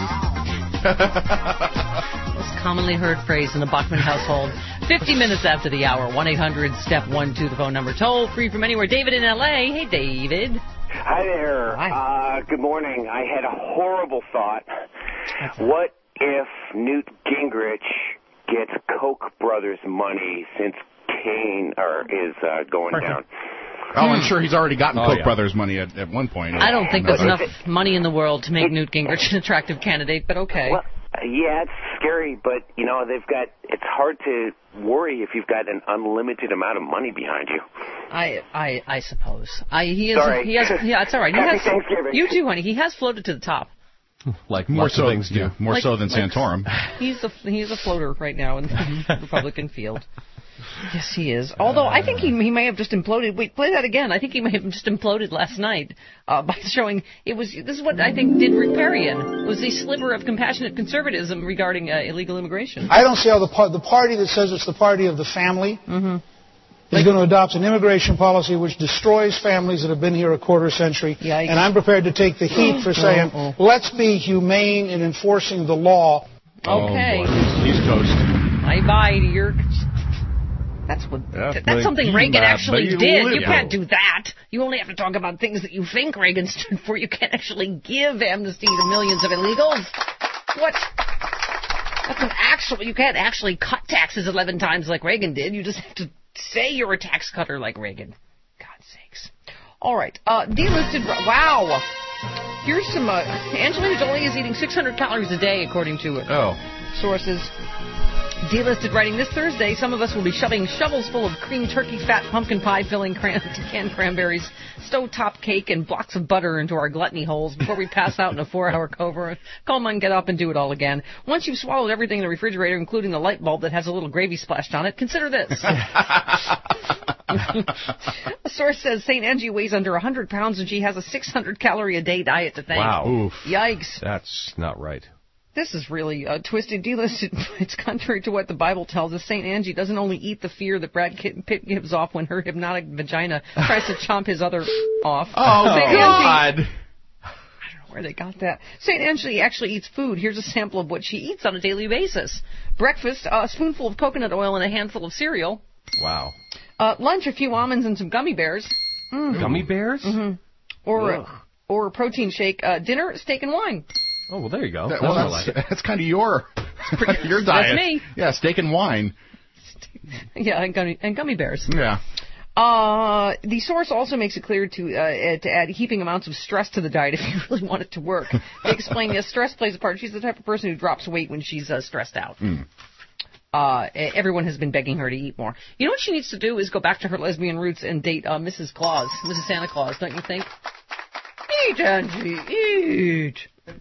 Most commonly heard phrase in the Bachman household. 50 minutes after the hour. 1-800-STEP-1-2, the phone number. Toll free from anywhere. David in L.A. Hey, David. Hi there. Hi. Good morning. I had a horrible thought. What if Newt Gingrich gets Koch brothers money since Kane is going down? Oh, I'm sure he's already gotten Koch brothers money at one point. I don't think there's enough money in the world to make Newt Gingrich an attractive candidate, but okay. Well, yeah, it's scary, but, it's hard to worry if you've got an unlimited amount of money behind you. I suppose. Sorry. It's all right. Happy Thanksgiving. You too, honey. He has floated to the top. Like more lots so of things do. More so than Santorum. He's a floater right now in the Republican field. Yes, he is. Although I think he may have just imploded. Wait, play that again. I think he may have just imploded last night by showing this is what I think did Rick Perry in, was a sliver of compassionate conservatism regarding illegal immigration. I don't see how the party that says it's the party of the family is going to adopt an immigration policy which destroys families that have been here a quarter century. Yikes. And I'm prepared to take the heat for saying, let's be humane in enforcing the law. Okay. East Coast. Bye to your... That's something Reagan actually did. You can't do that. You only have to talk about things that you think Reagan stood for. You can't actually give amnesty to millions of illegals. What? You can't actually cut taxes 11 times like Reagan did. You just have to say you're a tax cutter like Reagan. God's sakes. All right. Delisted. Wow. Here's some. Angelina Jolie is eating 600 calories a day, according to sources. Delisted writing this Thursday, some of us will be shoving shovels full of cream turkey fat pumpkin pie filling canned cranberries, stovetop cake, and blocks of butter into our gluttony holes before we pass out in a 4-hour coma. Come on, get up and do it all again. Once you've swallowed everything in the refrigerator, including the light bulb that has a little gravy splashed on it, consider this. A source says St. Angie weighs under 100 pounds and she has a 600-calorie-a-day diet to thank. Wow. Oof. Yikes. That's not right. This is really twisted. Delisted. It's contrary to what the Bible tells us. St. Angie doesn't only eat the fear that Brad Pitt gives off when her hypnotic vagina tries to chomp his other off. Oh, God. I don't know where they got that. St. Angie actually eats food. Here's a sample of what she eats on a daily basis. Breakfast, a spoonful of coconut oil and a handful of cereal. Wow. Lunch, a few almonds and some gummy bears. Gummy bears? Mm-hmm. Or a protein shake. Dinner, steak and wine. Oh, well, there you go. That's kind of your Your diet. That's me. Yeah, steak and wine. Yeah, and gummy bears. Yeah. The source also makes it clear to add heaping amounts of stress to the diet if you really want it to work. They explain, yes, stress plays a part. She's the type of person who drops weight when she's stressed out. Everyone has been begging her to eat more. You know what she needs to do is go back to her lesbian roots and date Mrs. Claus, Mrs. Santa Claus, don't you think? Eat, Angie, eat.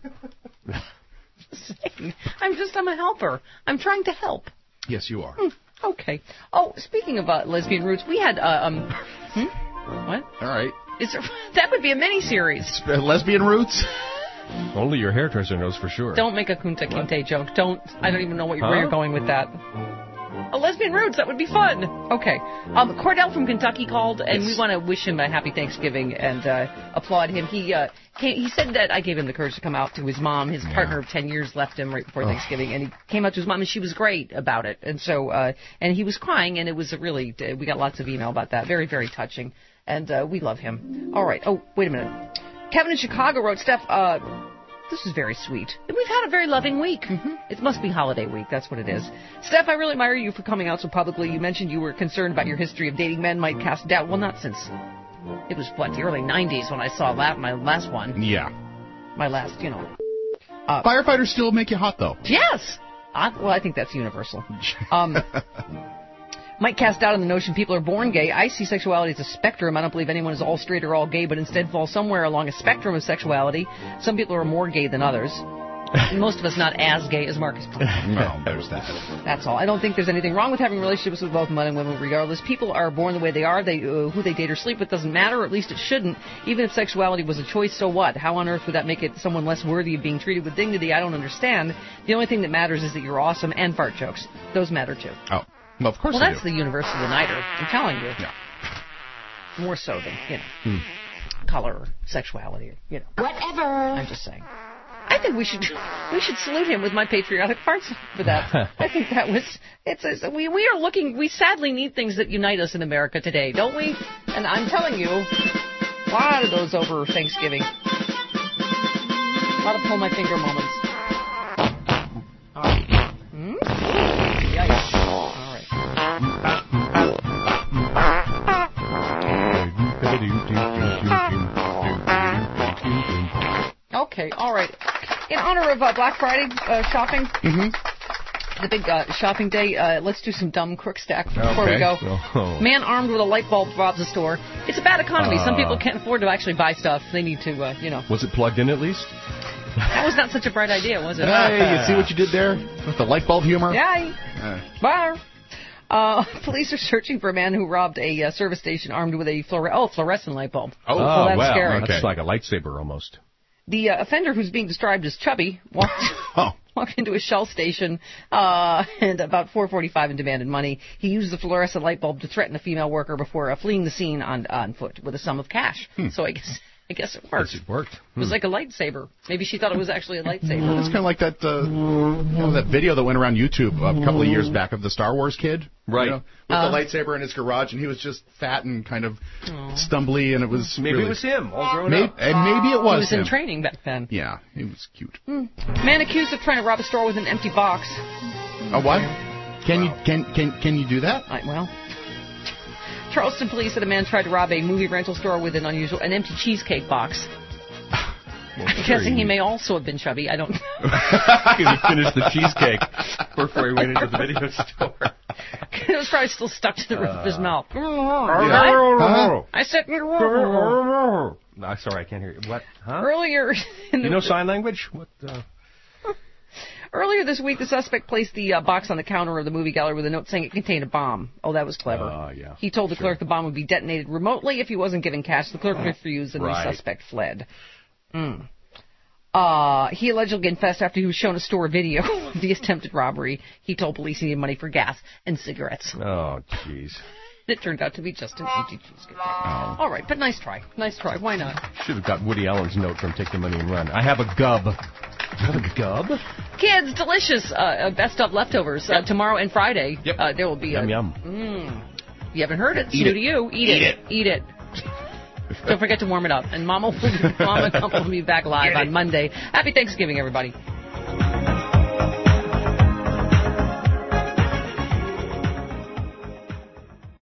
I'm a helper. I'm trying to help. Yes, you are. Okay. Oh, speaking of lesbian roots, we had what? All right. That would be a mini-series. Lesbian roots? Only your hairdresser knows for sure. Don't make a Kunta Kinte joke. I don't even know where you're going with that. A lesbian roots, that would be fun. Okay. Cordell from Kentucky called, and we want to wish him a happy Thanksgiving and applaud him. He said that I gave him the courage to come out to his mom. His partner of 10 years left him right before Thanksgiving, and he came out to his mom, and she was great about it. And so, and he was crying, and it was we got lots of email about that. Very, very touching. And we love him. All right. Oh, wait a minute. Kevin in Chicago wrote, Steph, this is very sweet. We've had a very loving week. It must be holiday week. That's what it is. Steph, I really admire you for coming out so publicly. You mentioned you were concerned about your history of dating men might cast doubt. Well, not since it was, the early 90s when I saw my last one. Yeah. My last, Firefighters still make you hot, though. Yes. I think that's universal. Might cast doubt on the notion people are born gay. I see sexuality as a spectrum. I don't believe anyone is all straight or all gay, but instead falls somewhere along a spectrum of sexuality. Some people are more gay than others. Most of us not as gay as Marcus. No, there's that. That's all. I don't think there's anything wrong with having relationships with both men and women regardless. People are born the way they are. Who they date or sleep with doesn't matter, or at least it shouldn't. Even if sexuality was a choice, so what? How on earth would that make it someone less worthy of being treated with dignity? I don't understand. The only thing that matters is that you're awesome, and fart jokes. Those matter too. Oh. Well, of course Well, that's the universal uniter. I'm telling you. Yeah. More so than, color or sexuality or, Whatever. I'm just saying. I think we should salute him with my patriotic farts for that. I think that was, we sadly need things that unite us in America today, don't we? And I'm telling you, a lot of those over Thanksgiving. A lot of pull my finger moments. Yikes. Okay, all right. In honor of Black Friday shopping, the big shopping day, let's do some dumb crook stack before we go. Man armed with a light bulb robs a store. It's a bad economy. Some people can't afford to actually buy stuff. They need to, Was it plugged in at least? That was not such a bright idea, was it? Hey, you see what you did there with the light bulb humor? Yeah. Bye. Police are searching for a man who robbed a service station armed with a fluorescent light bulb. Oh, well, that's wow. scary. That's like a lightsaber almost. The offender, who's being described as chubby, walked into a Shell station and about 4:45 and demanded money. He used the fluorescent light bulb to threaten a female worker before fleeing the scene on foot with a sum of cash. So I guess it worked. It worked. It was like a lightsaber. Maybe she thought it was actually a lightsaber. It's kind of like that that video that went around YouTube a couple of years back of the Star Wars kid. Right. With the lightsaber in his garage, and he was just fat and kind of stumbly, and it was Maybe it was him, all grown up. And maybe it was He was him. in training back then. Yeah, he was cute. Man accused of trying to rob a store with an empty box. A what? Can you do that? Charleston police said a man tried to rob a movie rental store with an empty cheesecake box. I'm guessing he may also have been chubby. I don't know. He finished the cheesecake before he went into the video store. It was probably still stuck to the roof of his mouth. I said... No, sorry, I can't hear you. What? Huh? Earlier... You know sign language? What? Earlier this week, the suspect placed the box on the counter of the movie gallery with a note saying it contained a bomb. Oh, that was clever. Yeah. He told the clerk the bomb would be detonated remotely if he wasn't given cash. The clerk refused, and the suspect fled. He allegedly confessed after he was shown a store video of the attempted robbery. He told police he needed money for gas and cigarettes. Oh, jeez. It turned out to be just an empty cheesecake. Oh. All right, but nice try. Nice try. Why not? Should have got Woody Allen's note from Take the Money and Run. I have a gub. You have a gub? Kids, delicious. Best of leftovers. Tomorrow and Friday, there will be Yum. You haven't heard it? It's new to you. Eat it. Don't forget to warm it up. And Mama will be back live on Monday. Happy Thanksgiving, everybody.